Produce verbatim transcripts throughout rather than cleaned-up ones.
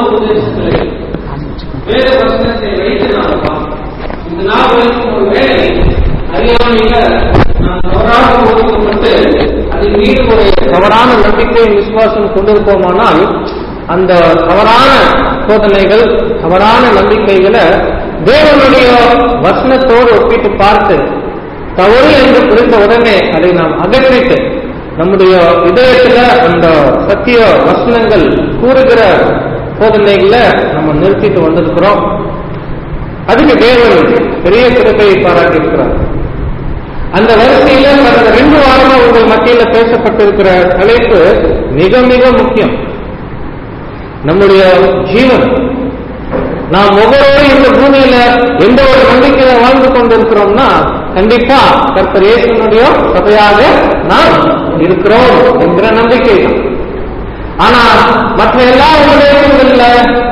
உபதேசங்களை வேத வசனத்தை வைத்து நாம் பார்க்கிறோம். இந்த நாள் வரைக்கும் ஒரு வேலை அறியாமையில நாம் தவறாக ஒதுக்கப்பட்டு அதன் மீது ஒரு தவறான நம்பிக்கை விசுவாசம் கொண்டிருப்போமானால் அந்த தவறான போதனைகள் தவறான நம்பிக்கைகளை தேவனுடைய வசனத்தோடு ஒப்பிட்டு பார்த்து தவறு என்று புரிந்த உடனே அதை நாம் அகற்றிட்டு நம்முடைய இதயத்துல அந்த சத்திய வசனங்கள் கூறுகிற போதனைகளை நம்ம நிறுத்திட்டு வந்திருக்கிறோம். அதுக்கு தேவன் பெரிய கிருபையை பாராட்டி இருக்கிறார். அந்த வரிசையில கடந்த ரெண்டு வாரமா உங்கள் மத்தியில பேசப்பட்டிருக்கிற தலைப்பு மிக மிக முக்கியம். நம்முடைய ஜீவன், நாம் ஒவ்வொருவரும் இந்த பூமியில எந்த ஒரு நம்பிக்கையில வாழ்ந்து கொண்டிருக்கிறோம்னா கண்டிப்பா கர்த்தர் இயேசுவினுடைய சபையாக நாம் இருக்கிறோம் என்கிற நம்பிக்கை தான். ஆனா மற்ற எல்லா உபதேசங்கள்ல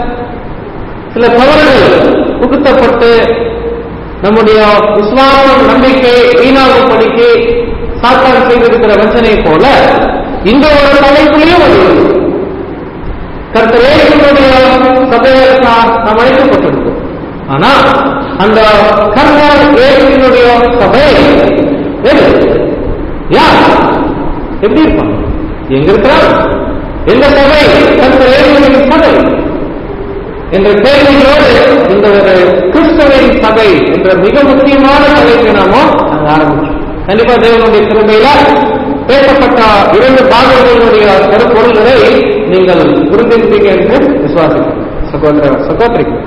சில தவறுகள் புகுத்தப்பட்டு நம்முடைய விசுவாசம் நம்பிக்கை வீணாகும்படிக்கு சாத்தான் செய்திருக்கிற வஞ்சனை போல இந்த ஒரு தலைப்பிலையும் அது கர்த்தர் இயேசுவினுடைய சபையில் நாம் அழைக்கப்பட்டிருக்கோம். ஆனா அந்த கர்த்தர் இயேசுவினுடைய சபை எது, யார், எப்படி இருப்பாங்க, எங்க இருக்கிறார், எந்த சபை கர்த்தர் இயேசுவின் சபை என்ற கேள்விகளோடு இந்த ஒரு கிறிஸ்துவின் சபை என்ற மிக முக்கியமான தலைப்பை நாம அங்க ஆரம்பிச்சோம். கண்டிப்பா தேவனுடைய கிருபையில பேசப்பட்ட இரண்டு பாகங்களுடைய கருப்பொருள்களை நீங்கள் புரிந்திருப்பீங்க என்று விசுவாசிக்கிறேன். சகோதர சகோதரிகள்,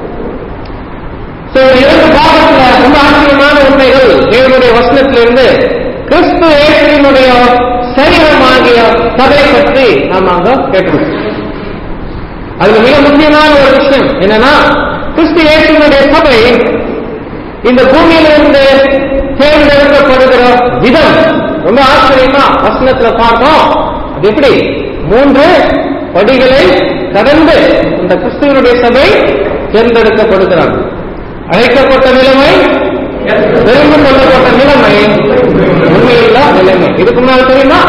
இரண்டு பாகத்துல ரொம்ப ஆச்சரியமான உண்மைகள் தேவனுடைய வசனத்திலிருந்து கிறிஸ்து இயேசுவினுடைய சரீரமாகிய சபை பற்றி நாம் அங்க கேட்டிருக்கோம். அதுல மிக முக்கியமான ஒரு விஷயம் என்னன்னா, கிறிஸ்து இயேசுவினுடைய சபை இந்த பூமியிலிருந்து தேர்ந்தெடுக்கப்படுகிற விதம் ரொம்ப ஆச்சரியமா வசனத்துல பார்த்தோம். அது எப்படி மூன்று படிகளை கடந்து இந்த கிறிஸ்துவனுடைய சபை தேர்ந்தெடுக்கப்படுகிறாங்க. அழைக்கப்பட்ட நிலைமை, தெரிந்து கொள்ளப்பட்ட நிலைமை, உண்மையில்லா நிலைமை. இதுக்கு முன்னால் தெரியுமா?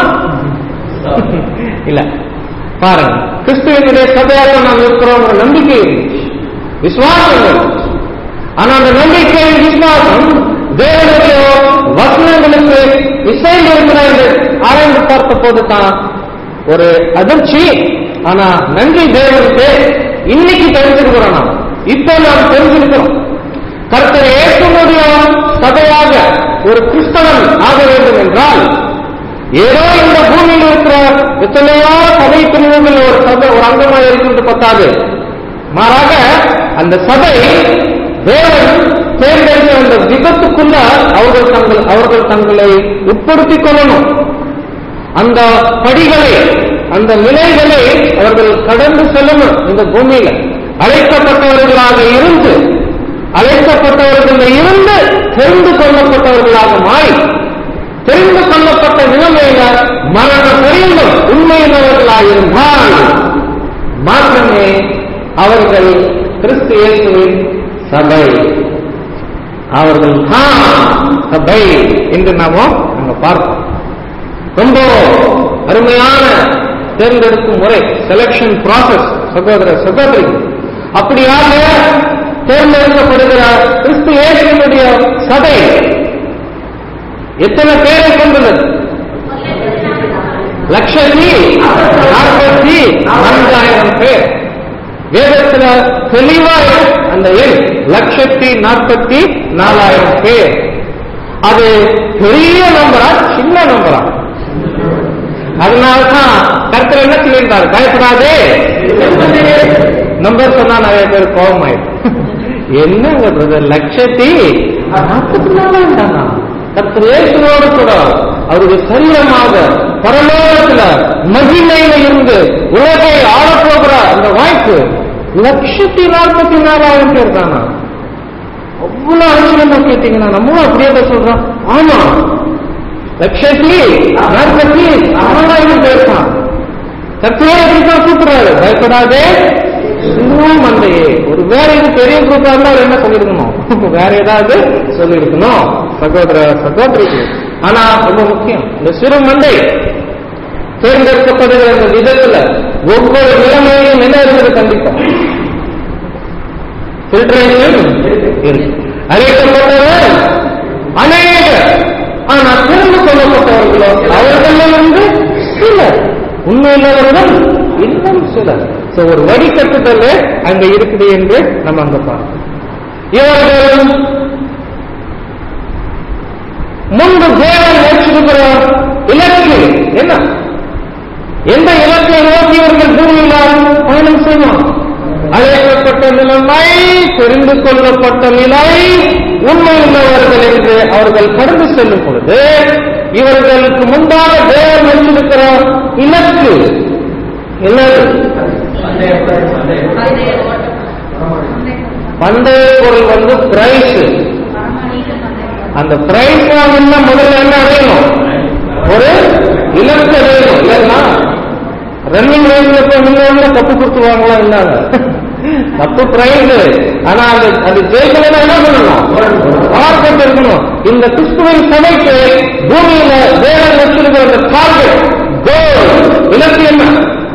இல்ல. பாருங்க, கிறிஸ்துவனுடைய சபையாக நாம் இருக்கிறோம் நம்பிக்கை விசுவாசம். ஆனா அந்த நம்பிக்கை விசுவாசம் தேவனுடைய வசனங்களுக்கு இசைந்து இருக்கிறார் என்று ஆராய்ந்து பார்த்த போது தான் ஒரு அதிர்ச்சி. ஆனா நன்றி தேவனுக்கு, இன்னைக்கு தெரிஞ்சிருக்கிறோம். நாம் இப்போ நாம் தெரிஞ்சிருக்கிறோம் கர்த்தர் இயேசுவினுடைய சபையாக ஒரு கிறிஸ்தவன் ஆக வேண்டும் என்றால் ஏதோ இந்த பூமியில் இருக்கிற எத்தனையோ சபை பிரிவுகள் ஒரு சபை ஒரு அங்கமாக இருக்கிறது பத்தாது. மாறாக அந்த சபை தேவன் தேர்ந்தெடுத்த அந்த விபத்துக்குள்ள அவர்கள் தங்கள் அவர்கள் தங்களை உட்படுத்திக் கொள்ளணும். அந்த படிகளை, அந்த நிலைகளை அவர்கள் கடந்து செல்லணும். இந்த பூமியில அழைக்கப்பட்டவர்களாக இருந்து அழைக்கப்பட்டவர்கள் இருந்து தெரிந்து கொள்ளப்பட்டவர்களாக மாறி தெரிந்து கொள்ளப்பட்ட நிலைமையில மரண பரியந்தம் உண்மையினவர்களாயிருந்தால் மாத்திரமே அவர்கள் கிறிஸ்து இயேசுவின் சபை, அவர்கள் சபை என்று நாம நாங்க பார்ப்போம். ரொம்ப அருமையான தேர்ந்தெடுக்கும் முறை, செலக்ஷன் ப்ராசஸ். சகோதர சகோதரி, அப்படியாக தேர்ந்தெடுக்கப்படுகிற கிறிஸ்து இயேசுவினுடைய சபை எத்தனை பேரை கொண்டுள்ளது? லட்சத்தி நாற்பத்தி நான்காயிரம் பேர். வேதத்துல தெளிவாக அந்த எண் லட்சத்தி நாற்பத்தி நாலாயிரம் பேர். அது பெரிய நம்பரா சின்ன நம்பரா? அதனால்தான் கர்த்தர் என்ன சொல்லியிருந்தார், பயப்படாதே. நம்பர் சொன்னா நிறைய பேர் கோபமாயிடும். என்ன சொல்றது, லட்சத்தி நாற்பத்தி நாலாயிரம் தானா? கர்த்தர் இயேசுவோடு கூட அவருடைய சரீரமாக பரலோகத்துல மகிமையில இருந்து உலகை ஆளப்போகிற அந்த வாய்ப்பு லட்சத்தி நாற்பத்தி நாலாயிரம் பேர் தானா? அவ்வளவு ஆச்சரியமா கேட்டீங்கன்னா நம்மளும் அப்படியே தான் சொல்றோம். ஆமா, லட்சத்தி நாற்பத்தி நாலாயிரம் பேர் தான். கர்த்தரே அப்படித்தான் கூப்பிடுறாரு, பயப்படாதே இன்னும் மந்தையே. ஒரு வேற இது பெரிய குரூப்பா இருந்தா அவர் என்ன சொல்லிருக்கணும், வேற ஏதாவது சொல்லிருக்கணும் சகோதர சகோதரிக்கு. ஆனா ரொம்ப முக்கியம், இந்த சிறு மந்தை தேர்ந்தெடுக்கப்படுகிற அந்த விதத்துல ஒவ்வொரு நிலைமையும் என்ன இருக்குது? கண்டிப்பா ஃபில்ட்ரேஷன் இருக்கு. அழைக்கப்பட்டவர் அநேகர், ஆனா தெரிந்து கொள்ளப்பட்டவர்களோ அவர்கள் வந்து சிலர், உண்மையுள்ளவர்கள் இன்னும் சிலர். ஒரு வடிகட்டுதல் அங்க இருக்குது என்று நம்ம அங்க பார்க்கிறோம். இவர்கள் முன்பு தேவன் வச்சிருக்கிற இலக்கு என்ன? எந்த இலக்கை நோக்கி இவர்கள் பூமியில பயணம் செய்யணும்? அழைக்கப்பட்ட நிலைமை, தெரிந்து கொள்ளப்பட்ட நிலை, உண்மையுள்ளவர்கள் என்று அவர்கள் கடந்து செல்லும் பொழுது இவர்களுக்கு முன்பாக தேவன் வச்சிருக்கிற இலக்கு என்னது? பண்டைய பொருள் வந்து பிரைஸ். அந்த பிரைஸ் வாங்கினா முதல்ல என்ன அடையணும்? ஒரு இலக்கு அடையணும். இல்லைன்னா ரன்னிங் ரேஸ்ல போய் முன்னாடி கப்பு கொடுத்துருவாங்களா? இல்லாங்க கப்பு பிரைஸ். ஆனா அது அது ஜெயிக்கலன்னா என்ன பண்ணணும்? பார்த்துட்டு இருக்கணும். இந்த கிறிஸ்துவின் சபைக்கு பூமியில தேவன் வச்சிருக்கிற டார்கெட், கோல், இலக்கு என்ன?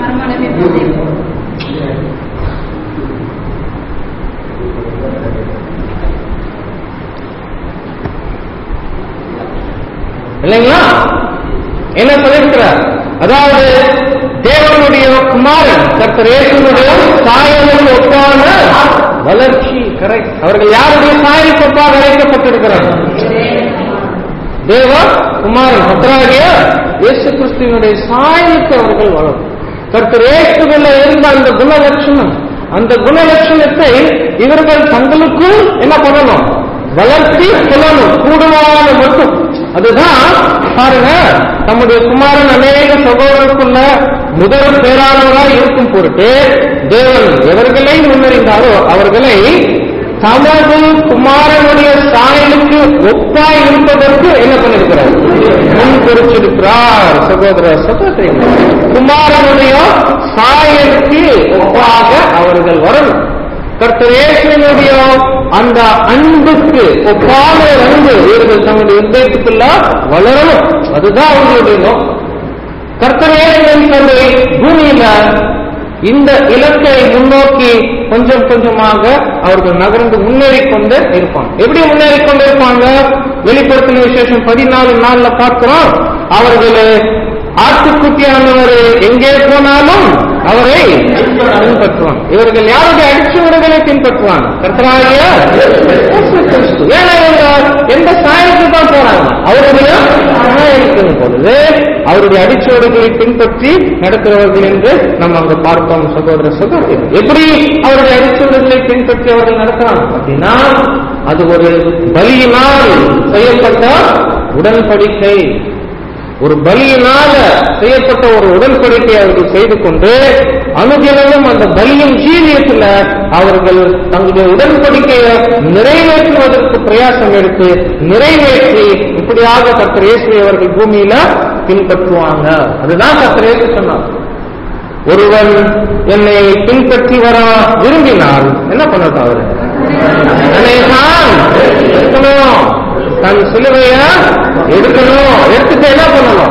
இல்லைங்களா? என்ன சொல்லிருக்கிறார்? அதாவது தேவனுடைய குமாரன் கர்த்தர் இயேசுவுடைய சாயலுக்கு ஒப்பான வளர்ச்சி. கரெக்ட். அவர்கள் யாருடைய சாயலுக்கு ஒப்பாக அழைக்கப்பட்டிருக்கிறார்? தேவ குமாரன் கர்த்தராகிய இயேசு கிறிஸ்துவினுடைய சாயலுக்கு அவர்கள் வளரும். கர்த்தர் இயேசுவில் இருந்த அந்த குணலட்சணம், அந்த குணலட்சணத்தை இவர்கள் தங்களுக்குள் என்ன பண்ணணும்? வளர்ச்சி சொல்லணும், கூடுமான மட்டும். அதுதான் பாருங்க, நம்முடைய குமாரன் அநேக சகோதரருக்குள்ள முதல் பேராளராய் இருக்கும் பொருட்டு தேவன் எவர்களை முன்னறிந்தாரோ அவர்களை தமது குமாரனுடைய சாயலுக்கு ஒப்பாய் இருப்பதற்கு என்ன பண்ணிருக்கிறார்? முன் குறிச்சிருக்கிறார். சகோதர சகோதரி, குமாரனுடைய சாயலுக்கு ஒப்பாக அவர்கள் வரணும். கர்த்தர் இயேசுவினுடைய அந்த அன்புக்கு ஒப்பான அன்பு இவர்கள் தங்களுடைய இதயத்துக்குள்ள வளரணும். அதுதான் அவர்களுடைய நோக்கம். கர்த்தர் இயேசுவின் சபை பூமியில இந்த இலக்கை முன்னோக்கி கொஞ்சம் கொஞ்சமாக அவர்கள் நகர்ந்து முன்னேறி கொண்டு இருப்பாங்க. எப்படி முன்னேறி கொண்டு இருப்பாங்க? வெளிப்படுத்தின விசேஷம் பதினாலு நாள்ல பார்க்கிறோம். அவர்கள் ஆட்டுக்குட்டியானவர் எங்கே போனாலும் அவரை பின்பற்றுவாங்க. இவர்கள் யாருடைய அடிச்சுவடுகளை பின்பற்றுவாங்க? கர்த்தராகிய கிறிஸ்து. ஏன்னா இவங்க எந்த சாயலுக்கு தான் போறாங்க? அவருடைய சாயலுக்கு பொழுது அவருடைய அடிச்சுவடுகளை பின்பற்றி நடக்கிறவர்கள் என்று நம்ம அங்க பார்ப்போம். சகோதர சகோதரி, எப்படி அவருடைய அடிச்சுவடுகளை பின்பற்றி அவர்கள் நடக்கிறாங்க அப்படின்னா, அது ஒரு பலியினால் செய்யப்பட்ட உடன்படிக்கை. ஒரு பலியினால செய்யப்பட்ட ஒரு உடன்படிக்கை அவர்கள் செய்து கொண்டு அனுதினமும் அந்த பலியின் ஜீவியத்தில் அவர்கள் தங்களுடைய உடன்படிக்கையை நிறைவேற்றுவதற்கு பிரயாசம் எடுத்து நிறைவேற்றி இப்படியாக கர்த்தர் இயேசுவை அவர்கள் பூமியில பின்பற்றுவாங்க. அதுதான் கர்த்தர் இயேசு சொன்னார். ஒருவன் என்னை பின்பற்றி வர விரும்பினால் என்ன பண்ணட்டும்? அவரு இருக்கணும், தன் சிலுவைய எடுக்கணும். எடுத்துட்டு என்ன பண்ணணும்?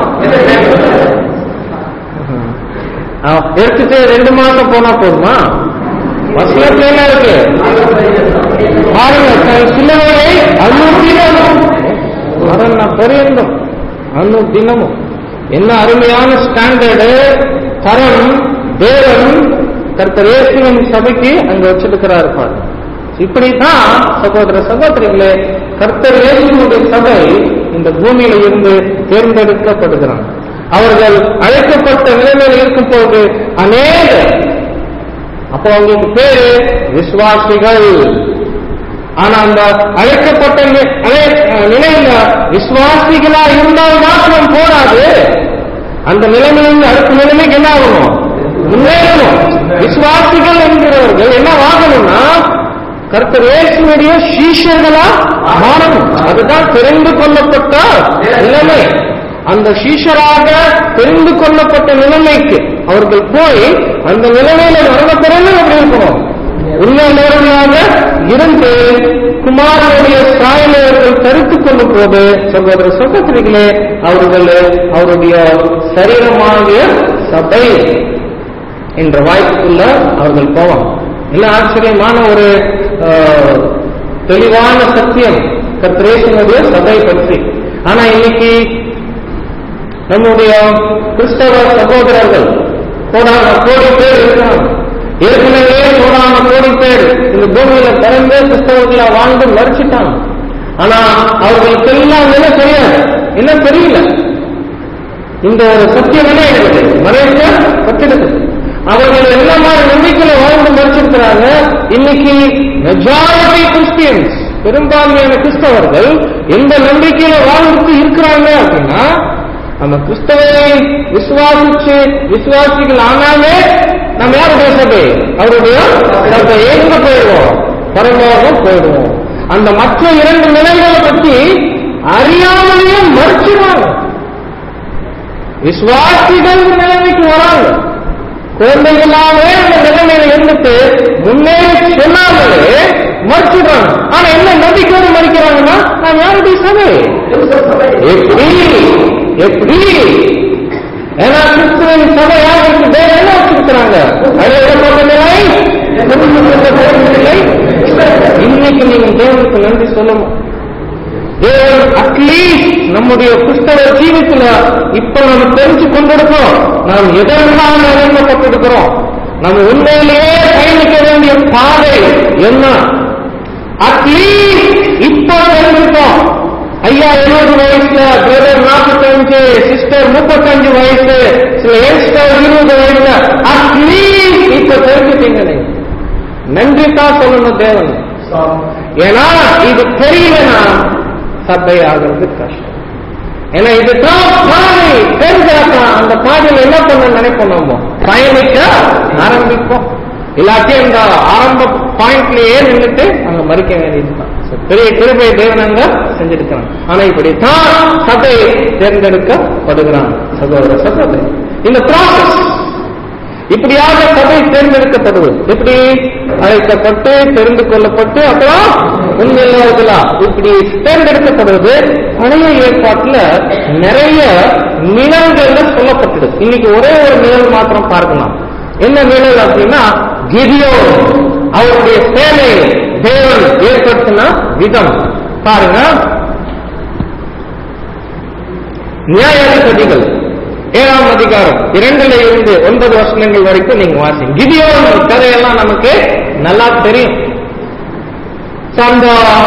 எடுத்துட்டு ரெண்டு மாசம் போனா போதுமா? வசனத்துல என்ன இருக்கு பாருங்க. தன் சிலுவையை அனுதினமும் மரண பரியந்தம், அனுதினமும். என்ன அருமையான ஸ்டாண்டர்டு, தரம் தேவன் கர்த்தர் இயேசுவின் சபைக்கு அங்க வச்சிருக்கிறார் பாருங்க. இப்படித்தான் சகோதர சகோதரிகளே, கர்த்தர் இயேசுவினுடைய சபை இந்த பூமியில இருந்து தேர்ந்தெடுக்கப்படுகிறாங்க. அவர்கள் அழைக்கப்பட்ட நிலைமையில் இருக்கும் போது அநேக, அப்போ அவங்களுக்கு பேரு விசுவாசிகள். ஆனா அந்த அழைக்கப்பட்ட நிலையில விசுவாசிகளா இருந்தால் மாத்திரம் போராது. அந்த நிலைமையில் அடுத்த நிலைமைக்கு என்ன ஆகணும்? முன்னேறணும். விசுவாசிகள் என்கிறவர்கள் என்ன ஆகணும்னா கர்த்தர் இயேசுவுடைய சீஷர்களா மாறணும். அதுதான் தெரிந்து கொள்ளப்பட்ட நிலைமை. அந்த சீஷராக தெரிந்து கொள்ளப்பட்ட நிலைமைக்கு அவர்கள் போய் அந்த நிலைமையில மரண பிறகு அப்படி இருக்கணும். உண்மையாக இருந்து குமாரனுடைய சாயலை அவர்கள் தரித்துக் கொள்ளும் போது சகோதர சகோதரிகளே, அவர்கள் அவருடைய சரீரமாகிய சபை என்ற வாய்ப்புக்குள்ள அவர்கள் போவாங்க. என்ன ஆச்சரியமான ஒரு தெளிவான சத்தியம் கர்த்தருடைய சபை பற்றி. ஆனா இன்னைக்கு நம்முடைய கிறிஸ்தவ சகோதரர்கள் கோடான கோடி பேர் இருக்கிறாங்க. ஏற்கனவே கோடான கோடி பேர் இந்த பூமியில பிறந்து கிறிஸ்தவர்களா வாழ்ந்து மறிச்சிட்டாங்க. ஆனா அவர்களுக்கு எல்லாம் என்ன தெரியாது, என்ன தெரியல, இந்த ஒரு சத்தியம் என்ன இருக்குது மறைக்கப்பட்டிருக்கு. அவர்கள் என்ன மாதிரி நம்பிக்கையில வாழ்ந்து மறிச்சிருக்கிறாங்க. இன்னைக்கு மெஜாரிட்டி கிறிஸ்டியன்ஸ், பெரும்பான்மையான கிறிஸ்தவர்கள் எந்த நம்பிக்கையில வாழ்ந்துட்டு இருக்கிறாங்க அப்படின்னா, நம்ம கிறிஸ்தவரை விசுவாசிச்சு விசுவாசிகள் ஆனாலே நம்ம யாருடைய சபை? அவருடைய சபை. எங்க போயிடுவோம்? பரலோகம் போயிடுவோம். அந்த மற்ற இரண்டு நிலைகளை பற்றி அறியாமலேயே மறுச்சிடுவாங்க. விசுவாசிகள் நிலைமைக்கு வராங்க, குழந்தைகளாவே அந்த நிலைமையில இருந்துட்டு முன்னேறி சொன்னாமலே மறுச்சிடுறாங்க. ஆனா என்ன நம்பிக்கையோடு மறுக்கிறாங்கன்னா, நான் யாருடைய சபை? எப்படி எப்படி? ஏன்னா கிறிஸ்துவின் சபை யாருக்கு வேற என்ன வச்சிருக்கிறாங்க? இன்னைக்கு நீங்க தேவனுக்கு நன்றி சொல்லணும். தேவன் அட்லீஸ்ட் நம்முடைய கிறிஸ்தவ ஜீவித்துல இப்ப நம்ம தெரிஞ்சு கொண்டிருக்கோம், நாம் எதெல்லாம் இறங்கப்பட்டிருக்கிறோம், நம்ம உண்மையிலேயே பயணிக்க வேண்டிய பாதை என்ன, அட்லீஸ்ட் இப்ப தெரிஞ்சிருக்கோம். ஐயா எழுபது வயசுல, பிரதர் நாற்பத்தஞ்சு, சிஸ்டர் முப்பத்தஞ்சு வயசு, சில யங்ஸ்டர் இருபது வயசுல, அட்லீஸ்ட் இப்ப தெரிஞ்சுட்டீங்க. நன்றி தான் சொல்லணும் தேவன். ஏன்னா இது தெரியலன்னா சபை ஆகிறது கஷ்டம். ஏன்னா இதுதான் பாதை தெரிஞ்சாதான் அந்த பாதையில் என்ன பண்ண நினைப்போம், நம்ம பயணிக்க ஆரம்பிப்போம். இல்லாட்டியும் இந்த ஆரம்ப பாயிண்ட்லயே நின்றுட்டு அங்க மறுக்க வேண்டியதுதான். பெரிய கிருபை தேவன் அங்க செஞ்சிருக்கிறான். ஆனா இப்படித்தான் சபை தேர்ந்தெடுக்கப்படுகிறான். சகோதர சகோதரி, இந்த ப்ராசஸ் இப்படியாக சபை தேர்ந்தெடுக்கப்படுவது எப்படி? அழைக்கப்பட்டு தெரிந்து கொள்ளப்பட்டு அப்புறம் உண்மையிலா இப்படி தேர்ந்தெடுக்கப்படுவது பழைய ஏற்பாட்டுல நிறைய நிழல்கள்ல சொல்லப்பட்டது. இன்னைக்கு ஒரே ஒரு நிழல் மாத்திரம் பார்க்கலாம். என்ன நிழல் அப்படின்னா, கிதியோன் அவருடைய சேனை தேவன் ஏற்படுத்தின விதம் பாருங்க. நியாயாதிபதிகள் ஏழாம் அதிகாரம் இரண்டுல இருந்து ஒன்பது வருஷங்கள் வரைக்கும் நீங்க வாசிங்க. கிதியோன் கதையெல்லாம் நமக்கு நல்லா தெரியும். அந்த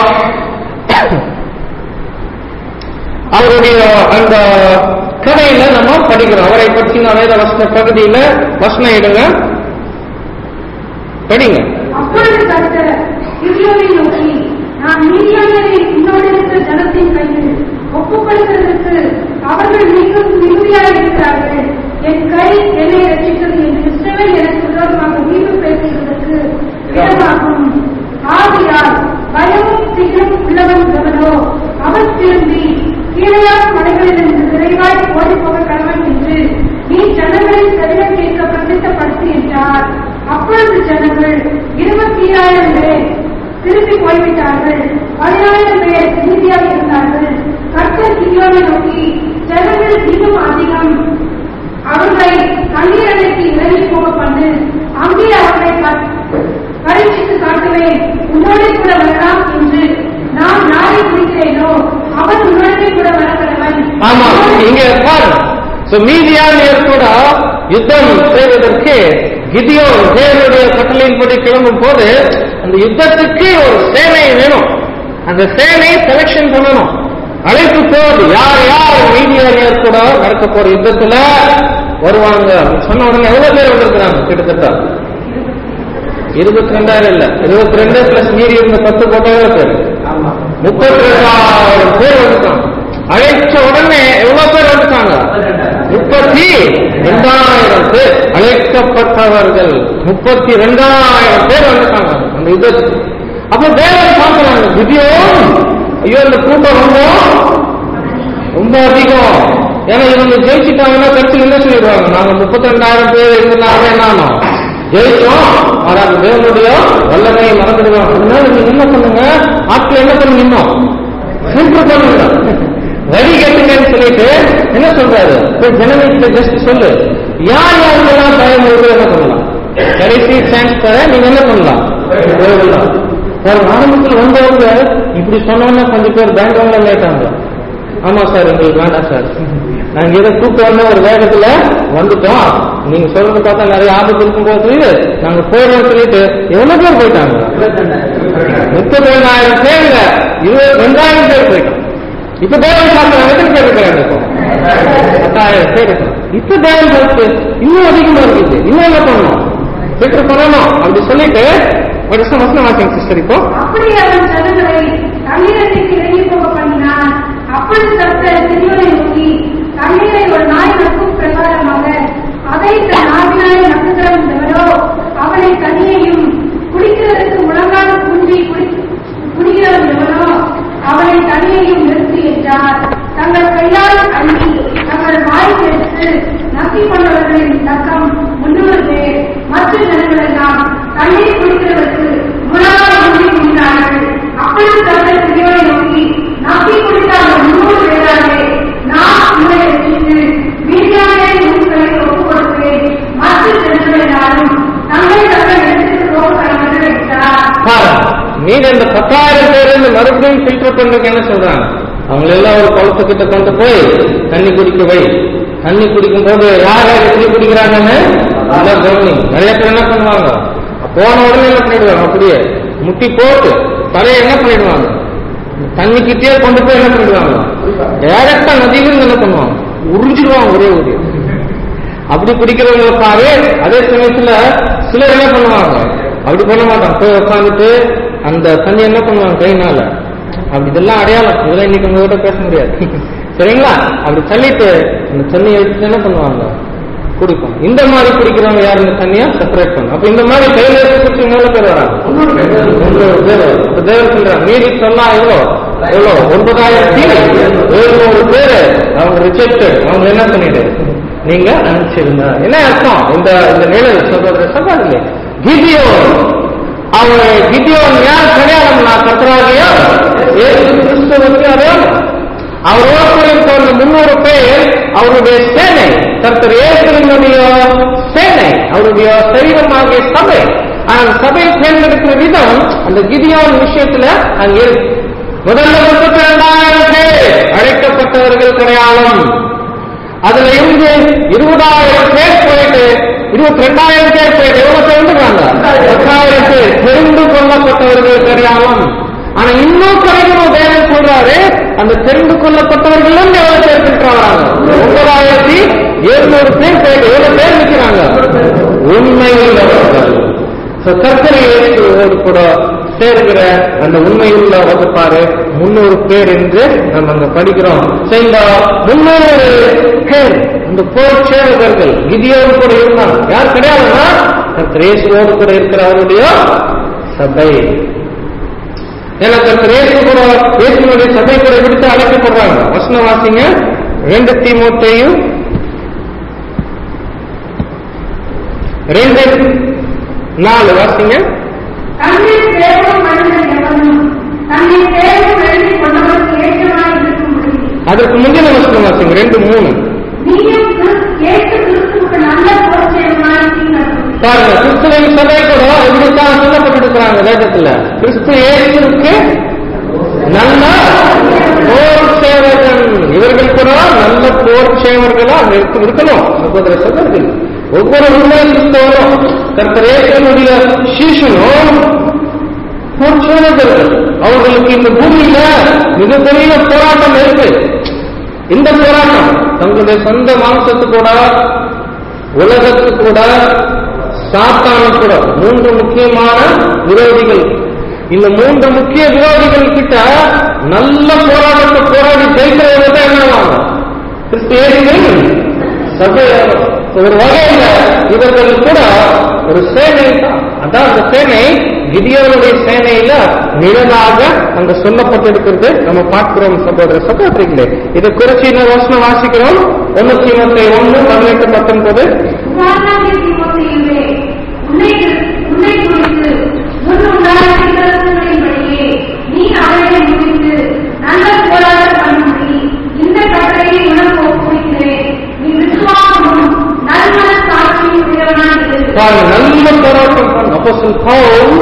அவருடைய அந்த கதையில நம்ம படிக்கிறோம். அவரை பற்றின வேத வசன பகுதியில வசனம் எடுங்க, படிங்க. அப்பொழுது கர்த்தர் கிதியோனை நோக்கி, நான் மீதியானியரை உன்னோடு இருக்கிற ஜனத்தின் கையில் ஒப்புக் கொடுக்கிறதற்கு அவர்கள் மிகவும் மிகுதியாக இருக்கிறார்கள். என் கை என்னை ரட்சித்தது என்று இஸ்ரவேல் எனக்கு விரோதமாக வீடு பேசுவதற்கு இடமாகும். ஆகையால் பயமும் சீக்கிரம் உள்ளவன் எவனோ அவன் திரும்பி கீழையான மலைகளிலிருந்து விரைவாய் ஓடிப்போக கடவன் என்று நீ ஜனங்களின் சரீரம் கேட்க பிரசித்தப்படுத்து என்றார். அப்பொழுது ஜனங்கள் இருபத்தி ஏழாயிரம் பேர் திரும்பி போய்விட்டார்கள். பதினாயிரம் பேர் மீதியாக இருந்தார்கள். கர்த்தர் கிதியோனை நோக்கி, ஜனங்கள் இன்னும் அதிகம், அவர்களை தண்ணீர் அணைக்கு விலகி போக பண்ணு, அங்கே அவர்களை பரீட்சித்து காட்டுவேன், உன்னோடே கூட வரலாம் என்று நான் யாரை குறிக்கிறேனோ அவன் உன்னோடே கூட வரப்படவன். ஆமா, இங்க பாருங்க. மீதியானியர் கூட யுத்தம் செய்வதற்கு கிதியோன் தேவனுடைய கட்டளையின்படி கிளம்பும் போது அந்த யுத்தத்துக்கு ஒரு சேனை வேணும். அந்த சேனை செலக்ஷன் பண்ணணும், அழைப்பு போது யார் யார் மீதியானியர் கூட நடக்க போற யுத்தத்துல வருவாங்க சொன்ன உடனே எவ்வளவு பேர் வந்திருக்கிறாங்க? கிட்டத்தட்ட இருபத்தி ரெண்டாயிரம் இல்ல, இருபத்தி ரெண்டு பிளஸ் மீறி இருந்த பத்து போட்டோ பேர் முப்பத்தி ரெண்டாயிரம் பேர் வந்துட்டாங்க. அழைச்ச உடனே எவ்வளவு பேர் வந்துட்டாங்க? முப்பத்தி ரெண்டாயிரம் பேர் அழைக்கப்பட்டவர்கள் முப்பத்தி ரெண்டாயிரம் பேர் வந்துட்டாங்க அந்த யுத்தத்துக்கு. அப்ப தேவன் பார்க்கிறாங்க, கிதியோன் ஐயோ இந்த கூட்டம் ரொம்ப ரொம்ப அதிகம். ஏன்னா இவங்க ஜெயிச்சுட்டாங்கன்னா கட்சி என்ன சொல்லிடுவாங்க, நாங்க முப்பத்தி ரெண்டாயிரம் பேர் இருந்தாலும் என்னன்னா ஜெயிச்சோம், ஆனால் தேவனுடைய வல்லமையை மறந்துடுவாங்க. அதனால நீங்க என்ன பண்ணுங்க, ஆட்கள் என்ன பண்ணுங்க, இன்னும் ஃபில்டர் பண்ணுங்க, வரி கட்டுங்கன்னு சொல்லிட்டு என்ன சொல்றாரு, ஜனங்களுக்கு ஜஸ்ட் சொல்லு, யார் யாருக்கெல்லாம் பயம் இருக்கு என்ன பண்ணலாம், கடைசி சான்ஸ் ஆரம்பிச்சாரு, நீங்க என்ன பண்ணலாம்? போயிடலாம். ஆரம்பத்தில் வந்தவங்க இப்படி சொன்னோன்னா கொஞ்சம் பேர் பேங்க்ல கேட்டாங்க, ஆமா சார் எங்களுக்கு வேண்டாம் சார், நாங்க ஏதோ கூப்பிட்டு ஒரு வேகத்துல வந்துட்டோம், நீங்க சொல்றது பார்த்தா நிறைய ஆபத்து இருக்கும்போது நாங்க போயிடலாம் சொல்லிட்டு எவ்வளவு பேர் போயிட்டாங்க? முப்பத்தி ரெண்டாயிரம் பேருங்க, இருபத்தி ரெண்டாயிரம் பேர் போயிட்டோம். இப்ப தேவன் சாப்பிடுறாங்க, எத்தனை பேர் இருக்கிறாங்க? இப்போ பத்தாயிரம் பேர் இருக்கிறோம். இப்ப தேவன் பார்த்து இன்னும் அதிகமா இருக்குது, இன்னும் என்ன பண்ணணும்? பெற்று பண்ணணும் அப்படி சொல்லிட்டு ஒரு வசனம் வாசிங்க சிஸ்டர். இப்போ அப்படி அவன் ஜனங்களை தண்ணீரத்துக்கு இறங்கி போக பண்ணினான். அப்பொழுது கர்த்தர் சிறியோனை நோக்கி, தண்ணீரை ஒரு நாய் நக்கும் பிரகாரமாக அதை தன் நாவினாலே நக்குகிறவனோ அவனை தண்ணியையும் குடிக்கிறதற்கு முழங்கால் குன்றி குடிக்கிறவன் எவனோ அவனை தண்ணியையும் நிறுத்தி என்றார். தங்கள் கையால் அள்ளி தங்கள் வாய் எடுத்து நக்கி கொண்டவர்களின் தக்கம் முன்னூறு பேர், மற்ற ஜனங்களெல்லாம் தண்ணீர் குடிக்கிறவருக்கு முழங்கால் குன்றி குடித்தார்கள். அப்பொழுது கர்த்தர் சிறியோனை நோக்கி, நக்கி குடித்தால் முன்னூறு பேராலே நான் உங்களை ரட்சித்து மீதியானவரை உன் கையில் ஒப்புக் கொடுப்பேன். மற்ற ஜனங்களெல்லாரும் தங்கள் தங்கள் இடத்துக்கு போக கடவுள் என்றார். நீங்க இந்த பத்தாயிரம் பேர் மறுபடியும் ஃபில்டர் பண்றதுக்கு என்ன சொல்றாங்க? அவங்க எல்லாம் ஒரு குளத்துக்கிட்ட கொண்டு போய் தண்ணி குடிக்க வை. தண்ணி குடிக்கும் போது யார் யார் எப்படி குடிக்கிறாங்கன்னு கவனி. நிறைய பேர் என்ன பண்ணுவாங்க, போன உடனே என்ன பண்ணிடுவாங்க, அப்படியே முட்டி போட்டு தலையை என்ன பண்ணிடுவாங்க, தண்ணிக்கிட்டே கொண்டு போய் என்ன பண்ணிடுவாங்க, டைரக்டா நதியிலிருந்து என்ன பண்ணுவாங்க, உறிஞ்சிடுவாங்க ஒரே ஒரு. அப்படி குடிக்கிறவங்க பாரு. அதே சமயத்துல சிலர் என்ன பண்ணுவாங்க, அப்படி பண்ண மாட்டாங்க, போய் உட்காந்துட்டு அந்த தண்ணி என்ன பண்ணுவாங்க கைனால, அப்படி இதெல்லாம் அடையாளம், இதெல்லாம் இன்னைக்கு உங்ககிட்ட பேச முடியாது சரிங்களா. அப்படி தள்ளிட்டு அந்த தண்ணியை எடுத்து என்ன பண்ணுவாங்க, குடிப்பாங்க. இந்த மாதிரி குடிக்கிறவங்க யார் இந்த தண்ணியை செப்பரேட் பண்ணும். அப்ப இந்த மாதிரி கையில குடிச்சு மூணு பேர் வராங்க, ஒன்பது பேர். இப்ப தேவன் சொல்றாங்க மீறி சொன்னா எவ்வளோ எவ்வளோ ஒன்பதாயிரத்தி எழுநூறு பேரு அவங்க ரிஜெக்டட், அவங்க என்ன பண்ணிடு நீங்க அனுப்பிச்சிருந்தா. என்ன அர்த்தம்? இந்த இந்த நிலை சகோதர சகோதரி கிதியோன், அவர் கிதியோன் யார் கிடையாதுங்களா? கர்த்தராகிய இயேசு கிறிஸ்துவுக்கு அடையாளம். அவரோடு இருந்த முன்னூறு பேர் அவருடைய சேனை, கர்த்தர் இயேசுவினுடைய சேனை, அவருடைய சரீரமாகிய சபை. ஆனால் சபையை தேர்ந்தெடுக்கிற விதம் அந்த கிதியோன் விஷயத்துல அங்கே முதல்ல முப்பத்தி இரண்டாயிரம் பேர் அழைக்கப்பட்டவர்கள் கிடையாளம். அதுல இருந்து இருபதாயிரம் பேர் போயிட்டு இருபத்தி ரெண்டாயிரம் பேர் போயிட்டு எவ்வளவு தெரிஞ்சுக்கிறாங்க, பத்தாயிரம் பேர் தெரிந்து கொள்ளப்பட்டவர்கள் கிடையாளம். ஆனா இன்னும் கிடைக்கணும் தேவன் சொல்றாரு, அந்த தெரிந்து கொள்ளப்பட்டவர்களும் எவ்வளவு பேர் இருக்கிறாங்க, ஒன்பதாயிரத்தி எழுநூறு பேர் போயிட்டு எவ்வளவு பேர் இருக்கிறாங்க உண்மையுள்ளவர்கள். கர்த்தரையோடு கூட சேர்கிற அந்த உண்மையுள்ள வகுப்பாரு முன்னூறு பேர் என்று நம்ம அங்க படிக்கிறோம். இந்த முன்னூறு பேர் இந்த போர் சேவகர்கள் கிதியோடு கூட இருந்தாங்க. யார் கிடையாதுன்னா கர்த்தர் இயேசுவோடு கூட இருக்கிற அவருடைய சபை. ஏன்னா கர்த்தர் இயேசு கூட இயேசுனுடைய சபை கூட விடுத்து அழைக்கப்படுறாங்க. வசனம் வாசிங்க, ரெண்டு தீமோத்தேயு ரெண்டு நாலு வாசிங்க. அதற்கு முந்தின வசனம் வாசிங்க, ரெண்டு மூணு பாருங்க. கிறிஸ்துவின் சபை கூட இப்படித்தான் சொல்லப்பட்டிருக்கிறாங்க வேதத்துல. கிறிஸ்து இயேசுவுக்கு நல்ல போர் சேவகன். இவர்கள் கூட நல்ல போர் சேவர்களா இருக்கணும். சகோதர சகோதரர்கள், ஒவ்வொரு உண்மை கிறிஸ்தவனும் கர்த்தர் இயேசுவினுடைய சீஷனும் போர் சேவகர்கள். அவர்களுக்கு இந்த பூமியில மிகப்பெரிய போராட்டம் இருக்கு. இந்த போராட்டம் தங்களுடைய சொந்த மாம்சத்து கூட, உலகத்து கூட, சாத்தானு கூட, மூன்று முக்கியமான விரோதிகள். இந்த மூன்று முக்கிய விரோதிகள் கிட்ட நல்ல போராட்டத்தை போராடி ஜெயிக்கிறவங்க தான் என்னவாங்க, கிறிஸ்து இயேசுவின் சபை. ஒரு வகையில இவர்கள் கூட ஒரு சேனை தான். அதான் அந்த சேனை கிதியோனுடைய சேனையில நிழலாக அங்க சொல்லப்பட்டிருக்கிறது நம்ம பார்க்கிறோம். சகோதர சகோதரிகளே, இதை குறிச்சு இன்னொரு வசனம் வாசிக்கிறோம். ஒன்னு தீமோத்தேயு ஒன்னு பதினெட்டு பத்தொன்பது. நல்ல போராட்டம். அப்ப அப்போஸ்தலன் பவுல்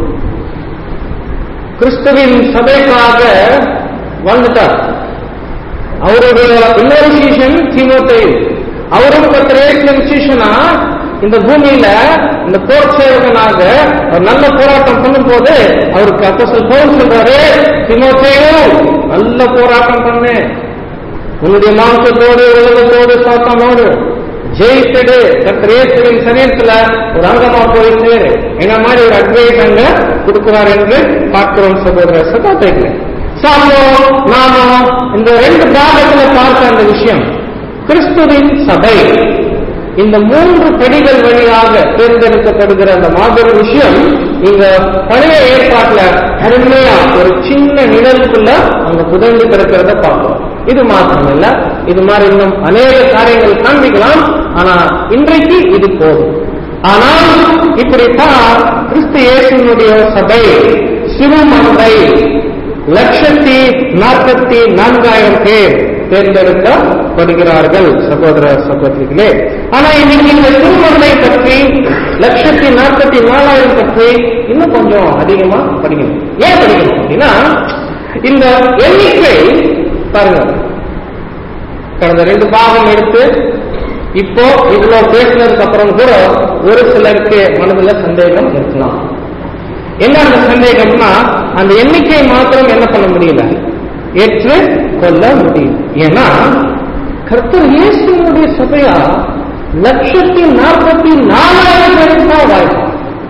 கிறிஸ்துவின் சபைக்காக வாழ்ந்துட்டார். அவருடைய இன்னொரு சீஷன் தீமோத்தேயு, அவரும் கர்த்தர் சீஷனா இந்த பூமியில இந்த போர் சேவகனாக ஒரு நல்ல போராட்டம் பண்ணும் போது அவருக்கு அப்போஸ்தலன் பவுல் சொல்றாரு, தீமோத்தேயு நல்ல போராட்டம் பண்ணு, உன்னுடைய மாம்சத்தோடு உலகத்தோடு சாத்தானோடு ஜெயித்தது கர்த்தர் சரீரத்துல ஒரு அங்கமா போயிட்டு என்ன மாதிரி ஒரு அட்வைஸ் அங்க கொடுக்கிறார் என்று பார்க்கிறோம் சகோதர சகோதரிகளே. நாம இந்த ரெண்டு பாகத்துல பார்த்த அந்த விஷயம், கிறிஸ்துவின் சபை இந்த மூன்று படிகள் வழியாக தேர்ந்தெடுக்கப்படுகிற அந்த மாபெரும் விஷயம் இங்க பழைய ஏற்பாட்டுல அருமையா ஒரு சின்ன நிழலுக்குள்ள அங்க புதந்து கிடக்கிறத பார்க்கிறோம். இது மாத்திரமல்ல, இது மாதிரி இன்னும் அநேக காரியங்கள் காண்பிக்கலாம். ஆனா இன்றைக்கு இது போதும். ஆனால் இப்படித்தான் கிறிஸ்து இயேசுவினுடைய சபை சிறுமந்தை லட்சத்தி நாற்பத்தி நான்காயிரம் பேர் தேர்ந்தெடுக்கப்படுகிறார்கள் சகோதர சகோதரிகளே. ஆனா இன்னைக்கு இந்த சிறுமந்தை பற்றி லட்சத்தி நாற்பத்தி நாலாயிரம் பற்றி இன்னும் கொஞ்சம் அதிகமா படிக்கணும். ஏன் படிக்கணும் அப்படின்னா, இந்த எண்ணிக்கை பாருங்க, கடந்த ரெண்டு பாகம் எடுத்து இப்போ இவ்வளவு பேசினதுக்கு அப்புறம் கூட ஒரு சிலருக்கு மனதில் சந்தேகம் இருக்கலாம். என்ன அந்த சந்தேகம்னா, அந்த எண்ணிக்கை மாத்திரம் என்ன பண்ண முடியல, ஏற்று கொள்ள முடியும். ஏன்னா கர்த்தர் இயேசுவினுடைய சபையா லட்சத்தி நாற்பத்தி நாலாயிரம் பேருக்கு தான் வாய்ப்பு.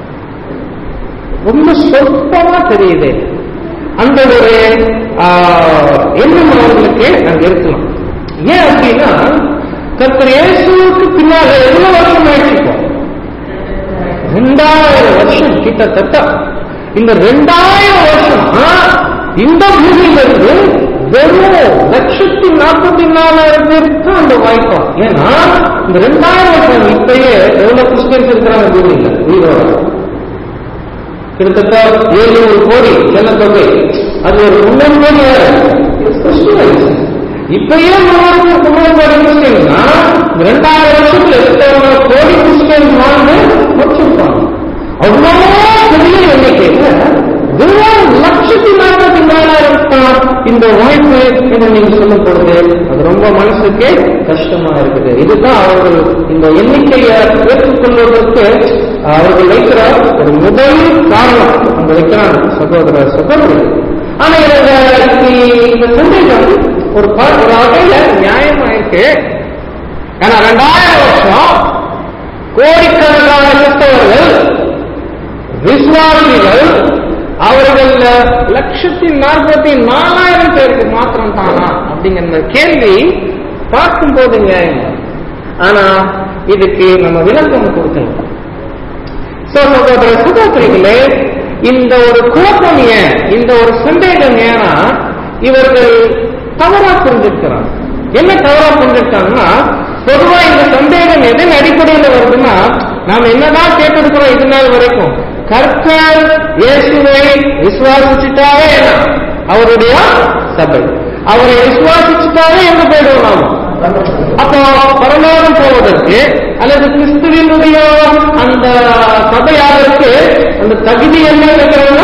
ரொம்ப சொற்பமா தெரியுது. அந்த ஒரு எண்ணம் அவர்களுக்கு அங்க இருக்கலாம். ஏன் அப்படின்னா, கர்த்தர் இயேசுவுக்கு பின்னால எவ்வளவு வருஷம் ஆயிடுச்சு? ரெண்டாயிரம் வருஷம் கிட்டத்தட்ட. இந்த ரெண்டாயிரம் வருஷம் இந்த பூமியிலிருந்து வெறும் லட்சத்தி நாற்பத்தி நாலாயிரம் பேருக்கு அந்த வாய்ப்பா. ஏன்னா இந்த ரெண்டாயிரம் வருஷம் இப்பயே எவ்வளவு கிறிஸ்டியன்ஸ் இருக்கிறாங்க பூமியில உயிரோட, கிட்டத்தட்ட ஏழுநூறு கோடி ஜனத்தொகை. அது ஒரு முன்னூறு கோடி இப்பயே முன்னூறு கோடி கிறிஸ்டியன்னா ரெண்டாயிரம் வருஷத்துல எத்தனை கோடி கிறிஸ்டியன் வாழ்ந்து முடிச்சிருப்பாங்க. அவ்வளோ பெரிய எண்ணிக்கை, வெறும் லட்சத்தி நாற்பத்தி நாலாயிரம் தான் இந்த வாய்ப்பு என்று நீங்க சொல்லும் பொழுது அது ரொம்ப மனசுக்கு கஷ்டமா இருக்குது. இதுதான் அவர்கள் இந்த எண்ணிக்கையை ஏற்றுக்கொள்வதற்கு அவர்கள் வைக்கிற ஒரு முதல் காரணம் அங்க வைக்கிறாங்க சகோதர சகோதரர்கள். ஆனா இந்த சந்தேகம் ஒரு ஒரு வகையில நியாயமா இருக்கு. ஏன்னா ரெண்டாயிரம் வருஷம் கோடிக்கணக்கான கிறிஸ்தவர்கள் விசுவாசிகள் அவர்கள் லட்சத்தி நாற்பத்தி நாலாயிரம் பேருக்கு மாத்திரம் தானா அப்படிங்கிற கேள்வி பார்க்கும் போது நியாயம். ஆனா இதுக்கு நம்ம விளக்கம் கொடுக்கணும். சகோதர சகோதரிகளே, இந்த ஒரு குழப்பம் ஏன், இந்த ஒரு சந்தேகம் ஏன்னா இவர்கள் தவறா புரிஞ்சிருக்கிறாங்க. என்ன தவறா புரிஞ்சிருக்காங்கன்னா, பொதுவா இந்த சந்தேகம் எதன் அடிப்படையில் வருதுன்னா, நாம் என்னதான் கேட்டிருக்கிறோம் இது நாள் வரைக்கும், கர்த்தர் இயேசுவை விசுவாசிச்சுட்டாவே என்ன அவருடைய சபை, அவரை விசுவாசிச்சுட்டாவே எங்க போயிடுவோம் நாம. அப்போ பரலோகம் போவதற்கு அல்லது கிறிஸ்துவினுடைய அந்த சபையாளருக்கு அந்த தகுதி என்ன இருக்கிறவங்க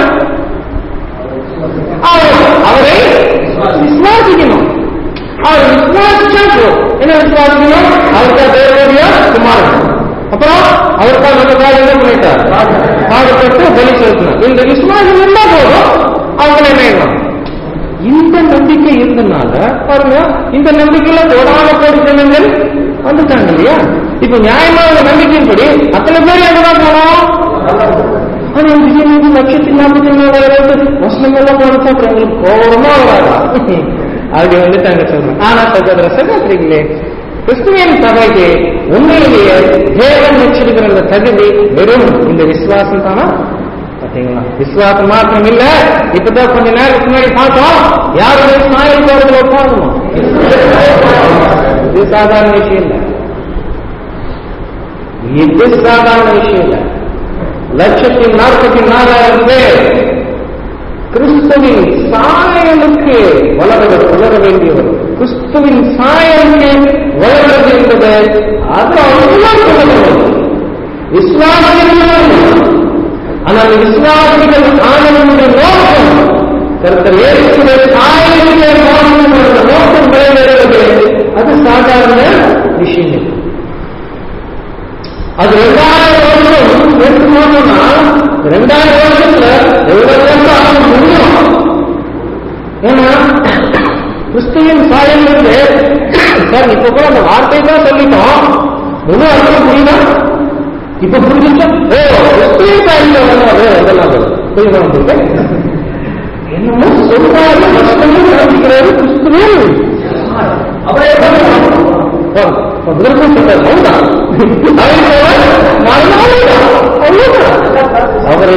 அவரை விசுவாசிக்கணும். அவர் விசுவாசிச்சா என்ன விசுவாசிக்கணும், அவருக்கு தேவனுடைய குமாரன். அப்புறம் அவருக்கா நமக்காக என்ன பண்ணிட்டார், பாடுபட்டு பலி செலுத்தினார். இந்த விசுவாசம் இருந்தா போதும் அவங்க என்ன. இந்த நம்பிக்கை இருந்தனால பாருங்க, இந்த நம்பிக்கையில கோடான கோடி ஜனங்கள் வந்துட்டாங்க இல்லையா. இப்ப நியாயமான நம்பிக்கையின்படி அத்தனை பேர் எங்கதான் போனோம். ஆனா விஜய் லட்சத்தி நாற்பத்தி நாலாயிரம் வசனங்கள்லாம் போனப்போ எங்களுக்கு கோபமா வராதா அப்படி வந்துட்டாங்க சொல்றேன். ஆனா சகோதர சகோதரிகளே, கிறிஸ்துவின் சபைக்கு உண்மையிலேயே தேவன் வச்சிருக்கிற அந்த தகுதி வெறும் இந்த விசுவாசம் தானா? பாத்தீங்களா, விசுவாசம் மாத்திரம் இல்ல. இப்பதான் கொஞ்ச நேரத்துக்கு முன்னாடி பார்த்தோம், யாருடைய சாயல் போறதுல உட்காரணும். இது சாதாரண விஷயம் இல்ல, இது சாதாரண விஷயம் இல்ல. லட்சத்தி நாற்பத்தி நாலாயிரம் பேர் கிறிஸ்துவின் சாயலுக்கு வளர வளர வேண்டியவர். கிறிஸ்துவின் சாயலுக்கு வளர்வது என்பது அது அவ்வளவு விசுவாசம் ஆனால் விசுவாசிகள் ஆனவனுடைய நோக்கம் கர்த்தர் இயேசுவை சாயலிலே மாற்றணும் என்ற நோக்கம் நிறைவேறுவது அது சாதாரண விஷயம் இல்லை. அது ரெண்டாயிரம் வருஷம் எடுத்து போனோம்னா ரெண்டாயிரம் வருஷத்துல எவ்வளவு வருஷம் ஆக முடியும். ஏன்னா கிறிஸ்துவின் சாயல் இருந்து சார் இப்ப கூட அந்த வார்த்தை தான் சொல்லிட்டோம், முழு அர்த்தம் புரியுதா? இப்ப புரிஞ்சுச்சா? ஓ கிறிஸ்துவின் சாயல் வராது அதெல்லாம் புரியுதா உங்களுக்கு? என்னமோ சொல்றாரு கஷ்டமும் நினைக்கிறாரு கிறிஸ்துவின் அவரே அவரை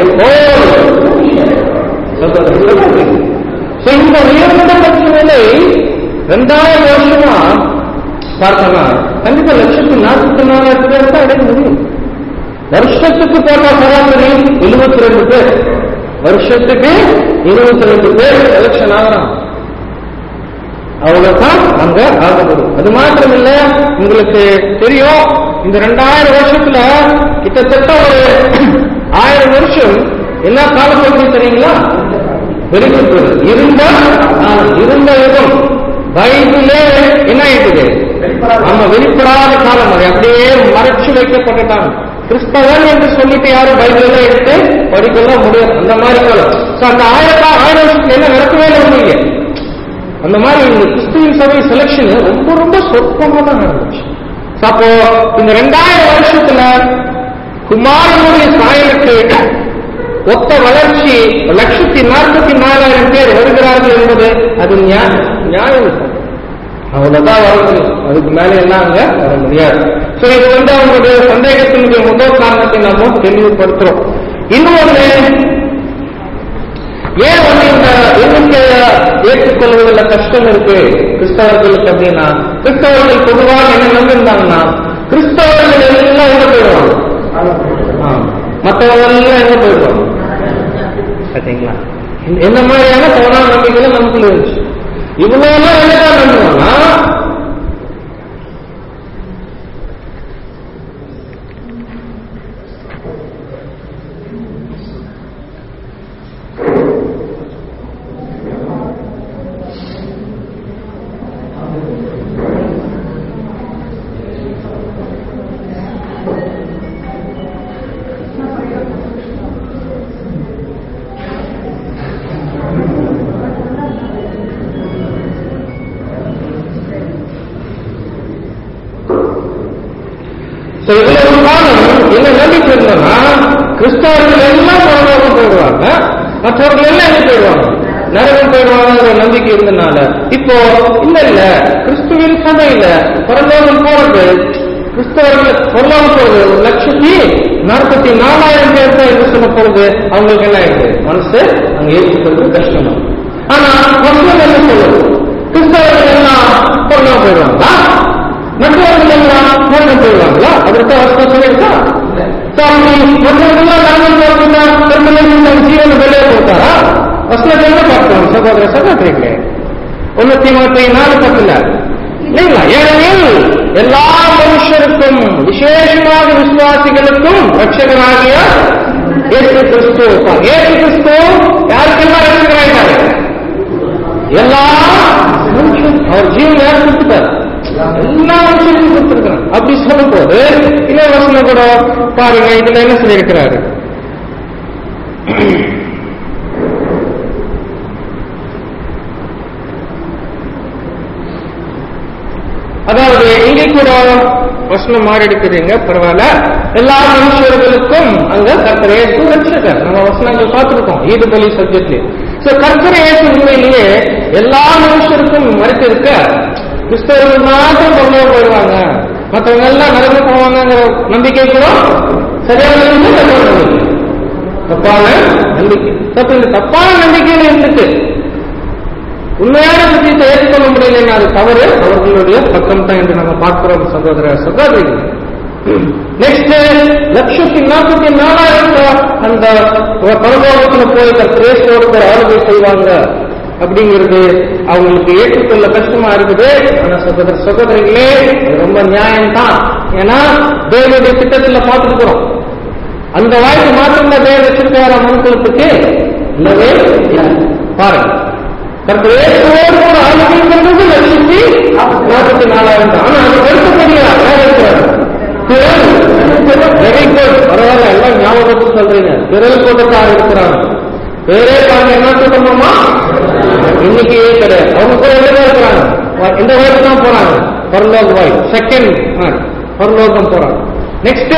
இந்த உயர்ந்த பட்சநிலை ரெண்டாயிரம் வருஷமா பார்த்தோம்னா கண்டிப்பா லட்சத்து நாற்பத்தி நாலாயிரம் பேர் தான் அடைய முடியும். வருஷத்துக்கு போட்ட சராசரி எழுபத்தி ரெண்டு பேர், வருஷத்துக்கு இருபத்தி ரெண்டு பேர் எலெக்ஷன் ஆகலாம். அவ்வளவுதான் அங்க ஆகப்படும். அது மாத்திரம் இல்ல, உங்களுக்கு தெரியும் இந்த ரெண்டாயிரம் வருஷத்துல கிட்டத்தட்ட ஒரு ஆயிரம் வருஷம் என்ன காலப்பகுதி தெரியுங்களா? வெளிப்பட்டு இருந்த இருந்த யுகம் பைபிளே என்ன ஆயிட்டுது? நம்ம வெளிப்படாத காலம், அது அப்படியே மறைச்சு வைக்கப்பட்டுட்டாங்க. கிறிஸ்தவன் என்று சொல்லிட்டு யாரும் பைபிள எடுத்து படிக்கலாம் முடியாது. அந்த மாதிரி காலம். அந்த ஆயிரத்தா ஆயிரம் வருஷத்துல என்ன நடக்கவே முடியல. அந்த மாதிரி இந்த கிறிஸ்துவின் சபை செலக்ஷன் ரொம்ப ரொம்ப சொற்பமா தான் நடந்துச்சு. அப்போ இந்த ரெண்டாயிரம் வருஷத்துல குமாரனுடைய சாயலுக்கு ஒத்த வளர்ச்சி லட்சத்தி நாற்பத்தி நாலாயிரம் பேர் வருகிறார்கள் என்பது அது நியாயம். அவ்வளவுதான் வர முடியும், அதுக்கு மேல எல்லாம் அங்க வர முடியாது. சோ இது வந்து அவங்களுடைய சந்தேகத்தினுடைய முதல் காரணத்தை நாம தெளிவுபடுத்துறோம். இன்னொன்று, ஏன் வந்து இந்த எண்ணிக்கைய ஏற்றுக்கொள்வதில் கஷ்டம் இருக்கு கிறிஸ்தவர்களுக்கு அப்படின்னா, கிறிஸ்தவர்கள் பொதுவாக என்ன நம்பிருந்தாங்கன்னா கிறிஸ்தவர்கள் எல்லாம் எங்க போயிடுவாங்க, மற்றவங்க எல்லாம் எங்க போயிடுவாங்க பார்த்தீங்களா? என்ன மாதிரியான தவறான நம்பிக்கைகள் நமக்குள்ள இருந்துச்சு. இவ்வளவு என்னதான் நம்புவாங்கன்னா என்ன நம்பிக்கை இருந்தோம்னா கிறிஸ்தவர்கள் எல்லாம் பரலோகம் போயிடுவாங்க, மற்றவர்கள் எல்லாம் எங்க போயிடுவாங்க, நரகம் போயிடுவாங்க நம்பிக்கை இருந்தனால இப்போ இல்ல இல்ல கிறிஸ்துவின் சபையில பரலோகம் போறது, கிறிஸ்தவர்கள் பரலோகம் போறது ஒரு லட்சத்தி நாற்பத்தி நாலாயிரம் பேர் தான் என்று சொல்ல போறது அவங்களுக்கு என்ன ஆயிடுது, மனசு அங்க ஏற்றுக்கிறது கஷ்டமா. ஆனா வசனம் என்ன சொல்லுது, கிறிஸ்தவர்கள் எல்லாம் பரலோகம் போயிடுவாங்களா, மற்றவர்கள் எல்லாம் நரகம் போயிடுவாங்களா? அதற்கு வசனம் சொல்லியிருக்கா? ஜீவன வெளியே போட்டாரா? வசனத்தை என்ன பார்க்கணும் சகோதர சகோதரிகளே? ஒன்னு தீமத்தை நாலு பத்துல இல்லைங்களா? ஏனெனில் எல்லா மனுஷருக்கும் விசேஷமாக விசுவாசிகளுக்கும் ரட்சகராகிய இயேசு கிறிஸ்து, இயேசு கிறிஸ்து யாருக்கெல்லாம் ரட்சகராயிட்டாரு? எல்லா மனுஷன். அவர் ஜீவன் யார் கொடுத்துட்டார்? எல்லா விஷயத்தையும் கொடுத்திருக்கிறார். அப்படி சொல்லும் போது இன்னொரு வசனம் கூட பாருங்க, இதுல என்ன சொல்லியிருக்கிறாரு? அதாவது இங்கே கூட வசனம் மாறி எடுக்கிறீங்க, பரவாயில்ல. எல்லா மனுஷர்களுக்கும் அங்க கர்த்தர் இயேசு ரட்சகர். நம்ம வசனங்கள் பார்த்திருக்கோம் ஈது பலி சப்ஜெக்ட்ல. சோ கர்த்தர் இயேசு உண்மையிலேயே எல்லா மனுஷருக்கும் மறைத்திருக்க, கிறிஸ்தவர்கள் மாத்திரம் பரலோகம் போயிடுவாங்க, மற்றவங்க எல்லாம் நரகம் போவாங்கிற நம்பிக்கை கூட சரியான நம்பிக்கை, தப்பான நம்பிக்கை. தப்பு இந்த தப்பான நம்பிக்கையில இருந்துட்டு உண்மையான விஷயத்தை ஏற்றுக்கொள்ள முடியலன்னா அது தவறு அவர்களுடைய பக்கம் தான் என்று நம்ம பார்க்கிறோம் சகோதர சகோதரிகள். நெக்ஸ்ட் லட்சத்தி நாற்பத்தி நாலாயிரம் அந்த பரலோகத்தில் போய் கிரேஸ்தோடு ஒரு ஆளுகை செய்வாங்க அப்படிங்கிறது அவங்களுக்கு ஏற்றுக்கொள்ள கஷ்டமா இருக்குது. ஆனா சகோதர சகோதரிகளே ரொம்ப நியாயம்தான். ஏன்னா தேவனுடைய திட்டத்தில் பார்த்துருக்கிறோம், அந்த வாய்ப்பு மாத்திரம் தேவன் வச்சிருக்காரா மனுக்குலத்துக்கு? இல்லவே இல்லை. பாருங்க, கர்த்தரோடு கூட ஆளுகை பண்றது லட்சத்தி நாற்பத்தி நாலாயிரம் தான். ஆனா அது வருத்தப்படியா இருக்கிறார். வெரி குட், பரவாயில்ல, எல்லாம் ஞாபகத்துக்கு சொல்றீங்க. திரள் கூட்டத்தார் இருக்கிறாங்க. வேறே பாருங்க, என்ன கூட்டமா இன்னைக்கு கிடையாது. அவங்க கூட எங்க இருக்கிறாங்க? இந்த வயசு தான் போறாங்க, பரலோக வாய் செகண்ட் பரலோகம் போறாங்க. நெக்ஸ்ட்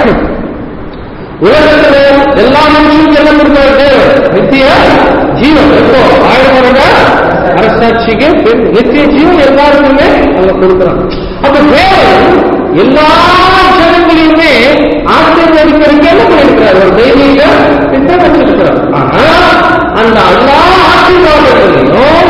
உலகத்துல எல்லா மனுஷனுக்கும் என்ன கொடுத்தாரு? நித்திய ஜீவன். எப்போ ஆயிரம் வருட அரசாட்சிக்கு நித்திய ஜீவன் எல்லாருக்குமே அவங்க கொடுக்குறாங்க. அப்ப தேவன் எல்லா ஜனங்களையுமே ஆசீர்வதிக்கிறதுக்கு என்ன பண்ணிருக்கிறார்? ஒரு தெய்வீக திட்டம் வச்சிருக்கிறார். ஆனா அந்த எல்லா ஆசீர்வாதங்களையும்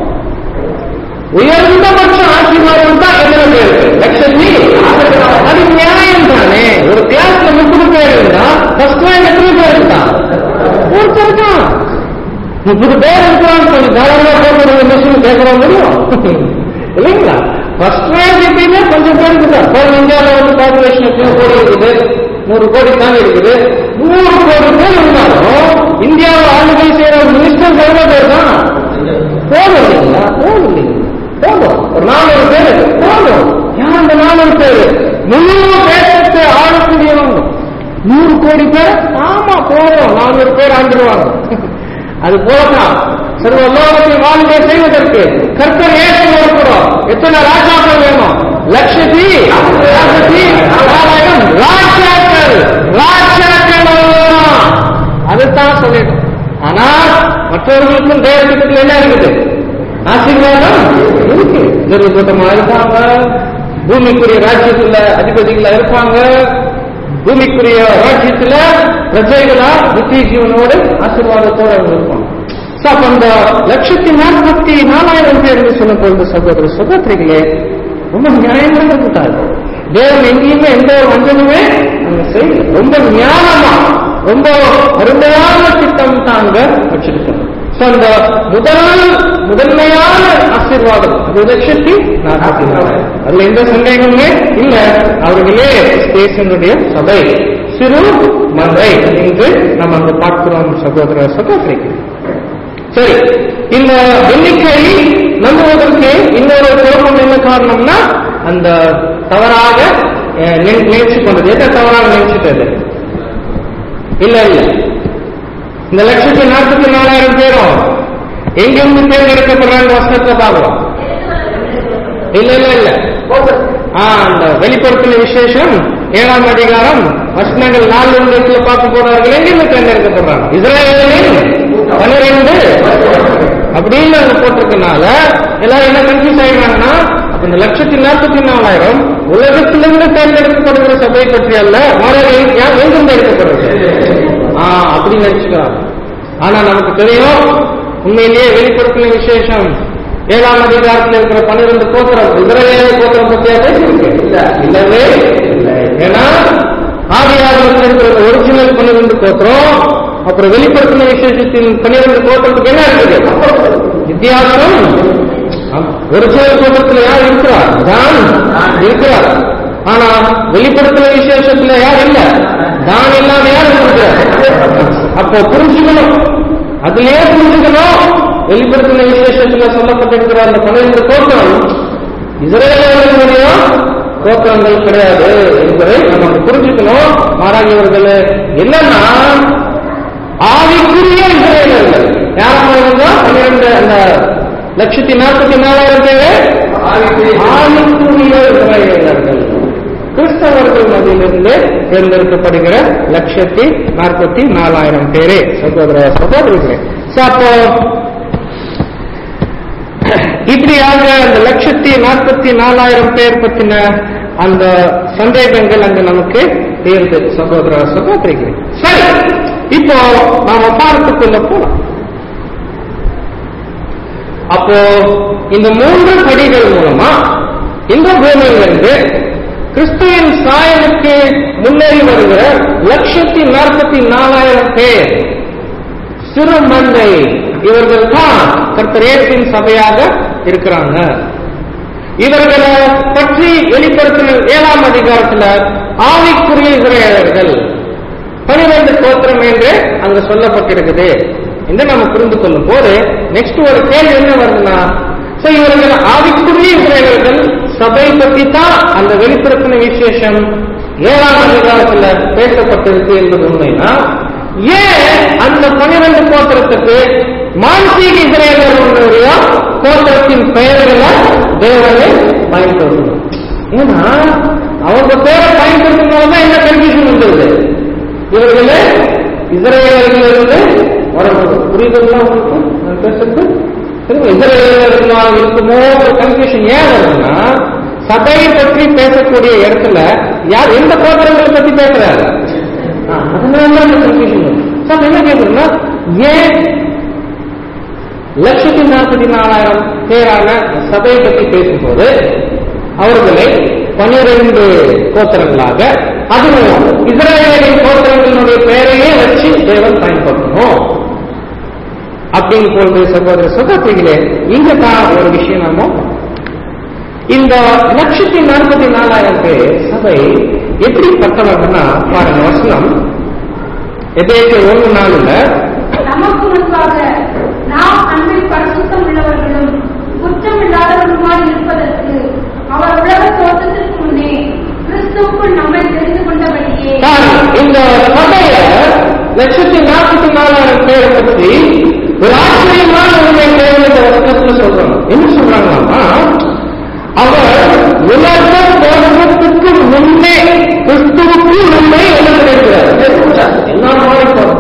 உயர்ந்தபட்ச ஆசீர்வாதம் தான் எத்தனை பேருக்கு? லட்சத்தி. அது நியாயம் தானே? ஒரு கிளாஸ்ல முப்பது பேர் இருந்தா ஃபர்ஸ்ட் ரேங்க் எத்தனை பேர் இருந்தா? ஒருத்தர் தான். முப்பது பேர் இருக்கான்னு சொல்லி தாராளமா போட்டு மிஷின் கேட்கற முடியும் இல்லைங்களா? ஃபர்ஸ்ட் ரேங்க் எப்படின்னா கொஞ்சம் பேருக்கு தான். இந்தியாவில் வந்து பாப்புலேஷன் எத்தனை கோடி இருக்குது? நூறு கோடி தானே இருக்குது. நூறு கோடி பேர் இருந்தாலும் இந்தியாவில் ஆளுகை செய்யற ஒரு மினிஸ்டர் எவ்வளவு பேர் தான்? போதும் இல்லைங்களா? போதும் இல்லைங்களா? போதும். ஒரு நானூறு பேர் போதும். ஏன் அந்த நானூறு பேர் முழு தேசத்தை ஆளக்கூடியவங்க? நூறு கோடி பேர்? ஆமா போதும், நானூறு பேர் ஆண்டுருவாங்க. அது போதான் சர்வ லோகத்தை வாழ்க்கை செய்வதற்கு கர்த்தர் ஏற்றுவோம் கூட எத்தனை ராஜாக்கள் வேணும்? லட்சத்தி லட்சத்தி நாலாயிரம் ராஜாக்கள் ராஜாக்கள் அதுதான் சொல்லிடும். ஆனா மற்றவர்களுக்கும் தேவத்திட்டத்தில் என்ன இருக்குது? ஆசீர்வாதம் இருக்கு. நிர்வகமா இருப்பாங்க, பூமிக்குரிய ராஜ்யத்துல அதிபதிகளா இருப்பாங்க, பூமிக்குரிய ராஜ்யத்துல பிரஜைகளா நித்திய ஜீவனோடு ஆசீர்வாதத்தோடு அவங்க இருப்பாங்க. அந்த லட்சத்தி நாற்பத்தி நாலாயிரம் பேர் என்று சொல்லும் பொழுது சகோதர சகோதரிகளே ரொம்ப நியாயமாக இருக்காரு. தேவன் எங்கேயுமே எந்த ஒரு வஞ்சனமே அங்க செய்யல. ரொம்ப ஞானமா ரொம்ப அருமையான திட்டம் தாங்க வச்சிருக்கோம். அந்த முதல் முதன்மையான ஆசீர்வாதம் அது லட்சத்தி நாற்பத்தி நாலாயிரம். அதுல எந்த சந்தேகமே இல்ல. அவர்களே தேசனுடைய சபை சிறு மந்தை என்று நம்ம அங்கு பார்க்கிறோம் சகோதர சகோதரிகள். சரி, இந்த எண்ணிக்கை நம்புவதற்கு இன்னொரு குழப்பம் என்ன காரணம்னா அந்த தவறாக நினைச்சு கொண்டது. எதை தவறாக நினைச்சிட்டது? இல்ல இல்ல இந்த லட்சத்தி நாற்பத்தி நாலாயிரம் பேரும் எங்கிருந்து தேர்ந்தெடுக்கப்படுறாங்க? வசனத்தை பார்க்கலாம். இல்ல இல்ல இல்ல அந்த வெளிப்படுத்தின விசேஷம் ஏழாம் அதிகாரம் வசனங்கள் நாலு இடத்துல பார்க்க போறார்கள். எங்கிருந்து தேர்ந்தெடுக்கப்படுறாங்க? இஸ்ரவேலின் பனிரெண்டு அப்படின்னு அங்க போட்டிருக்கனால எல்லாரும் என்ன கன்ஃபியூஸ் ஆயிடுறாங்கன்னா, அப்ப இந்த லட்சத்தி நாற்பத்தி நாலாயிரம் உலகத்திலிருந்து தேர்ந்தெடுக்கப்படுகிற சபை பற்றி அல்ல, எங்கிருந்து எடுக்கப்படுறது ஆஹ் அப்படின்னு நினைச்சுக்கிறாங்க. ஆனா நமக்கு தெரியும் உண்மையிலேயே வெளிப்படுத்தின விசேஷம் ஏழாம் அதிகாரத்தில் இருக்கிற பன்னிரண்டு கோத்திரம் இஸ்ரவேல் கோத்திரம் பற்றியா பேசியிருக்கு? இல்லவே இல்லை. ஏன்னா ஆதியாகமத்தில் இருக்கிற ஒரிஜினல் பன்னிரண்டு கோத்திரம் அப்புறம் வெளிப்படுத்தின விசேஷத்தின் பன்னிரண்டு கோத்திரத்துக்கு என்ன இருக்குது வித்தியாசம்? ஒரிஜினல் கோத்திரத்தில் யார் இருக்கிறார்? தான் இருக்கிறார். ஆனா வெளிப்படுத்தின விசேஷத்துல யார் இல்ல? தான் இல்லாம யார் இருக்கிறார்? அப்போ புரிஞ்சுக்கணும், அதுலயே புரிஞ்சுக்கணும். வெளிப்படுத்தின விசேஷத்துல சொல்லப்பட்டிருக்கிற அந்த பன்னிரண்டு கோத்திரம் இஸ்ரவேலுடைய கோத்திரங்கள் கிடையாது என்பதை நம்ம புரிஞ்சுக்கணும். மாறாக இவர்கள் என்னன்னா ஆவிக்குரிய இஸ்ரவேலர்கள். யாரும் பன்னிரண்டு அந்த லட்சத்தி நாற்பத்தி நாலாயிரம் பேர் ஆவிக்குரிய இஸ்ரவேலர்கள் கிறிஸ்தவர்கள் மத்தியிலிருந்து தேர்ந்தெடுக்கப்படுகிற லட்சத்தி நாற்பத்தி நாலாயிரம் பேரே சகோதர சகோதரிகளே. அப்போ இப்படியாக அந்த லட்சத்தி நாற்பத்தி நாலாயிரம் பேர் பற்றின அந்த சந்தேகங்கள் அங்கு நமக்கு தேர்ந்து சகோதர சகோதரிகளே. சரி, இப்போ நாம பார்த்துக்கொள்ள போலாம். அப்போ இந்த மூன்று படிகள் மூலமா இந்த பூமியிலிருந்து கிறிஸ்துவின் சாயலுக்கு முன்னேறி வருகிற லட்சத்தி நாற்பத்தி நாலாயிரம் பேர் சிறு மந்தை இவர்கள் தான் கர்த்தர் இயேசுவின் சபையாக இருக்கிறாங்க. இவர்களை பற்றி வெளிப்படுத்தின ஏழாம் அதிகாரத்தில் ஆவிக்குரிய இஸ்ரவேலர்கள் பன்னிரண்டு அங்க சொல்லப்பட்டிருக்குது என்று நம்ம புரிந்து கொள்ளும் போது நெக்ஸ்ட் ஒரு கேள்வி என்ன வருதுன்னா, இவர்கள் ஆவிக்குரிய இஸ்ரவேலர்கள் சபை பற்றி தான் அந்த வெளிப்படுத்தின விசேஷம் ஏழாம் அதிகாரத்துல பேசப்பட்டிருக்கு என்பது உண்மைனா, ஏன் அந்த பன்னிரண்டு கோத்திரத்துக்கு மானசீக இஸ்ரவேலர்களுடைய கோத்திரத்தின் பெயர்களை தேவனை பயன்படுத்தணும்? ஏன்னா அவங்க பேரை பயன்படுத்தினால்தான் என்ன கன்ஃபியூஷன் வந்துருது, இவர்களே இஸ்ரவேலர்களிலிருந்து வரணும். புரியுதுங்களா உங்களுக்கு நான் பேசுறது? இஸ்ரவேலர்களாக இருக்குமோ ஒரு கன்ஃபியூஷன் ஏன் வருதுன்னா, சபையை பற்றி பேசக்கூடிய இடத்துல யார் எந்த கோத்திரங்களை பற்றி பேசுறாங்க, அதனால கன்ஃபியூஷன் வரும். என்ன கேட்குறோம்னா, ஏன் லட்சத்தி நாற்பத்தி நாலாயிரம் பேரான சபையை பற்றி பேசும்போது அவர்களை பன்னிரண்டு கோத்திரங்களாக, அதுவும் இஸ்ரவேலின் கோத்திரங்களுடைய பெயரையே வச்சு தேவன் பயன்படுத்தணும் அப்படின்னு சொல்ற சகோதர சகோதரிகளே, இங்க தான் ஒரு விஷயம் நம்ம இந்த லட்சத்தி நாற்பத்தி நாலாயிரம் பேர் சபை எப்படிப்பட்டவர்னா பாருங்க, வசனம் எதேக்கு ஒன்று நாளுல நமக்கு முன்பாக நாம் அன்பில் பரிசுத்தம் உள்ளவர்களும் குற்றம் இல்லாதவர்களுமாய் இருப்பதற்கு அவர் உலக தோற்றத்திற்கு முன்னே கிறிஸ்துவுக்குள் நம்மை தெரிந்து கொண்டபடியே. இந்த சபைய லட்சத்தி நாற்பத்தி நாலாயிரம் பேரை பற்றி ஒரு ஆச்சரியமான உண்மை தேவை இந்த வசனத்துல சொல்றாங்க. என்ன சொல்றாங்கன்னா, அவர் உலக தோற்றத்துக்கு முன்னே கிறிஸ்துவுக்குள் நம்மை எழுதியிருக்கிறார். என்ன மாறிப்போம்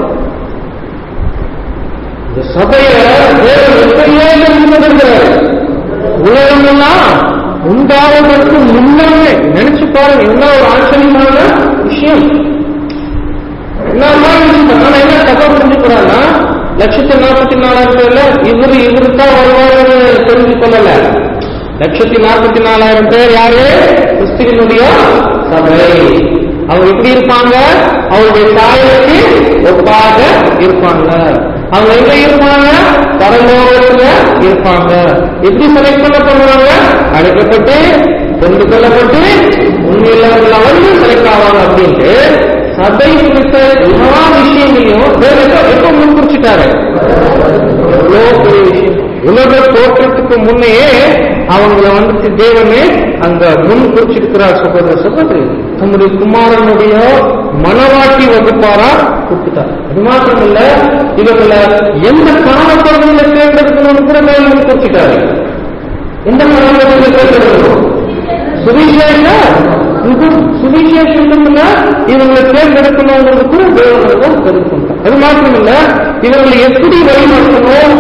இந்த சபைய தேவன் எப்படியே இருக்கிறார். உலகமெல்லாம் உண்டாவதற்கு முன்னே நினைச்சு பாருங்க, என்ன ஒரு ஆச்சரியமான விஷயம். என்ன என்ன தகவல் புரிஞ்சுக்கிறான்னா, லட்சத்தி நாற்பத்தி நாலாயிரம் பேர்ல இவரு இவரு தான் வருவாரு தெரிஞ்சு கொள்ளல. லட்சத்தி நாற்பத்தி நாலாயிரம் பேர் யாரு? கிறிஸ்துவினுடைய சபை. அவங்க எப்படி இருப்பாங்க? அவருடைய தாயத்துக்கு ஒப்பாக இருப்பாங்க. அவங்க எங்க இருப்பாங்க? பரலோகத்துல இருப்பாங்க. எப்படி செலக்ட் பண்ணப்படுவாங்க? அழைக்கப்பட்டு கொண்டு கொள்ளப்பட்டு உண்மையில வந்து செலக்ட் ஆவாங்க அப்படின்ட்டு சபை குறித்த எல்லா விஷயங்களையும் எப்ப முன் குறிச்சிட்டாரு. எவ்வளோ பெரிய விஷயம். உலக தோற்றத்துக்கு முன்னையே அவங்கள வந்துட்டு தேவனே அங்க முன் குறிச்சிருக்கிறார். சகோதர சகோதரி, தம்முடைய குமாரனுடைய மனவாட்டி வகுப்பாரா கொடுத்துட்டார். அது மாத்திரம் இல்ல, இவங்கள எந்த காலப்பகுதியில தேர்ந்தெடுக்கணும்னு கூட மேல முன் குறிச்சிட்டாரு. எந்த காலப்பகுதியில தேர்ந்தெடுக்கணும்? சுவிசேஷ சுவிசேஷம் இவங்களை தேர்ந்தெடுக்கணுங்கிறது கூட தேவன் தெரிவிக்கின்றார். அது மாத்திரம் இல்ல, இவங்களை எப்படி வழிநடத்தணும்,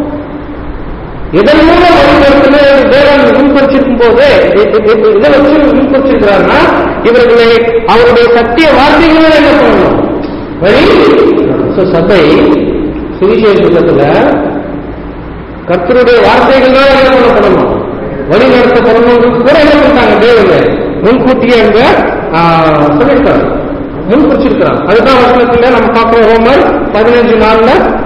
இதன் மூலம் வழிநடத்தணும் தேவன் முன்பரிச்சிருக்கும் போது இதை வச்சு முன்பரிச்சிருக்கிறார்னா, இவர்களை அவருடைய சத்திய வார்த்தைகளை என்ன பண்ணணும்? வழி சபை சுவிசேஷத்துல கர்த்தருடைய வார்த்தைகள் தான் என்ன பண்ணப்படணும்? வழி நடத்தப்படணும் கூட என்ன பண்ணிட்டாங்க? தேவன் முன்கூட்டியே அங்க சொல்லியிருக்காங்க, முன் குறிச்சிருக்கிறாங்க. அதுதான் வசனத்துல நம்ம பார்க்கிறோம். ரோமர் பதினஞ்சு நாள்ல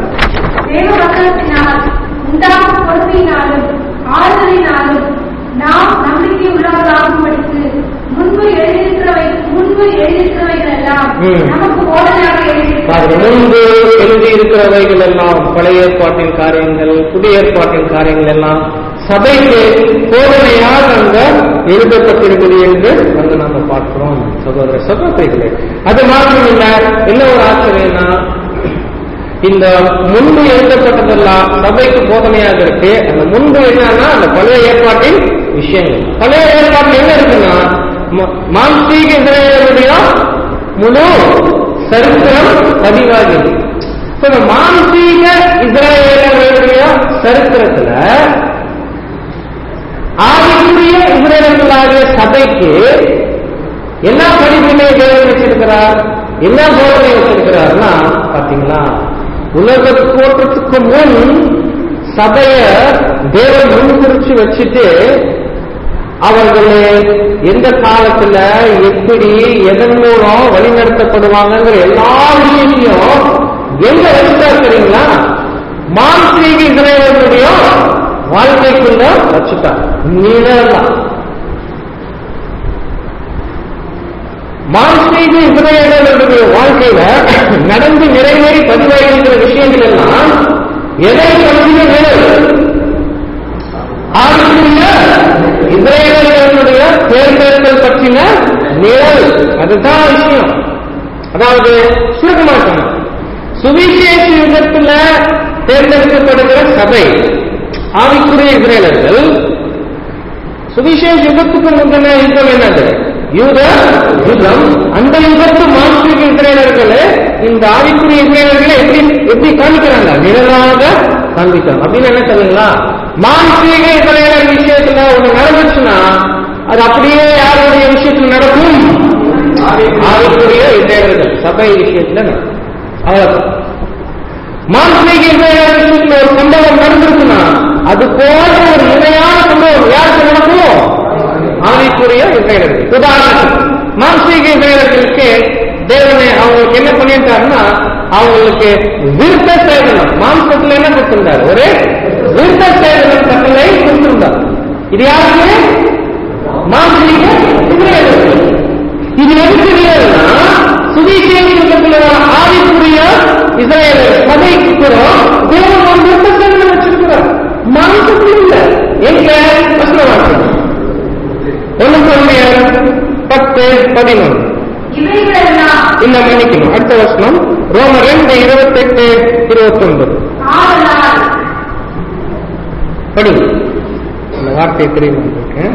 உண்டாகும் பொறுமையினாலும் ஆறுதலினாலும் நாம் நம்பிக்கை உள்ளவர்களாகும்படிக்கு முன்பு எழுதியிருக்கிறவை முன்பு எழுதியிருக்கிறவைகள் எல்லாம் நமக்கு போதனையாக எழுதியிருக்கிறது. முன்பு எழுதியிருக்கிறவைகள் எல்லாம் பழைய ஏற்பாட்டின் காரியங்கள், புதிய ஏற்பாட்டின் காரியங்கள் எல்லாம் சபைக்கு போதனையாக அங்க எழுதப்பட்டிருக்கிறது என்று வந்து நம்ம பார்க்கிறோம். சகோதர சகோதரிகளே, அது மாத்திரம் இல்ல, என்ன ஒரு ஆச்சரியம்னா, இந்த முன்பு எழுதப்பட்டதெல்லாம் சபைக்கு போதனையாக இருக்கு. அந்த முன்பு என்னன்னா அந்த பழைய ஏற்பாட்டின் விஷயங்கள். பழைய ஏற்பாட்டில் என்ன இருக்குன்னா, மாம்சீக இஸ்ரவேலுடைய முழு சரித்திரம் பதிவாகிறது. மாம்சீக இஸ்ரவேலுடைய சரித்திரத்துல ஆவிக்குரிய இஸ்ரவேலர்களாகிய சபைக்கு என்ன படிப்பினை தேவன் வச்சிருக்கிறார், என்ன போதனை வச்சிருக்கிறார்னா பாத்தீங்களா, உலக தோற்றத்துக்கு முன் சபைய தேவன் முன் குறிச்சு வச்சுட்டு அவர்களே எந்த காலத்துல எப்படி எதன் மூலம் வழிநடத்தப்படுவாங்கிற எல்லா விஷயத்தையும் எங்க வச்சுட்டா தெரியுங்களா? மாம்சீக இஸ்ரவேலுடைய வாழ்க்கைக்குள்ள வச்சுட்டா. நீதான் மாம்சீக இஸ்ரவேலுடைய வாழ்க்கையில நடந்து நிறைவேறி பதிவாகின்ற விஷயங்கள் எல்லாம் எதை பற்றின நிழல்? ஆவிக்குரிய இஸ்ரவேலர்களுடைய தேர்ந்தெடுத்தல் பற்றின நிழல். அதுதான் விஷயம். அதாவது சுருக்கமாக சுவிசேஷ யுகத்துல தேர்ந்தெடுக்கப்படுகிற சபை ஆவிக்குரிய இஸ்ரவேலர்கள். சுவிசேஷ யுகத்துக்கு முந்தின யுகம் என்னது? யூத யுகம். அந்த யுகத்து மான்சீக இஸ்ரவேலர்களே இந்த ஆவிக்குரிய இஸ்ரவேலர்களை எப்படி எப்படி காமிக்கிறாங்க? நிழலாக காண்பிக்கிறாங்க. அப்படின்னு என்ன சொல்லுங்களா? மான்சீக இஸ்ரவேலர் விஷயத்துல ஒண்ணு நடந்துச்சுன்னா அது அப்படியே யாருடைய விஷயத்துல நடக்கும்? ஆவிக்குரிய இஸ்ரவேலர்கள் சபை விஷயத்துல நடக்கும். அவ்வளவுதான். மான்சீக இஸ்ரவேலர் விஷயத்துல ஒரு சம்பவம் நடந்திருக்குன்னா அது போல ஒரு இணையான சம்பவம் யாருக்கு நடக்கும்? ஆவிக்குரிய இஸ்ரவேலர்கள். உதாரணத்துக்கு மான்சீக இஸ்ரவேலர்களுக்கு தேவனை அவங்களுக்கு என்ன பண்ணியிருக்காருன்னா அவங்களுக்கு விருத்த சேதனம் மாம்சத்துல என்ன கொடுத்திருந்தார்? ஒரு விருத்த சேதனம் கட்டளை கொடுத்திருந்தார். இது யாருக்கு? மான்சீக இஸ்ரவேலர்கள். இது எதுக்கு இல்லைன்னா சுவிசேஷ யுகத்துல ஆவிக்குரிய இஸ்ரவேலர் சபைக்கு கூட தேவன் ஒரு விருத்த சேதனம் வச்சிருக்கிறார். மாம்சத்துல இல்ல. எங்க வசனவாக்கம் ஒன்று சொல்லியார் பத்து பதினொன்று இல்ல மன்னிக்கணும். அடுத்த வசனம் ரோம ரெண்டு இருபத்தி எட்டு இருபத்தி ஒன்பது படிங்க. இந்த வார்த்தை தெரியுமா உங்களுக்கு?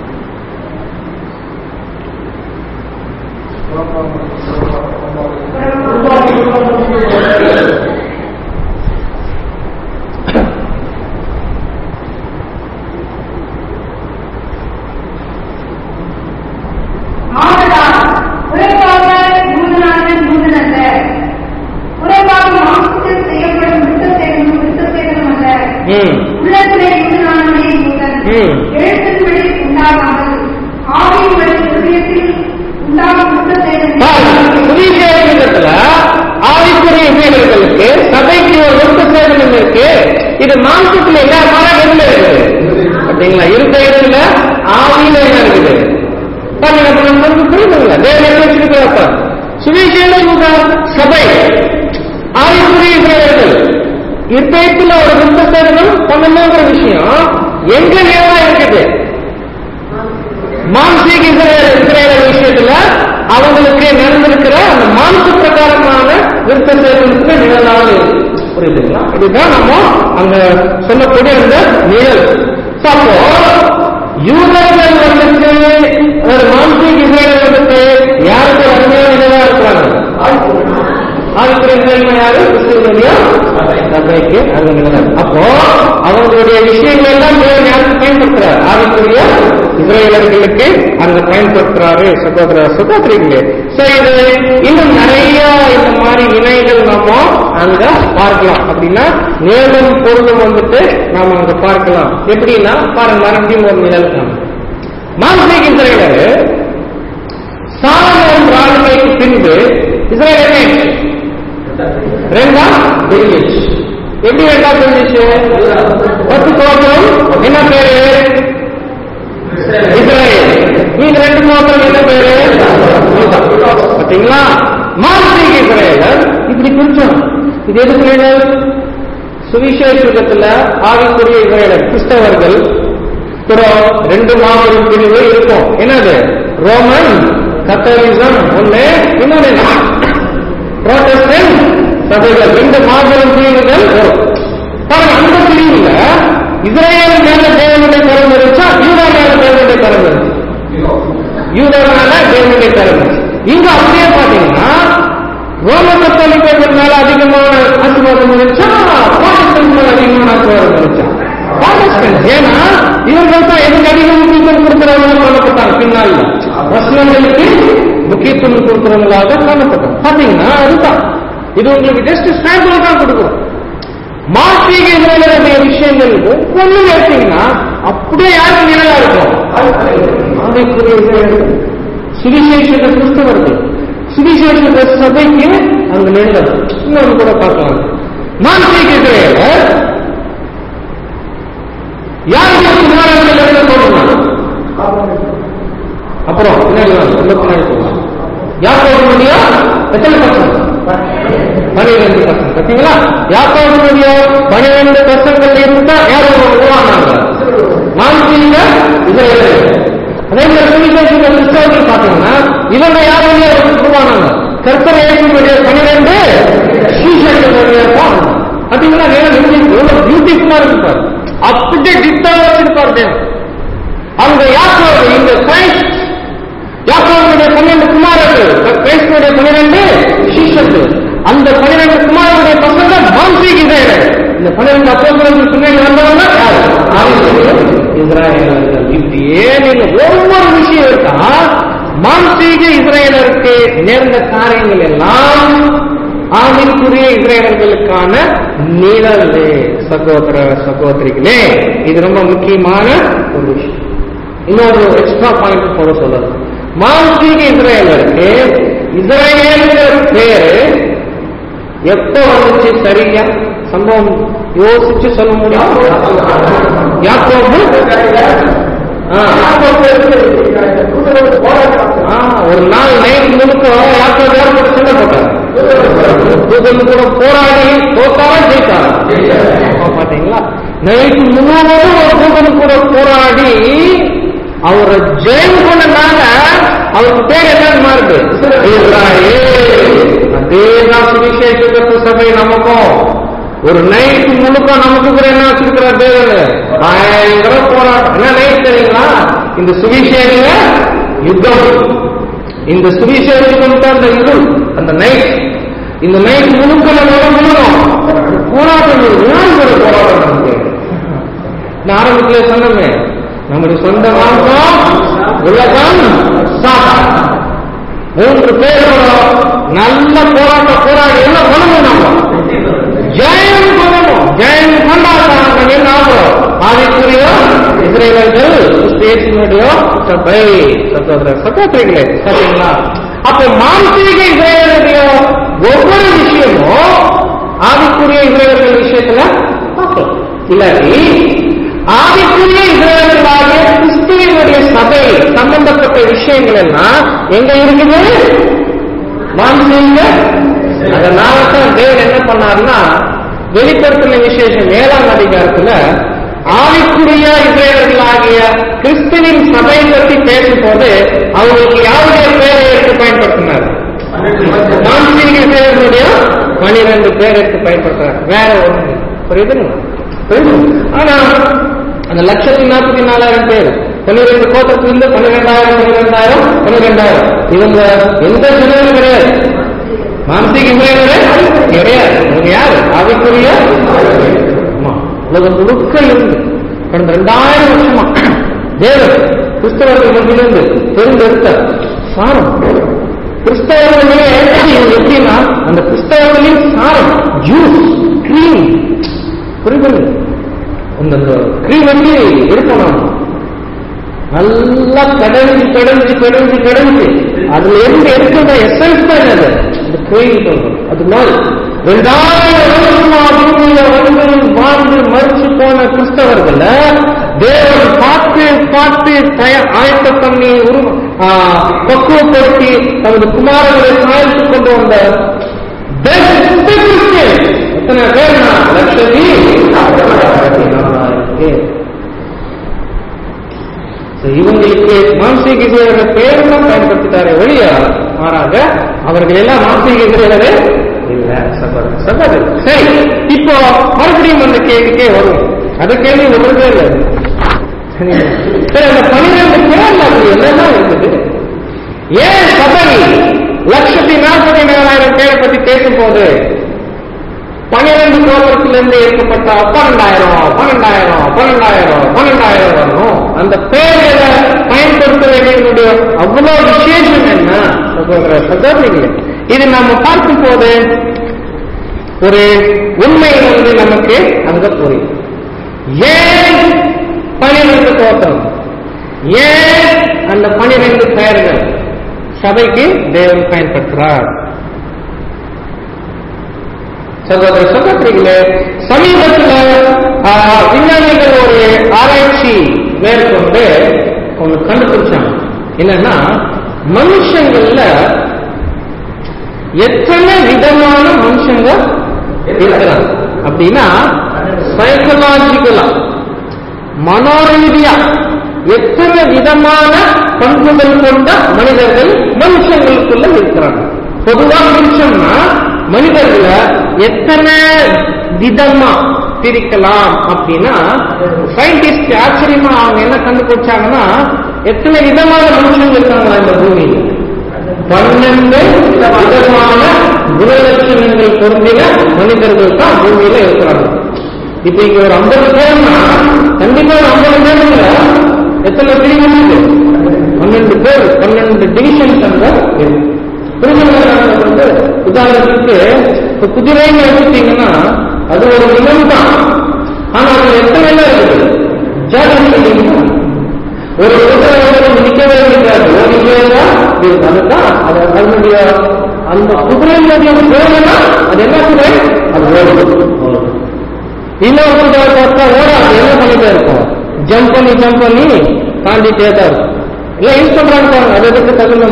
ஆவிக்குரிய இஸ்ரவேலர்களுக்கு சபைக்கு ஒரு விருத்த சேதனம் இருக்கு. இது மாம்சத்துல எல்லா மாறாக இருக்குது அப்படிங்களா? இருதயத்துல ஆவியில என்ன இருக்குது? புரியுதுங்களா? தேவன் சுவிசேஷ சபை ஆவிக்குரிய இஸ்ரவேலர்கள் இருதயத்துல ஒரு விருத்த சேதனம் பண்ணணுங்கிற விஷயம் எங்க நேரா இருக்குது? மாம்சீக இஸ்ரவேலர் விஷயத்துல அவங்களுக்கு நடந்திருக்கிற அந்த மாம்ச பிரகாரமான விருத்த சேதனத்துக்கு நிழலாக புரியுதுங்களா? இதுதான் நம்ம அங்க சொல்லக்கூடிய அந்த நிழல். அப்போ யூதர்கள் வந்துட்டு ஒரு மாம்சீக இஸ்ரவேலர் வந்துட்டு யாருக்கு அருமையான நிழலா இருக்கிறாங்க? ஆவிக்குரிய யாரு? சபைக்கு அருமையான. அப்போ அவங்களுடைய விஷயங்கள் எல்லாம் தேவன் யாருக்கு பயன்படுத்துறாரு? ஆவிக்குரிய இஸ்ரவேலர்களுக்கு அங்க பயன்படுத்துறாரு. சகோதர சகோதரிகளே, சரி, இன்னும் நிறைய இந்த மாதிரி இணைகள் நாம அங்க பார்க்கலாம். அப்படின்னா நேரம் பொருளும் வந்துட்டு நாம அங்க பார்க்கலாம். எப்படின்னா பாருங்க, மறுபடியும் ஒரு நிழல் மாம்சீக இஸ்ரவேலர் சாலமோன் ராஜ்யத்துக்கு பின்பு இஸ்ரவேல் ரெண்டாம் பிரிஞ்சிச்சு. எப்படி ரெண்டாம் பிரிஞ்சிச்சு? பத்து கோத்திரம் என்ன பேரு? இஸ்ரவேல். நீங்க ரெண்டு கோத்திரம் என்ன பேரு? பாத்தீங்களா? மாம்சீக இஸ்ரவேலர் இப்படி பிரிச்சோம். இது எதுக்கு நிழல்? சுவிசேஷ யுகத்துல ஆவிக்குரிய இஸ்ரவேலர் கிறிஸ்தவர்கள் ரெண்டு மாபெரும் பிரிவு இருக்கும். என்னது? ரோமன் கத்தோலிசம் ஒண்ணு, இன்னொன்னு புரோட்டஸ்டன்ட் சபைகள். ரெண்டு மாபெரும் பிரிவுகள் வரும். அந்த பிரிவுல இஸ்ரவேல் மேல தேவனுடைய கரம் இருந்துச்சா? யூதா மேல தேவனுடைய கரம் இருந்துச்சு? யூதா மேல தேவனுடைய கரம் இருந்துச்சு. இங்க அப்படியே பாத்தீங்கன்னா ரோம கத்தோலிக்கர்கள் மேல அதிகமான ஆசீர்வாதம் இருந்துச்சா? புரோட்டஸ்டன்ட் மேல அதிகமான ஆசீர்வாதம் இருந்துச்சா? புரோட்டஸ்டன்ட். ஏன்னா இவர்கள் தான் எதுக்கு அதிக முக்கியத்துவம் கொடுக்கிறவங்க காணப்பட்டாங்க. பின்னால் வசனங்களுக்கு முக்கியத்துவம் கொடுக்கிறவங்களாக காணப்பட்டாங்க. பாத்தீங்கன்னா அதுதான் இது உங்களுக்கு ஜஸ்ட் சாம்பிள் தான் கொடுக்கும். மார்த்தீக இஸ்ரவேலருடைய விஷயங்கள் ஒவ்வொன்றும் எடுத்தீங்கன்னா அப்படியே யாருக்கு நிழலா இருக்கும்? சுவிசேஷ கிறிஸ்தவர்கள் சுவிசேஷ சபைக்கு அங்க நிழல். இன்னொன்று கூட பார்க்கலாம். மார்த்தீக இஸ்ரவேலர் யாருக்கு சுமாரங்கள் எழுத போடுறாங்க? அப்புறம் பின்னாடி பின்னாடி போகலாம். யார் போட முடியும்? எத்தனை பர்சன்ட்? பனிரெண்டு பசங்க பார்த்தீங்களா? யாக்கோபுடைய பனிரெண்டு பசங்கள் இருந்தா யார் உருவானாங்க? மாம்சீக இஸ்ரவேலர்கள். அதே மாதிரி சுவிசேஷ கிறிஸ்தவர்கள் பார்த்தீங்கன்னா இவங்க யாருடைய உருவானாங்க? கர்த்தர் இயேசுவுடைய பனிரெண்டு சீஷர்களுடைய பார்த்தீங்களா? எவ்வளவு பியூட்டிஃபுல்லா இருப்பார், அப்படியே டிட்டா வச்சிருப்பார் தேவன். அவங்க யாக்கோபு, இந்த கிரைஸ்ட், யாக்கோபுடைய பன்னிரண்டு குமாரர்கள், கிரைஸ்துடைய பன்னிரண்டு சீஷர்கள், அந்த பன்னிரண்டு குமாரர்களுடைய பசங்க மாம்சீக இஸ்ரவேலர்கள். இந்த பன்னிரண்டு அப்போஸ்தலர்கள் பின்னாடி வந்தவங்க யாரு? இஸ்ரவேலர்கள். இப்படியே நீங்க ஒவ்வொரு விஷயம் இருக்கா மாம்சீக இஸ்ரவேலருக்கு நேர்ந்த காரியங்கள் எல்லாம் ஆவிக்குரிய இஸ்ரவேலர்களுக்கான நிழலே. சகோதர சகோதரிகளே, இது ரொம்ப முக்கியமான ஒரு விஷயம். இன்னொரு எக்ஸ்ட்ரா பாயிண்ட் போல சொல்லலாம். மாம்சீக இஸ்ரவேலருக்கு இஸ்ரவேலுங்கிற பேரு எப்போ வந்துச்சு? சரியா சம்பவம் யோசிச்சு சொல்ல முடியும்? யாக்கோபு ஒரு நாள் நைட் முழுக்க யாக்கோபு ஏற்பட்டு சொல்ல போட்டார். கூட போராடி தோத்தாரா ஜெயித்தாரா? பாத்தீங்களா? நைட் முழுவதும் ஒரு தூதன் கூட போராடி அவரை ஜெயம் கொண்டனால அவருக்கு பேர் என்னன்னு மாறுது? அதேதான் சுவிசேஷ சபை நமக்கும் ஒரு நைட் முழுக்க நமக்கு கூட என்ன வச்சிருக்கிற தேவன் பயங்கர போராட்டம். என்ன நைட் தெரியுங்களா? இந்த சுவிசேஷ யுத்தம், இந்த சுவிசேஷ யுத்தம் அந்த இது அந்த நைட், இந்த நைட் முழுக்க நம்ம முழுதும் போராட்டம். போராட்டம் நமக்கு நான் ஆரம்பத்திலே சொன்னமே, நம்முடைய சொந்த மார்க்கம் உலகம் சாதா மூன்று பேரோட நல்ல போராட்ட போராடி என்ன பண்ணணும்? நம்ம ஜெயம் பண்ணணும். ஜெயம் கொண்டாடுறாங்க. என்ன ஆகும்? ஆவிக்குரிய இஸ்ரவேலர்கள் கிறிஸ்துவினுடைய சபை. சகோதர சகோதரிகளே, சரிங்களா? அப்ப மாம்சீக இஸ்ரவேலருடைய ஒவ்வொரு விஷயமும் ஆவிக்குரிய இஸ்ரவேலர்கள் விஷயத்துல பார்க்கலாம். இல்லாட்டி ஆவிக்குரிய இஸ்ரவேலர்களாகிய கிறிஸ்துவினுடைய சபை சம்பந்தப்பட்ட விஷயங்கள் எல்லாம் எங்க இருக்குது? மாம்சீக. அதனால தான் தேவன் என்ன பண்ணாருன்னா, வெளிப்படுத்தின விசேஷம் ஏழாம் அதிகாரத்துல ஆவிக்குரிய இஸ்ரவேலர்களாகிய கிறிஸ்துவின் சபை பற்றி பேசும் போது அவங்களுக்கு யாருடைய பேரை எடுத்து பயன்படுத்தினார்? மாம்சீக இஸ்ரவேலர்களுடைய பனிரெண்டு பேர் எடுத்து பயன்படுத்தினார். வேற ஒண்ணு புரியுதுங்களா? ஆனா அந்த லட்சத்தி நாற்பத்தி நாலாயிரம் பேர் பன்னிரெண்டு கோட்டத்திலிருந்து பன்னிரெண்டாயிரம் பன்னிரெண்டாயிரம் பன்னிரெண்டாயிரம் இவங்க எந்த ஜனங்களும் கிடையாது. மாம்சீக இஸ்ரவேலர்களே கிடையாது. இவங்க யாரு? ஆவிக்குரிய உலகம் முழுக்க இருந்து கடந்த இரண்டாயிரம் வருஷமா தேவன் கிறிஸ்தவர்கள் மத்தியிலிருந்து தேர்ந்தெடுத்த சாரம். கிறிஸ்தவர்களே எப்படின்னா அந்த கிறிஸ்தவர்களின் சாரம் ஜூஸ் கிரீம் புரியுது. அந்த கிரீம் வந்து இருக்கணும் நல்லா கடந்து கடந்து கடந்து கடந்து அதுல இருந்து எடுக்கிற எசன்ஸ் தான் அது அந்த கிரீம் சொல்றோம். அது மாதிரி ரெண்டாயிரம் வருஷமா பூமியில வந்து வாழ்ந்து மறுச்சு போன கிறிஸ்தவர்கள தேவன் பார்த்து பார்த்து ஆயத்த பண்ணி ஒரு பக்குவப்படுத்தி தமது குமாரர்களை சாய்த்து கொண்டு வந்த எத்தனை பேர்? லட்சத்தி இவங்களுக்கு மாம்சீக இஸ்ரவேலர் பேரெல்லாம் பயன்படுத்திட்டாரே ஒழிய மாறாக அவர்கள் எல்லாம் மாம்சீக இஸ்ரவேலரே இல்ல. சகோதரர் சகோதரர் சரி, இப்போ மறுபடியும் அந்த கேள்விக்கே வரும். அந்த கேள்வி ஒன்றுமே இல்லை. சரி, அந்த பன்னிரெண்டு பேர்ல அப்படி என்னதான் இருக்குது? ஏன் சபை லட்சத்தி நாற்பத்தி நாலாயிரம் பேரை பத்தி பேசும் போது பன்னிரண்டு கோபத்திலிருந்து ஏற்பட்ட பன்னெண்டாயிரம் பன்னெண்டாயிரம் பன்னெண்டாயிரம் பன்னெண்டாயிரம் வரணும்? அந்த பேரை பயன்படுத்த வேண்டிய அவ்வளவு விசேஷம் என்ன? சகோதரிகளே, இது நம்ம பார்க்கும் போது ஒரு உண்மை வந்து நமக்கு அங்க புரியும். ஏன் பனிரெண்டு கோத்திரம்? ஏன் அந்த பனிரெண்டு பெயர்கள் சபைக்கு தேவன் பயன்படுத்துறார்? சகோதர சகோதரிகளே, சமீபத்தில் விஞ்ஞானிகள் ஒரு ஆராய்ச்சி மேற்கொண்டு ஒன்று கண்டுபிடிச்சாங்க. என்னன்னா, மனுஷங்கள்ல எத்தனை விதமான மனுஷங்க இருக்கிறாங்க அப்படின்னா சைக்கலாஜிக்கலா மனோரீதியா எத்தனை விதமான பண்புகள் கொண்ட மனிதர்கள் மனுஷங்களுக்குள்ள இருக்கிறாங்க. பொதுவா மனுஷன்னா மனிதர்களை எத்தனை விதமா பிரிக்கலாம் அப்படின்னா சயின்டிஸ்ட் ஆச்சரியமா அவங்க என்ன கண்டுபிடிச்சாங்கன்னா எத்தனை விதமான மனுஷங்க இருக்காங்களா இந்த பூமியில பன்னெண்டு விதமான குணலட்சணங்கள் பொருந்தின மனிதர்கள் தான் பூமியில இருக்கிறாங்க. இப்ப இங்க ஒரு ஐம்பது பேர்னா கண்டிப்பா ஒரு ஐம்பது பேருங்க எத்தனை பிரிவு இருக்கு? பன்னெண்டு பேர், பன்னெண்டு டிவிஷன்ஸ் அங்க வந்து உதாரணத்துக்கு இப்ப குதிரைன்னு எடுத்துட்டீங்கன்னா அது ஒரு இனம் தான். ஆனா அது எத்தனை இருக்குது ஜாதி ஒரு குதிரை நிக்கவே இருக்காது அதுதான் அது அதனுடைய அந்த குதிரையினுடைய ஓடுனா அது என்ன குதிரை அது ஓடுது. இன்னொரு குதிரை பார்த்தா ஓடாது என்ன பண்ணிட்டே இருக்கும் ஜம்ப் பண்ணி ஜம்ப் பண்ணி தாண்டிட்டே தான் இருக்கும். இல்ல யூஸ் பண்றாங்க அதை பற்றி தகுந்த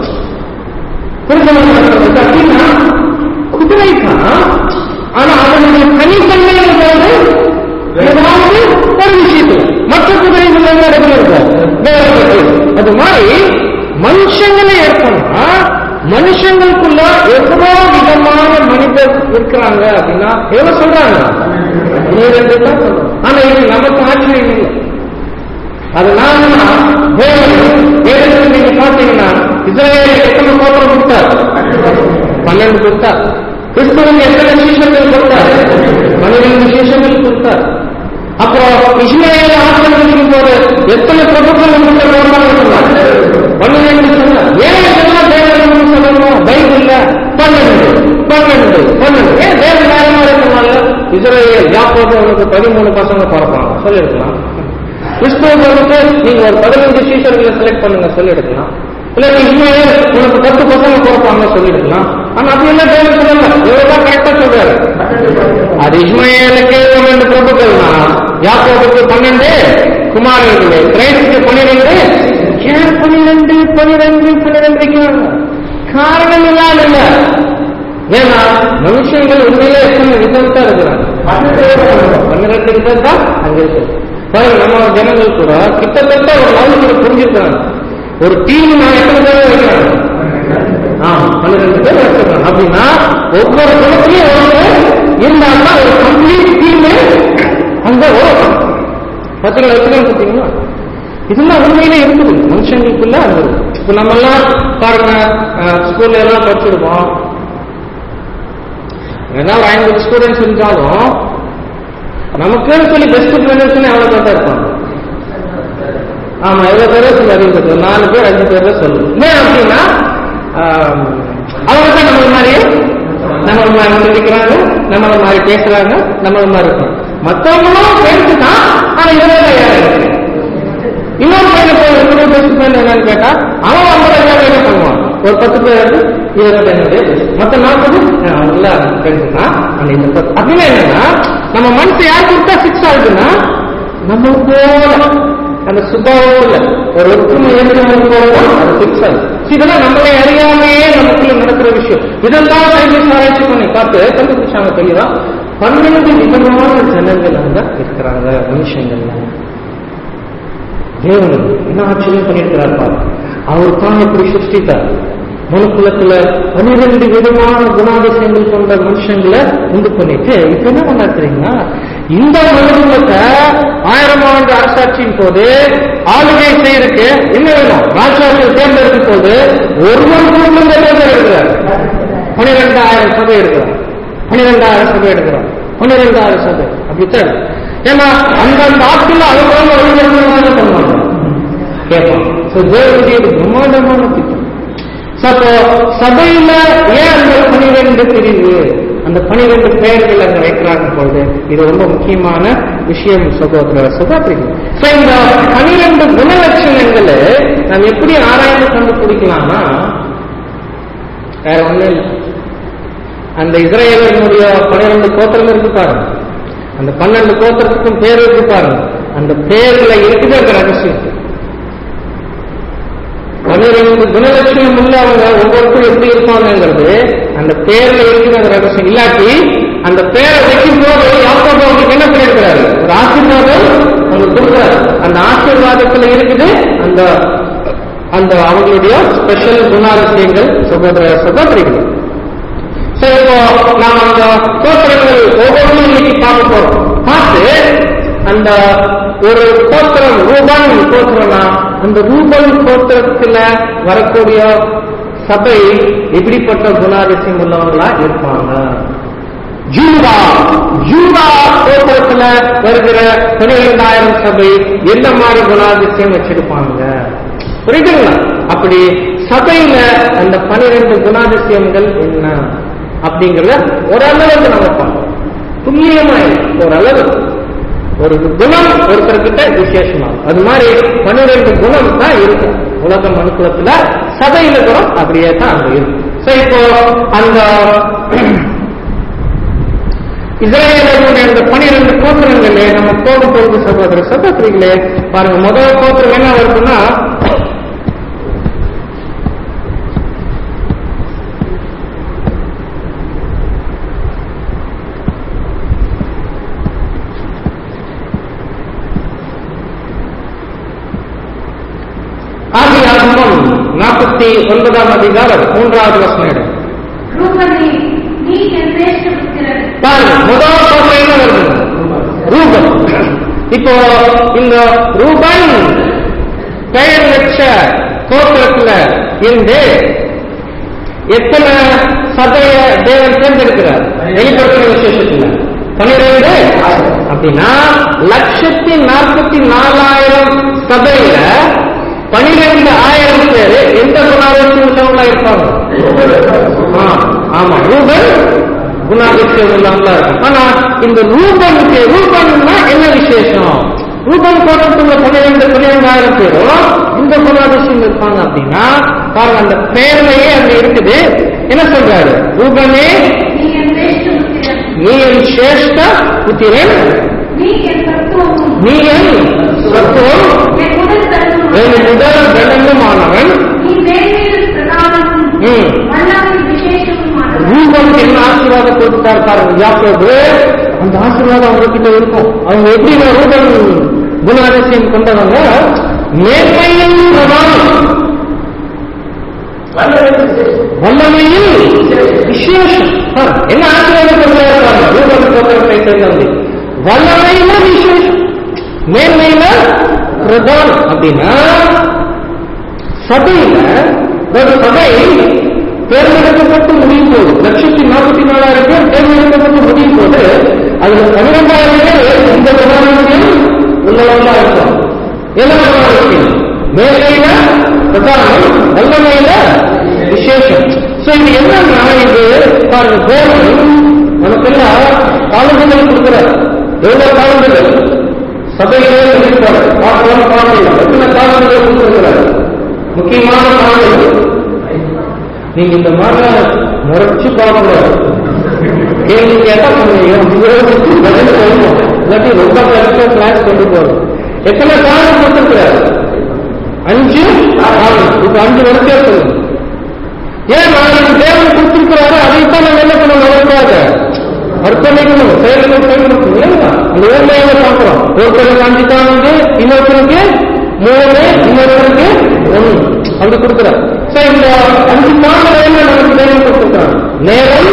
அப்படின்னா குதிரை தான். ஆனா அதனுடைய தனித்தன்மை போது ஏதாவது ஒரு விஷயத்துல மற்ற குதிரைகள் இடத்துல இருக்கும் வேறுபட்டு. அது மாதிரி மனுஷங்களே இருக்கணும்னா மனுஷங்களுக்குள்ள எவ்வளோ விதமான மனிதர் இருக்கிறாங்க அப்படின்னா எவ்வளவு சொல்றாங்க. ஆனா இது நமக்கு ஆச்சரியம் இல்லை. அதனால நீங்க பாத்தீங்கன்னா இஸ்ரேல் எத்தனை கோத்திரம் கொடுத்தார்? பன்னெண்டு கொடுத்தார். கிறிஸ்துவன் எத்தனை சீஷர்கள் கொடுத்தார்? பன்னிரண்டு சீஷர்கள் கொடுத்தார். அப்புறம் இஸ்ரேல் ஆசிரியர் போது எத்தனை பிரபுக்கள் பன்னிரண்டு சொன்னார். ஏன் இதெல்லாம் தேவன் சொல்லணும்? பைபிள்ல பன்னெண்டு பன்னெண்டு பன்னெண்டு ஏன் தேவன் நேரமா இருக்கனால இஸ்ரேல் யாக்கோபு அவனுக்கு பதிமூணு பசங்க பிறப்பாங்க சொல்லியிருக்கலாம். கிறிஸ்துவர்களுக்கு நீங்க ஒரு பதினஞ்சு சீஷர்களை செலக்ட் பண்ணுங்க சொல்லியிருக்கலாம். இல்ல இஸ்மாயில் உனக்கு பத்து பசங்க பிறப்பாங்க சொல்லியிருக்கலாம். ஆனா அது என்ன தேவன் சொல்லல, இவர்தான் கரெக்டா சொல்றாரு. அது இஸ்மாயிலுக்கு பன்னெண்டு பிரபுக்கள்னா யாக்கோபுக்கு பன்னெண்டு குமாரர்கள், கிரைஸ்டுக்கு பன்னிரெண்டு. ஏன் பன்னிரெண்டு பன்னிரெண்டு பன்னிரெண்டு வைக்கிறாங்க? காரணம் இல்லாத இல்ல. ஏன்னா மனுஷங்கள் உண்மையிலே எத்தனை விதம் தான் இருக்கிறாங்க. பன்னிரெண்டு விதம் தான் அங்க இருக்கு. நம்ம ஜனங்கள் கூட கிட்டத்தட்ட ஒரு நாளைக்கு புரிஞ்சிருக்காங்க. ஒரு டீம் நான் எத்தனை பேர் வைக்கிறாங்க? ஆமா பன்னிரெண்டு பேர் வச்சிருக்காங்க. அப்படின்னா ஒவ்வொரு குலத்திலையும் ஒருவர் இருந்தால்தான் ஒரு கம்ப்ளீட் டீம் அங்க வரும். பத்திரிகை வச்சுக்கலாம் பார்த்தீங்களா? இதெல்லாம் உண்மையிலே இருக்குது மனுஷங்களுக்குள்ள. அது இப்ப நம்ம எல்லாம் பாருங்க ஸ்கூல்ல எல்லாம் படிச்சிருக்கோம். ஏன்னா ஒரு ஐம்பது ஸ்டூடெண்ட்ஸ் இருந்தாலும் நமக்குன்னு சொல்லி பெஸ்ட் ஃப்ரெண்ட்ஸ் எவ்வளவு பேர் தான் இருப்பாங்க. ஆமா எவ்வளவு பேரே சொல்லி அறிவிக்கிறது நாலு பேர் அஞ்சு பேர் தான் சொல்லுவோம். ஏன் அப்படின்னா அவங்க தான் நம்மள மாதிரி நம்மள மாதிரி சிந்திக்கிறாங்க, நம்மள மாதிரி பேசுறாங்க, நம்மள மாதிரி இருக்கும். மற்றவங்களும் பேருக்கு தான். ஆனா இவங்க யாரு இன்னொரு பையனை போய் பெஸ்ட் ஃப்ரெண்ட் என்னன்னு கேட்டா அவன் ஐம்பது எல்லாரும் என்ன பண்ணுவான்? ஒரு பத்து பேர் இருபது என்னுடைய மொத்த நாற்பது நல்லா ஃப்ரெண்ட்ஸ் தான். அப்படின்னா என்னன்னா நம்ம மனசு யார் கொடுத்தா சிக்ஸ் ஆகுதுன்னா நம்ம போல அந்த சுபாவத்துல ஒரு ஒற்றுமை ஏற்கனவே போலதான் அது சிக்ஸ் ஆகுது. இதெல்லாம் நம்மளை அறியாமையே நமக்குள்ள நடக்கிற விஷயம். இதெல்லாம் சயின்டிஸ்ட் ஆராய்ச்சி பண்ணி பார்த்து கண்டுபிடிச்சாங்க தெளிவா. பன்னெண்டு விதமான ஜனங்கள் அங்க இருக்கிறாங்க மனுஷங்கள்ல. தேவன் என்ன ஆச்சரியம் பண்ணியிருக்கிறார் பாரு. அவர் தான் எப்படி சிருஷ்டித்தார். மனுக்குலத்துல பன்னிரெண்டு விதமான குணாதிசயங்கள் கொண்ட மனுஷங்களை உண்டு பண்ணிட்டு இப்ப என்ன பண்ணாருன்னா இந்த மனுக்குலத்தை ஆயிரம் ஆண்டு அரசாட்சியின் போது ஆளுகை செய்யறதுக்கு என்ன வேணும்? ராஜாக்கள் தேர்ந்தெடுக்கும் போது ஒருவர் குடும்பம் தேர்ந்தெடுக்கிறார். பனிரெண்டாயிரம் சபை எடுக்கிறார். பனிரெண்டாயிரம் சபை எடுக்கிறார். பன்னிரெண்டாயிரம் சபை அப்படித்தான். ஏன்னா அந்தந்த ஆட்கள் அவங்க பண்ணுவாங்க கேட்பாங்க. தேவனுடைய பிரம்மாண்டமான திட்டம். அப்போ சபையில ஏன் அந்த பனிரெண்டு பிரிவு, அந்த பனிரெண்டு பெயர்கள் அங்க வைக்கிறாங்க போது இது ரொம்ப முக்கியமான விஷயம் சகோதர சகோதரிகள். இந்த பனிரெண்டு குணலட்சணங்களை நாம் எப்படி ஆராய்ந்து கண்டுபிடிக்கலாம்னா வேற ஒண்ணு இல்லை. அந்த இஸ்ரேலினுடைய பனிரெண்டு கோத்திரம் இருக்கு பாருங்க. அந்த பன்னெண்டு கோத்திரத்துக்கும் பேர் இருக்கு பாருங்க. அந்த பேர்ல இருக்குது அந்த ரகசியம். பன்னிரண்டு குணலட்சணம் உள்ள அவங்க ஒவ்வொருத்தரும் எப்படி இருப்பாங்கிறது அந்த பேர்ல இருக்கிற அந்த ரகசியம். இல்லாட்டி அந்த பேரை வைக்கும் போது யாக்கோபு அவங்களுக்கு என்ன பண்ணிருக்கிறாரு? ஒரு ஆசீர்வாதம் அவங்க கொடுக்குறாரு. அந்த ஆசீர்வாதத்துல இருக்குது அந்த அந்த அவங்களுடைய ஸ்பெஷல் குணாதிசயங்கள். சகோதர சகோதரிகள், சரி, இப்போ நாம் அந்த கோத்திரங்கள் ஒவ்வொன்றும் இன்னைக்கு பார்க்க போறோம். பார்த்து அந்த ஒரு கோத்திரம் ரூபன் கோத்திரம்னா அந்த ரூபன் கோத்திரத்துல வரக்கூடிய சபை எப்படிப்பட்ட குணாதிசயம் உள்ளவங்களா இருப்பாங்க? ஜூதா ஜூதா கோத்திரத்துல வருகிற பன்னிரெண்டாயிரம் சபை எந்த மாதிரி குணாதிசயம் வச்சிருப்பாங்க? புரியுதுங்களா? அப்படி சபையில அந்த பன்னிரெண்டு குணாதிசயங்கள் என்ன அப்படிங்கறத ஓரளவுக்கு நம்ம பார்ப்போம். துல்லியமா ஓரளவு ஒரு குணம் ஒருத்தர்கிட்ட விசேஷமாகும். அது மாதிரி பன்னிரெண்டு குணம் தான் இருக்கும் உலக மனுக்குலத்துல. சபையில குணம் அப்படியே தான் அங்க இருக்கும். சோ இப்போ அந்த இஸ்ரேலுடைய அந்த பன்னிரெண்டு கோத்திரங்களே நம்ம போகும் போது சகோதர சகோதரிகளே பாருங்க, முதல் கோத்திரம் என்ன வருதுன்னா ஆதியாகமம் நாற்பத்தி ஒன்பதாம் அதிகாரம் மூன்றாவது வசனம். பாருங்க, முதல் கோத்திரம் என்ன வருது? ரூபன். இப்போ இந்த ரூபன் பெயர் வச்ச கோத்திரத்துல இருந்து எத்தனை சபைய தேவன் தேர்ந்தெடுக்கிறார்? வெளிப்படுத்துற விசேஷத்துல பன்னிரண்டு. அப்படின்னா லட்சத்தி நாற்பத்தி நாலாயிரம் சபையில பனிரெண்டு ஆயிரம் பேரு எந்த குணாதிசயம் உள்ளவங்களா இருப்பாங்க? ஆமா, ரூபன் குணாதிசயம் உள்ளவங்களா இருக்கும். ஆனா இந்த ரூபனுக்கு ரூபன்னா என்ன விசேஷம்? ரூபன் கோட்டத்துள்ள பன்னிரெண்டு பன்னிரெண்டாயிரம் பேரும் இந்த குணாதிசயம் இருப்பாங்க. அப்படின்னா பாருங்க, அந்த பேர்லயே அங்க இருக்குது. என்ன சொல்றாரு? ரூபனே நீ என் சிரேஷ்ட புத்திரன், நீ என் சத்துவம், என் முதல் கனனுமானவன். ரூபனுக்கு என்ன ஆசீர்வாதம் கொடுத்தாரு பாருங்க யாக்கோபு. அந்த ஆசீர்வாதம் அவங்க கிட்ட இருக்கும். அவங்க எப்படி ரூபன் குணாதிசயம் கொண்டவங்க? மேன்மையில் பிரதானம், வல்லமையில் விசேஷம். என்ன ஆசீர்வாதம் கொடுத்தாரு? ரூபன் கோத்திரத்தை சேர்ந்தவங்க வல்லமையில விசேஷம், மேன்மையில பிரதானம். அப்படின்னா சபையில ஒரு சபை தேர்ந்தெடுக்கப்பட்டு முடியும் போது லட்சத்தி நாற்பத்தி நாலாயிரம் பேர் தேர்ந்தெடுக்கப்பட்டு முடியும் போது அதுல பன்னிரெண்டாயிரம் பேர் இந்த குணாதிசயம் உள்ளவங்களா இருக்கும். என்ன குணாதிசயம்? மேன்மையில பிரதானம், வல்லமையில விசேஷம். சோ இது என்னன்னா, இது பாருங்க, தேவன் நமக்கெல்லாம் காலங்கள் கொடுக்கிறார். எவ்வளவு காலங்கள் சபையிலே சொல்லியிருக்காரு. பார்க்கலாம் பார்க்கலாம் எத்தனை காலங்கள் கொடுத்திருக்கிறார்? முக்கியமான காலங்கள். நீங்க இந்த மாதிரி முறைச்சு பார்க்கக்கூடாது. கேள்வி கேட்டா பதில் சொல்லணும், இல்லாட்டி ரொம்ப கரெக்டா கிளாஸ் கொண்டு போறோம். எத்தனை காலம் கொடுத்திருக்கிறார்? அஞ்சு காலம். இப்ப அஞ்சு வரைக்கே சொல்லணும். ஏன் நாளைக்கு தேவன் கொடுத்திருக்கிறாரு, அதைத்தான் நம்ம என்ன பண்ண நடக்காத அர்ப்பணிக்கணும், செயல்கள் செயல்படுத்தணும். இல்லைங்களா? அந்த ஊர்மையில பார்க்கிறோம். ஒருத்தருக்கு அஞ்சு காலம், இன்னொருத்தருக்கு மூணு, இன்னொருத்தருக்கு ஒண்ணு அப்படி கொடுக்கிறார். இந்த அஞ்சு காலம் நமக்கு தேவன் கொடுத்திருக்கிறார். நேரம்,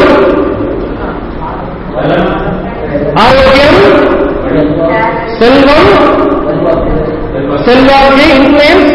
ஆரோக்கியம், செல்வம், செல்வாக்கு, இன்ஃப்ளூயன்ஸ்,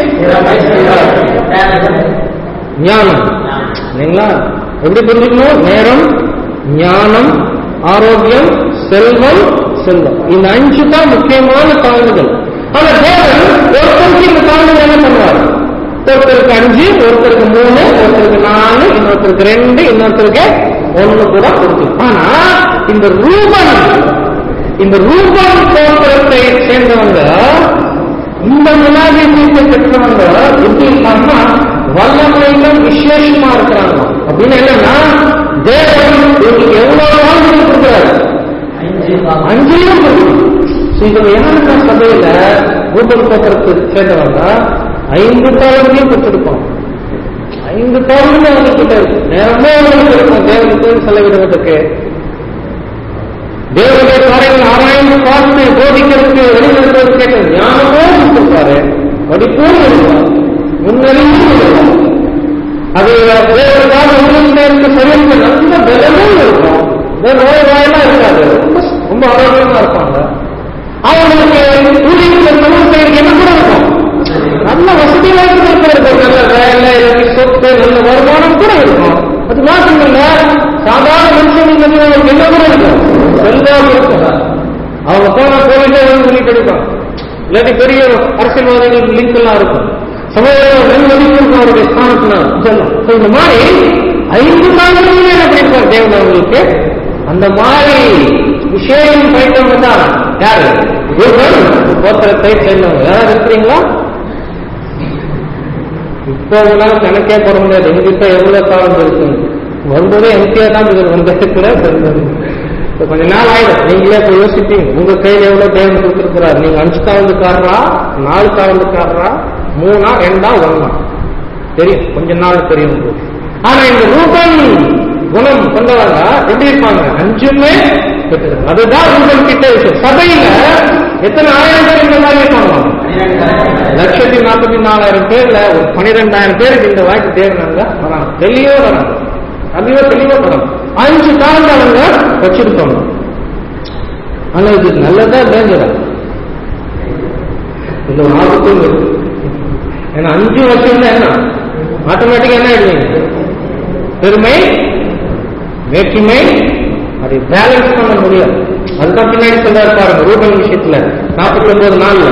ஞானம். இல்லைங்களா? எப்படி புரிஞ்சுக்கணும்? நேரம், ஞானம், ஆரோக்கியம், செல்வம், செல்வம். இந்த அஞ்சு தான் முக்கியமான காரணங்கள். ஆனா தேவன் ஒருத்தருக்கு இந்த காரணங்கள் என்ன பண்ணுவார்? ஒருத்தருக்கு அஞ்சு, ஒருத்தருக்கு மூணு, ஒருத்தருக்கு நாலு, இன்னொருத்தருக்கு ரெண்டு, இன்னொருத்தருக்கு ஒண்ணு கூட கொடுக்கும். ஆனா இந்த ரூபன் இந்த ரூபன் கோத்திரத்தை சேர்ந்தவங்க, இந்த குணாதிசயத்தை பெற்றவங்க எப்படி இருக்காங்கன்னா வல்லமையில விசேஷமா இருக்கிறாங்க. அப்படின்னு என்னன்னா, தேவன் உங்களுக்கு எவ்வளவு நாள் கொடுக்கிறாரு? அஞ்சையும் கொடுக்கணும். இவங்க என்ன சபையில ரூபன் கோத்திரத்தை சேர்ந்தவங்க ஐந்து காலங்களையும் பெற்றிருப்பாங்க. ஐந்து தோல்வி அவங்ககிட்ட இருக்கு. நேரமே அவங்களுக்கு இருக்கும் தேவனுக்கு செலவிடுவதற்கு. தேவனுடைய காரியங்கள் ஆராய்ந்து பார்த்து போதிக்கிறதுக்கு வெளிநடத்துவதற்கு கேட்ட ஞானமும் கொடுத்திருப்பாரு, படிப்பும் இருப்பார், முன்னறிவும் இருக்கும். அது தேவனுக்காக உண்மையில இருக்க சரீரத்தில் நல்ல பலமும் இருக்கும். நோய் வாயெல்லாம் இருக்காது, ரொம்ப ரொம்ப ஆரோக்கியமா இருப்பாங்க. அவங்களுக்கு ஊழியர்கள் தமிழ் செய்யறது என்ன கூட இருக்கும், நல்ல வசதி வாய்ப்பு இருக்கும், நல்ல வேலை, சொத்து, நல்ல வருமானம் கூட இருக்கும். அது மாற்றம் இல்ல, சாதாரண மனுஷன் அவங்களுக்கு என்ன கூட இருக்கும், செல்வாக்கு இருக்கும். அவங்க போன கோவிலே வந்து சொல்லி கிடைப்பாங்க. இல்லாட்டி பெரிய அரசியல்வாதிகளுக்கு லிங்க் எல்லாம் இருக்கும், சமூகம் நன்மதிப்பு இருக்கும் அவருடைய ஸ்தானத்தினால் சொல்லும். இந்த மாதிரி ஐந்து நாட்களுமே என்ன பண்ணிருப்பார் தேவன் அவங்களுக்கு. அந்த மாதிரி விஷயம் பயிட்டவங்க தான் யாரு, கோத்திரத்தை சேர்ந்தவங்க. யாராவது இருக்கிறீங்களா? இப்போ உங்களால கணக்கே போட முடியாது எங்கிட்ட எவ்வளவு காலம் இருக்கு. வரும்போதே எம்டியா தான் வந்தது. கொஞ்ச நாள் ஆயிடும். நீங்களே இப்ப யோசிப்பீங்க, உங்க கையில எவ்வளவு தேவன் கொடுத்திருக்கிறார். நீங்க அஞ்சு காவலுக்காரரா, நாலு காவலுக்காரரா, மூணா, ரெண்டா, ஒன்னா தெரியும், கொஞ்ச நாள் தெரியும். ஆனா இந்த ரூபன் குணம் கொண்டவங்க எப்படி இருப்பாங்க, அஞ்சுமே பெற்றிருக்காங்க. அதுதான் ரூபன் கிட்ட விஷயம். சபையில எத்தனை ஆயிரம் பேர் இந்த மாதிரி இருப்பாங்க, லட்சத்தி நாற்பத்தி நாலாயிரம் பேர்ல ஒரு பனிரெண்டாயிரம் பேருக்கு இந்த வாய்ப்பு தேவைனாங்க வராங்க, தெளிவோ வராங்க, தெளிவோ தெளிவோ வராங்க. அஞ்சு காலம் அவங்க வச்சிருப்பாங்க. ஆனா இது நல்லதா டேஞ்சரா, இந்த ஒரு ஆபத்தும் இருக்கு. ஏன்னா அஞ்சு வருஷம் என்ன ஆட்டோமேட்டிக்கா என்ன ஆயிடுவீங்க, பெருமை வேற்றுமை, அதை பேலன்ஸ் பண்ண முடியாது. அதுதான் பின்னாடி சொல்றாரு பாருங்க ரூபன் விஷயத்துல நாற்பத்தி ஒன்பது நாள்ல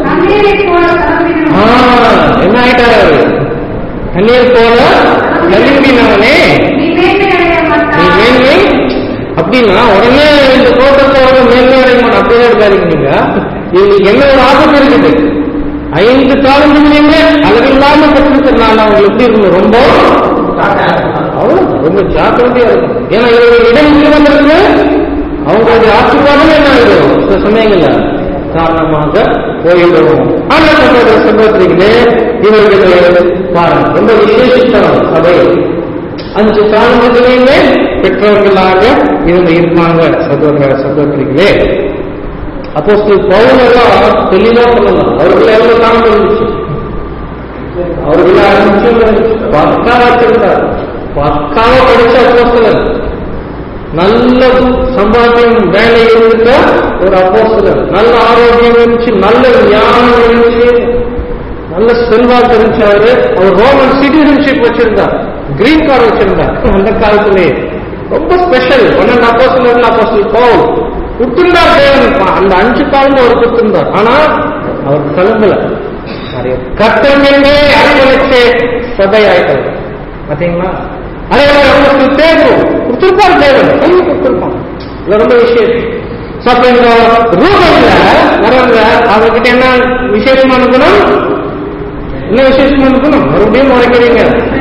என்ன ஆயிட்டாரு அவரு, தண்ணீர் போல நலிம்பினவனே நீ மேன்மை. அப்படின்னா உடனே இந்த தோட்டத்தோட மேன்மை அடைய மாட்டோம் அப்படியே இருக்காருங்க. நீங்க இவங்களுக்கு என்ன ஒரு ஆபத்து இருக்குது, ஐந்து காலங்களிலுமே அளவில்லாம பெற்றிருக்கிறதுனால அவங்க எப்படி இருக்கணும், ரொம்ப அவ்வளவு ரொம்ப ஜாக்கிரதையா இருக்கும். ஏன்னா இவர்கள் இடம் இருவதற்கு அவங்களுடைய ஆசீர்வாதம் என்ன ஆகிடும், சில சமயங்கள்ல காரணமாக போயிடும். ஆனா சகோதர சகோதரிகளே, இவர்கள் பாருங்க ரொம்ப விசேஷித்தனம் சபை. அஞ்சு காலங்களிலுமே பெற்றவர்களாக இவங்க இருப்பாங்க சகோதர சகோதரிகளே. அப்போஸ்தலர் பவுல் எல்லாம் தெளிவா சொல்லலாம், அவர்கள் எவ்வளவு காலம் இருந்துச்சு, அவர்கள் அஞ்சு பக்கா வச்சிருந்தார், பக்காவா படிச்ச அப்போஸ்தலர், நல்ல சம்பாத்தியம் வேலை இருந்த ஒரு அப்போஸ்தலர், நல்ல ஆரோக்கியம் இருந்துச்சு, நல்ல ஞானம் இருந்துச்சு, நல்ல செல்வாக்கு இருந்துச்சு. அவரு அவர் ரோமன் சிட்டிசன்ஷிப் வச்சிருந்தார், கிரீன் கார்டு வச்சிருந்தார். அந்த காலத்திலே ரொம்ப ஸ்பெஷல். பன்னெண்டு அப்போஸ்தலர்கள் அப்போஸ்தலர் பவுல் கொடுத்திருந்தார் தேவன், அந்த அஞ்சு காலம் அவர் கொடுத்திருந்தார். ஆனா அவர் கிளம்பல, கர்த்தமே அரவணைச்சு சபை ஆயிட்டார். பாத்தீங்களா, அதே மாதிரி அப்போஸ்தலர் பேதுரு கொடுத்திருப்பார் தேவன், கையை கொடுத்திருப்பான். இது ரொம்ப விசேஷம். அப்ப இந்த ரூபன்ல வரவங்க அவர்கிட்ட என்ன விசேஷமான குணம், என்ன விசேஷமான குணம், மறுபடியும் உரைக்கிறீங்க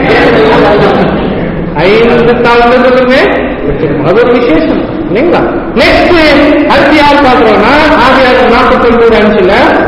ஐந்து காலங்களுமே அது ஒரு விசேஷம் இல்லைங்களா. நெக்ஸ்ட் அடுத்து யார் பாக்குறோம்னா ஆதியாகமம் நாற்பத்தி ஒன்பது அஞ்சுல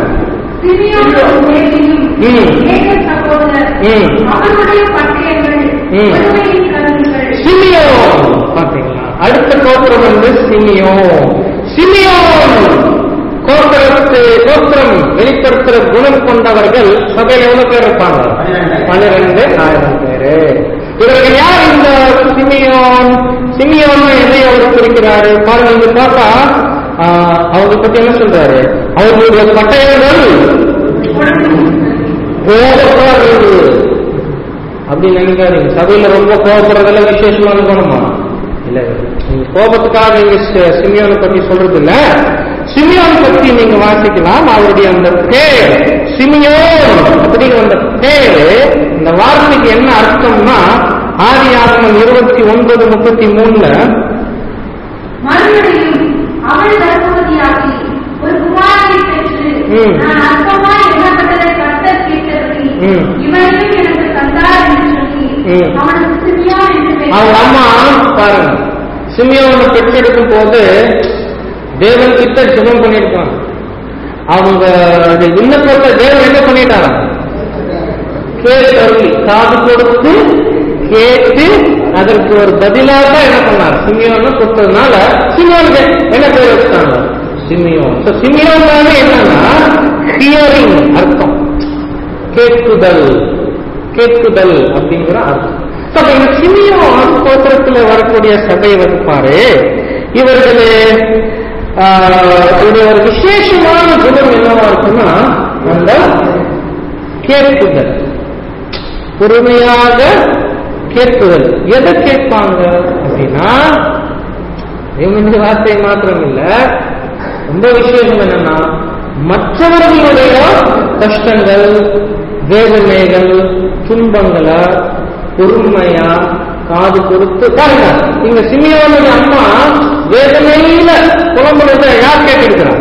சிமியோன் பாத்தீங்களா. அடுத்த கோத்திரம் வந்து சிமியோன். சிமியோன் கோத்திரத்து கோத்திரம் வெளிப்படுத்துற குணம் கொண்டவர்கள் சபையில எவ்வளவு பேர் இருப்பாங்க, பன்னிரண்டு ஆயிரம் பேரு. இவர்கள் யார் இந்த சிமியோன்? சிமியோன் எதை அவர் குறிக்கிறாரு பாருங்க. இங்க பார்த்தா அவங்க பத்தி என்ன சொல்றாரு, அவர்களுடைய பட்டயங்கள் கோபப்படுறது அப்படின்னு நினைக்காதீங்க. சபையில ரொம்ப கோபப்படுறதெல்லாம் விசேஷமான குணமா இல்ல, நீங்க கோபத்துக்காக நீங்க சிமியோனை பத்தி சொல்றது இல்ல. சிமியோன் பத்தி நீங்க வாசிக்கலாம். அவருடைய அந்த பேர் சிமியோன் அப்படிங்கிற அந்த பேரு, இந்த வார்த்தைக்கு என்ன அர்த்தம்னா ஆதியாகமம் இருபத்தி ஒன்பது முப்பத்தி மூணுல அவள் கர்ப்பவதியாகி ஒரு குமாரனை பெற்று நான் அற்பமாய் எண்ணப்பட்டதை கர்த்தர் கேட்டபடி இவனையும் எனக்கு தந்தார் என்று சொல்லி அவனுக்கு சிமியோன் என்று பெயர். அவங்க அம்மா பாருங்க, சிமியோனை பெற்றெடுக்கும் போது தேவன் கிட்ட ஜெபம் பண்ணிருக்காங்க. அவங்க விண்ணப்பத்தை தேவன் என்ன பண்ணிட்டாங்க, கேட்டருளி, காது கொடுத்து கேட்டு அதற்கு ஒரு பதிலாக என்ன பண்ணார், சிமியோன்னு கொடுத்ததுனால சிமியோனுக்கு என்ன பேர் வச்சாங்க, சிமியோன். சிமியோன் என்னன்னா ஹியரிங் அர்த்தம், கேட்குதல், கேட்குதல் அப்படிங்கிற அர்த்தம். இந்த சிமியோன் கோத்திரத்துல வரக்கூடிய சபை வந்து பாரு, இவர்களே ஒரு விசேஷமான குணம் என்னவா இருக்குன்னா அந்த கேட்குதல், பொறுமையாக கேட்குதல். எதை கேட்பாங்க அப்படின்னா, இந்த வார்த்தை மாத்திரம் இல்ல, ரொம்ப விசேஷம் என்னன்னா மற்றவர்களுடைய கஷ்டங்கள், வேதனைகள், துன்பங்களை பொறுமையா காது கொடுத்து பாருங்க. இங்க சிமியோனுடைய அம்மா வேதனையில புலம்புறத யார் கேட்டிருக்கிறார்,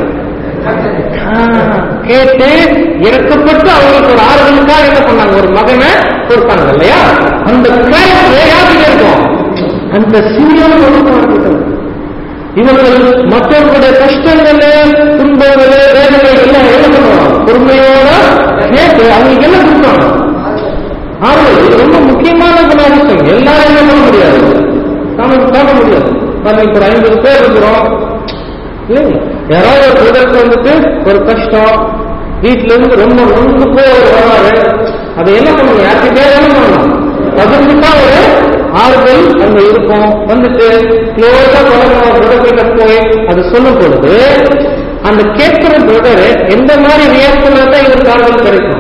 கேட்டு இறக்கப்பட்டு அவங்களுக்கு ஒரு ஆறுதலுக்காக என்ன பண்ணாங்க, ஒரு மகனை கொடுத்தாங்க இல்லையா. அந்த யாருக்கு இருக்கும், அந்த சிமியோன். இவர்கள் மற்றவர்களுடைய கஷ்டங்களே, துன்பங்களே, வேதனைகள் எல்லாம் என்ன பண்ணுவாங்க, பொறுமையோட கேட்டு அவங்களுக்கு என்ன கொடுத்தாங்க, ஆறுதல். இது ரொம்ப முக்கியமான குணாதிசயம். எல்லாரும் என்ன பண்ண முடியாது, நமக்கு பார்க்க முடியாது. இப்ப ஒரு ஐம்பது பேர் இருக்கிறோம் இல்லைங்க, யாராவது ஒரு பிரதருக்கு வந்துட்டு ஒரு கஷ்டம், வீட்டுல இருந்து ரொம்ப நொந்து போய் வராரு, அதை என்ன பண்ணணும், யாருக்கு பேர் என்ன பண்ணணும், பகிர்ந்துட்டா ஒரு ஆறுதல் அங்க இருக்கும். வந்துட்டு க்ளோஸா தொடர்ந்து பிரதர்கிட்ட போய் அது சொல்லும் பொழுது அந்த கேட்கிற பிரதர் எந்த மாதிரி ரியாக்ட் பண்ணாதான் இவருக்கு ஆறுதல் கிடைக்கும்.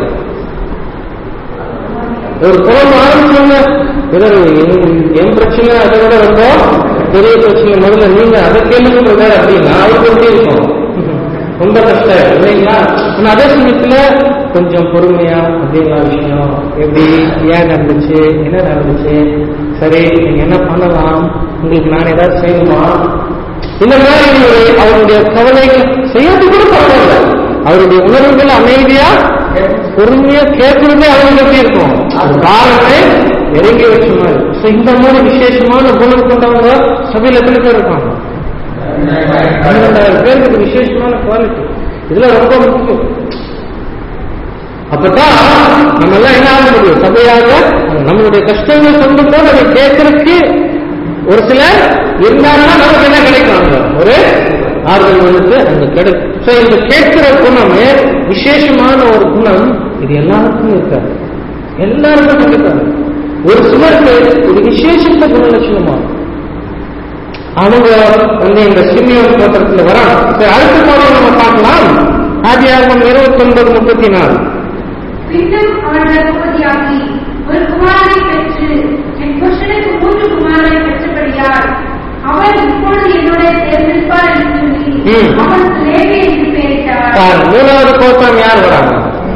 ஒரு குழம்பு ஆரம்பிச்சுங்க, என் பிரச்சனை அதை விட ரொம்ப பெரிய பிரச்சனை, முதல்ல நீங்க அதை கேள்விப்படுற அப்படின்னா அவருக்கு எப்படி இருக்கும், ரொம்ப கஷ்டம் இல்லைங்களா. ஆனா அதே சமயத்துல கொஞ்சம் பொறுமையா அப்படிங்கிற விஷயம், எப்படி ஏன் நடந்துச்சு, என்ன நடந்துச்சு, சரி நீங்க என்ன பண்ணலாம், உங்களுக்கு நான் ஏதாவது செய்யணுமா, இந்த மாதிரி அவருடைய கவலைகள் செய்யாது கூட பரவாயில்ல, அவருடைய உணர்வுகள் அமைதியா பொறுமையா கேட்கறதே அவங்களுக்கு எப்படி இருக்கும், காலமே இறங்கி வச்ச மாதிரி. இந்த மாதிரி விசேஷமான குணம் கொண்டவங்க சபையில் எத்தனை பேர் இருக்காங்க, பன்னிரெண்டாயிரம் பேருக்கு விசேஷமான குவாலிட்டி. இதுல ரொம்ப முக்கியம். அப்பதான் நம்ம எல்லாம் என்ன ஆக முடியும், சபையாக நம்மளுடைய கஷ்டங்கள் சொல்லும் போது அதை கேட்கறதுக்கு ஒரு சிலர் இருந்தாங்கன்னா நமக்கு என்ன கிடைக்கும், ஒரு ஆறுதல் வந்துட்டு அங்க கிடைக்கும். இந்த கேட்கிற குணமே விசேஷமான ஒரு குணம். இது எல்லாருக்கும் இருக்காது, எல்லாருக்கும் கிடைக்காது. ஒரு சிலருக்கு இது விசேஷத்த குண லட்சணமா அவங்க வந்து இந்த சிமியோன் கோத்திரத்துல வராங்க. அடுத்த பாடம் நம்ம பார்க்கலாம். ஆதியாகமம் இருபத்தி ஒன்பது முப்பத்தி நாலு. பின்னும் அவள் கர்ப்பவதியாகி ஒரு குமாரனை பெற்று என் புருஷனுக்கு மூன்று குமாரனை பெற்றபடியால் அவள் இப்பொழுது என்னோட சேர்ந்திருப்பார் என்று சொல்லி அவள் லேவி என்று பெயரிட்டார். மூணாவது கோத்திரம் யார் வராங்க,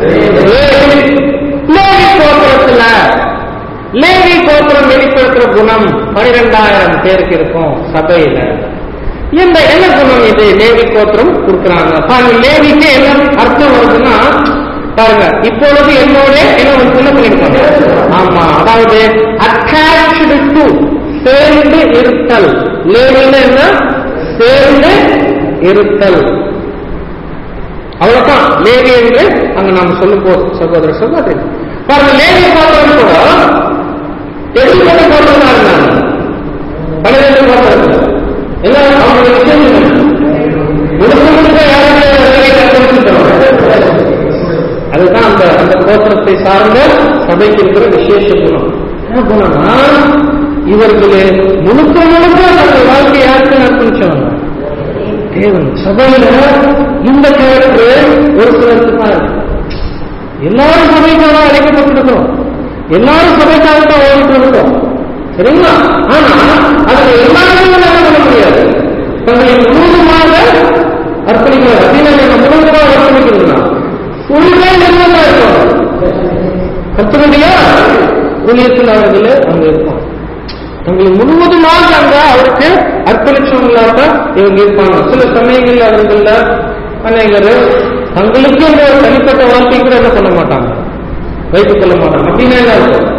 லேவி கோத்திரத்துல. லேவி கோத்திரம் வெளிப்படுத்துற குணம் பனிரெண்டாயிரம் பேருக்கு இருக்கும் சபையில. இந்த என்ன குணம் இது லேவி கோத்திரம் கொடுக்குறாங்க பாருங்க. லேவிக்கு என்ன அர்த்தம் வருதுன்னா பாருங்க, இப்பொழுது என்னோட என்ன என்ன பண்ணிருக்காங்க, ஆமா, அதாவது அட்டாச்டு டு, சேர்ந்து இருத்தல். லேவில என்ன, சேர்ந்து இருத்தல், அவ்வளவுதான் லேவி என்று அங்க நாம சொல்லும் போது சகோதர சகோதரி பாருங்க. லேவி கோத்திரம் கூட எப்படிப்பட்ட கோத்திரமா இருந்தாங்க, பன்னிரண்டு கோத்திரத்துல எல்லாம் அவங்களுடைய விஷயம் முழுக்க முழுக்க யாருடைய அதுதான் அந்த அந்த கோத்திரத்தை சார்ந்த சபைக்கு இருக்கிற விசேஷ குணம். என்ன குணம்னா இவர்களே முழுக்க முழுக்க தங்கள் வாழ்க்கை யாருக்கு அர்ப்பணிச்சவங்க, தேவன். சபையில இந்த கேரக்டர் ஒரு சிலருக்கு தான் இருக்கு. எல்லாரும் சபைக்காக அழைக்கப்பட்டிருக்கிறோம், எல்லாரும் சபைக்காக தான் ஓடிட்டு இருக்கோம், சரிங்களா. ஆனா அதுல எல்லாருமே என்ன பண்ண முடியாது, தங்களை முழுவதுமாக அர்ப்பணிக்கிறார் அப்படின்னு முழுவதுமாக அர்ப்பணிக்கிறதுனா உள்ளே நிர்வாகம் இருக்கும். கர்த்தருடைய ஊழியத்தில் அவர்களே அங்க இருப்பாங்க, தங்களை முழுவதுமாக அங்க அவருக்கு அர்ப்பணிச்சவங்களாக இவங்க இருப்பாங்க. சில சமயங்கள் அவர்கள அநேகர் தங்களுக்கு இந்த ஒரு தனிப்பட்ட வாழ்க்கை கூட என்ன பண்ண மாட்டாங்க, வைத்துக் கொள்ள மாட்டாங்க. அப்படின்னா என்ன இருக்கும்,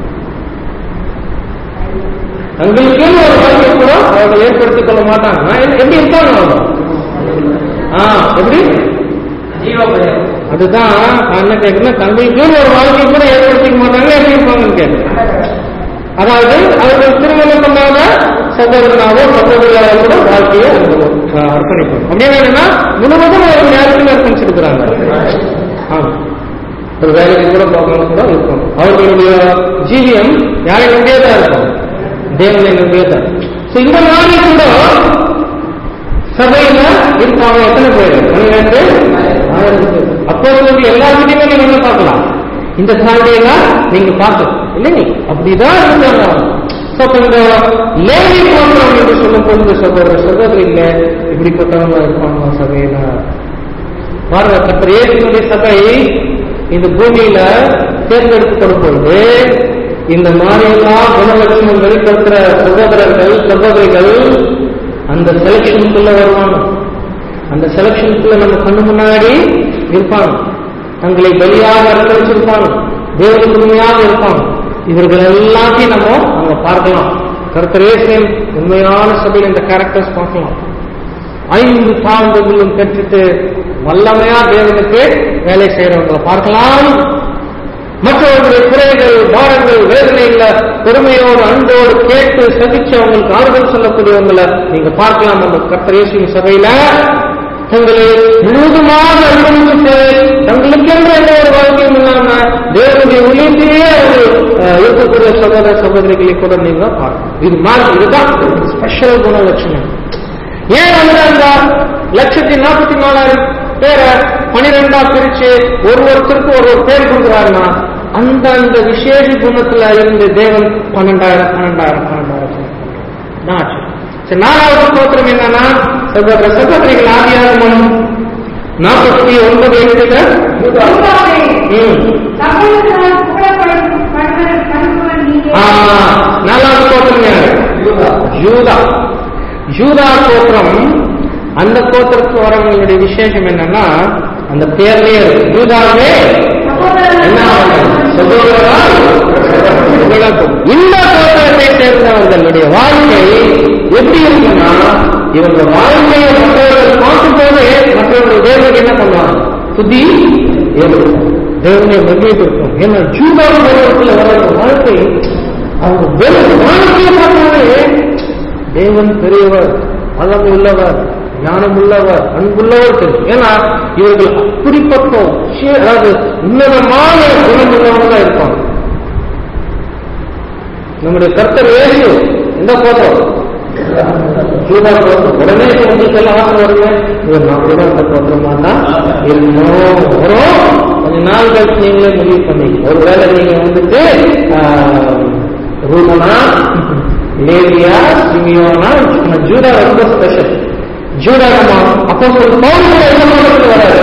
தங்களுக்கே ஒரு வாழ்க்கை கூட அவர்கள் ஏற்படுத்திக் கொள்ள மாட்டாங்க. எப்படி இருப்பாங்க அவங்க, ஆஹ் எப்படி ஜீவபயம் அதுதான் நான் என்ன கேட்கிறேன், தங்களுக்கு ஒரு வாழ்க்கை கூட ஏற்படுத்திக்க மாட்டாங்க, எப்படி இருப்பாங்கன்னு கேட்கிறேன். அதாவது அவர்கள் திருமணம் பண்ணாத சகோதரனாவோ சகோதரியாவோ கூட வாழ்க்கையை அர்ப்பணிப்பாங்க. அப்படின்னா முழுவதும் ஒரு நேரத்தில் அர்ப்பணிச்சிருக்கிறாங்க. ஆமா, ஒரு வேலைக்கு கூட போகணும் கூட இருக்கும். அவர்களுடைய ஜீவியம் யாரை நம்பியதா இருக்கும்? தேவனை நம்பியதா. இந்த மாதிரி கூட சபையில இருப்பாங்க. எத்தனை பேர்? பன்னிரண்டு ஆயிரம் பேர். அப்போ எல்லா வீட்டையுமே நீங்க என்ன பார்க்கலாம், இந்த சாட்டையெல்லாம் நீங்க பார்க்கலாம் இல்லைங்க. அப்படிதான் இருந்தாங்க. இந்த லேவி கோத்திரம் என்று சொல்லும் பொழுது சகோதர சகோதரிங்க இப்படிப்பட்டவங்க இருப்பாங்க சபையில. பாருங்க, கர்த்தர் இயேசுவினுடைய சபை இந்த பூமியில தேர்ந்தெடுக்கப்படும் பொழுது இந்த மாதிரியெல்லாம் குணலட்சணம் வெளிப்படுத்துற சகோதரர்கள் சகோதரிகள் அந்த செலக்ஷனுக்குள்ள வருவாங்க. அந்த செலக்ஷனுக்குள்ள நம்ம கண்ணு முன்னாடி இருப்பாங்க. தங்களை பலியாக அர்ப்பணிச்சிருப்பாங்க, தேவனுக்கு உண்மையாக இருப்பாங்க. இவர்கள் எல்லாத்தையும் நம்ம அங்க பார்க்கலாம். கர்த்தர் இயேசுவின் உண்மையான சபையில் இந்த கேரக்டர்ஸ் பார்க்கலாம். ஐந்து தாழ்வுகளும் பெற்றுட்டு வல்லமையா தேவனுக்கு வேலை செய்யறவங்களை பார்க்கலாம். மற்றவர்களுடைய குறைகள் பாரங்கள் வேதனைகளை பொறுமையோடு அன்போடு கேட்டு சகிச்சு அவங்களுக்கு ஆறுதல் சொல்லக்கூடியவங்களை நீங்க பார்க்கலாம். நம்ம கர்த்தர் இயேசுவின் சபையில தங்களை முழுவதுமாக அர்ப்பணித்து தங்களுக்கென்ற எந்த ஒரு வாழ்க்கையும் இல்லாம தேவனுடைய ஒளியிலேயே இருக்கக்கூடிய சகோதர சகோதரிகளை கூட நீங்க பார்க்கணும். இது மாதிரி இதுதான் ஸ்பெஷல் குணலட்சணம். ஏன் வந்து அந்த லட்சத்தி நாற்பத்தி நாலாயிரம் பேரை பனிரெண்டா பிரிச்சு ஒரு ஒருத்தருக்கு ஒரு ஒரு பேர் கொடுக்குறாருன்னா அந்த அந்த விசேஷ குணத்துல இருந்து தேவன் பன்னெண்டாயிரம் பன்னெண்டாயிரம் பன்னெண்டாயிரம் ஆச்சு. சரி, நாலாவது ஸ்தோத்திரம் என்னன்னா சகோதர சகோதரிகள் ஆதியாகமம் நாற்பத்தி ஒன்பது எட்டுல நாலாவது ஸ்தோத்திரம் யூதா. யூதா கோத்திரம், அந்த கோத்திரத்துக்கு வரவங்களுடைய விசேஷம் என்னன்னா அந்த பேர்லயே யூதாவே என்ன இந்த கோத்திரத்தை சேர்ந்தவர்களுடைய வாழ்க்கை எப்படி இருக்குன்னா இவங்க வாழ்க்கையை மற்றவர்கள் பார்க்கும் போது மற்றவர்கள் தேவனுக்கு என்ன பண்ணுவாங்க, துதி தேவனை மெருமைப்படுத்தும். ஏன்னா ஜூதா கோத்திரத்தில் வர வாழ்க்கை அவங்க வாழ்க்கையை பார்த்தாலே தேவன் பெரியவர், அழகு உள்ளவர், ஞானம் உள்ளவர், அன்புள்ளவர் தெரியும். ஏன்னா இவர்கள் அப்படிப்பட்ட அதாவது உன்னதமான குணம் உள்ளவங்க இருப்பாங்க. நம்முடைய கர்த்தர் இயேசு எந்த கோத்திரம்? ஜூதா கோத்திரம். உடனே உங்களுக்கு எல்லாம் ஆசை வருங்க, இவர் நான் கூட அந்த கோத்திரமா தான் இருக்கணும். வரும் கொஞ்ச நாள் கழிச்சு நீங்களே முடிவு பண்ணி ஒருவேளை நீங்க வந்துட்டு ரூபனா லேவியா சிமியோனா ஜூதா ரொம்ப ஸ்பெஷல். ஜூடா நம்ம அப்போ வராது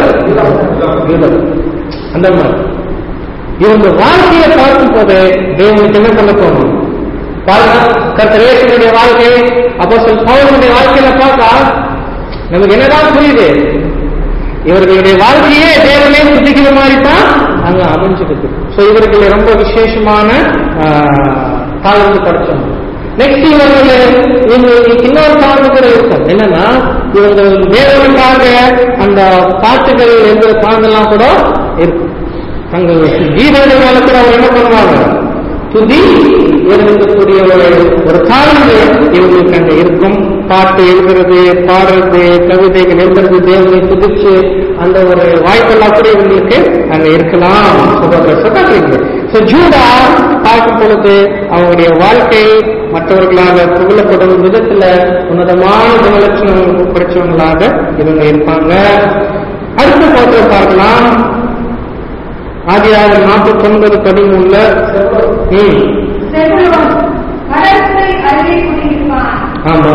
அந்த மாதிரி இவங்க வாழ்க்கையை பார்க்கும் போது தேவனுக்கு என்ன பண்ண தோணும் பாருங்க. கர்த்தர் இயேசுவினுடைய வாழ்க்கை அப்போஸ்தலன் பவுலுடைய வாழ்க்கையில பார்த்தா நமக்கு என்னதான் புரியுது, இவர்களுடைய வாழ்க்கையே தேவனே துதிக்கிற மாதிரி தான் அங்க அமைஞ்சிருக்கு. சோ இவர்கள் ரொம்ப விசேஷமான தாழ்ந்து படிச்சவங்க. நெக்ஸ்ட் இவர்கள் இன்னொரு தாழ்வு கூட இருக்கும். என்னன்னா இவர்கள் தேவனுக்காக அந்த பாட்டுகள் எந்த பாங்கெல்லாம் கூட இருக்கும். தங்கள் கீதங்கள் மேல கூட அவங்க என்ன பண்ணுவாங்க, துதி இருக்கக்கூடிய ஒரு தாழ்வு இவங்களுக்கு அங்க இருக்கும். பாட்டு எழுதுறது, பாடுறது, கவிதைகள் எழுதுறது, தேவனை துதிச்சு அந்த ஒரு வாய்ப்பெல்லாம் கூட இவங்களுக்கு அங்க இருக்கலாம். சகோதரர்கள் ஜூடா பார்க்கும் பொழுது அவங்களுடைய வாழ்க்கை மற்றவர்களாக புகழப்படும் விதத்துல உன்னதமான குணலட்சணம் படிச்சவங்களாக இவங்க இருப்பாங்க. அடுத்த பாட்டு பார்க்கலாம். ஆதியாகமம் நாற்பத்தி ஒன்பது பதிமூணுல ஆமா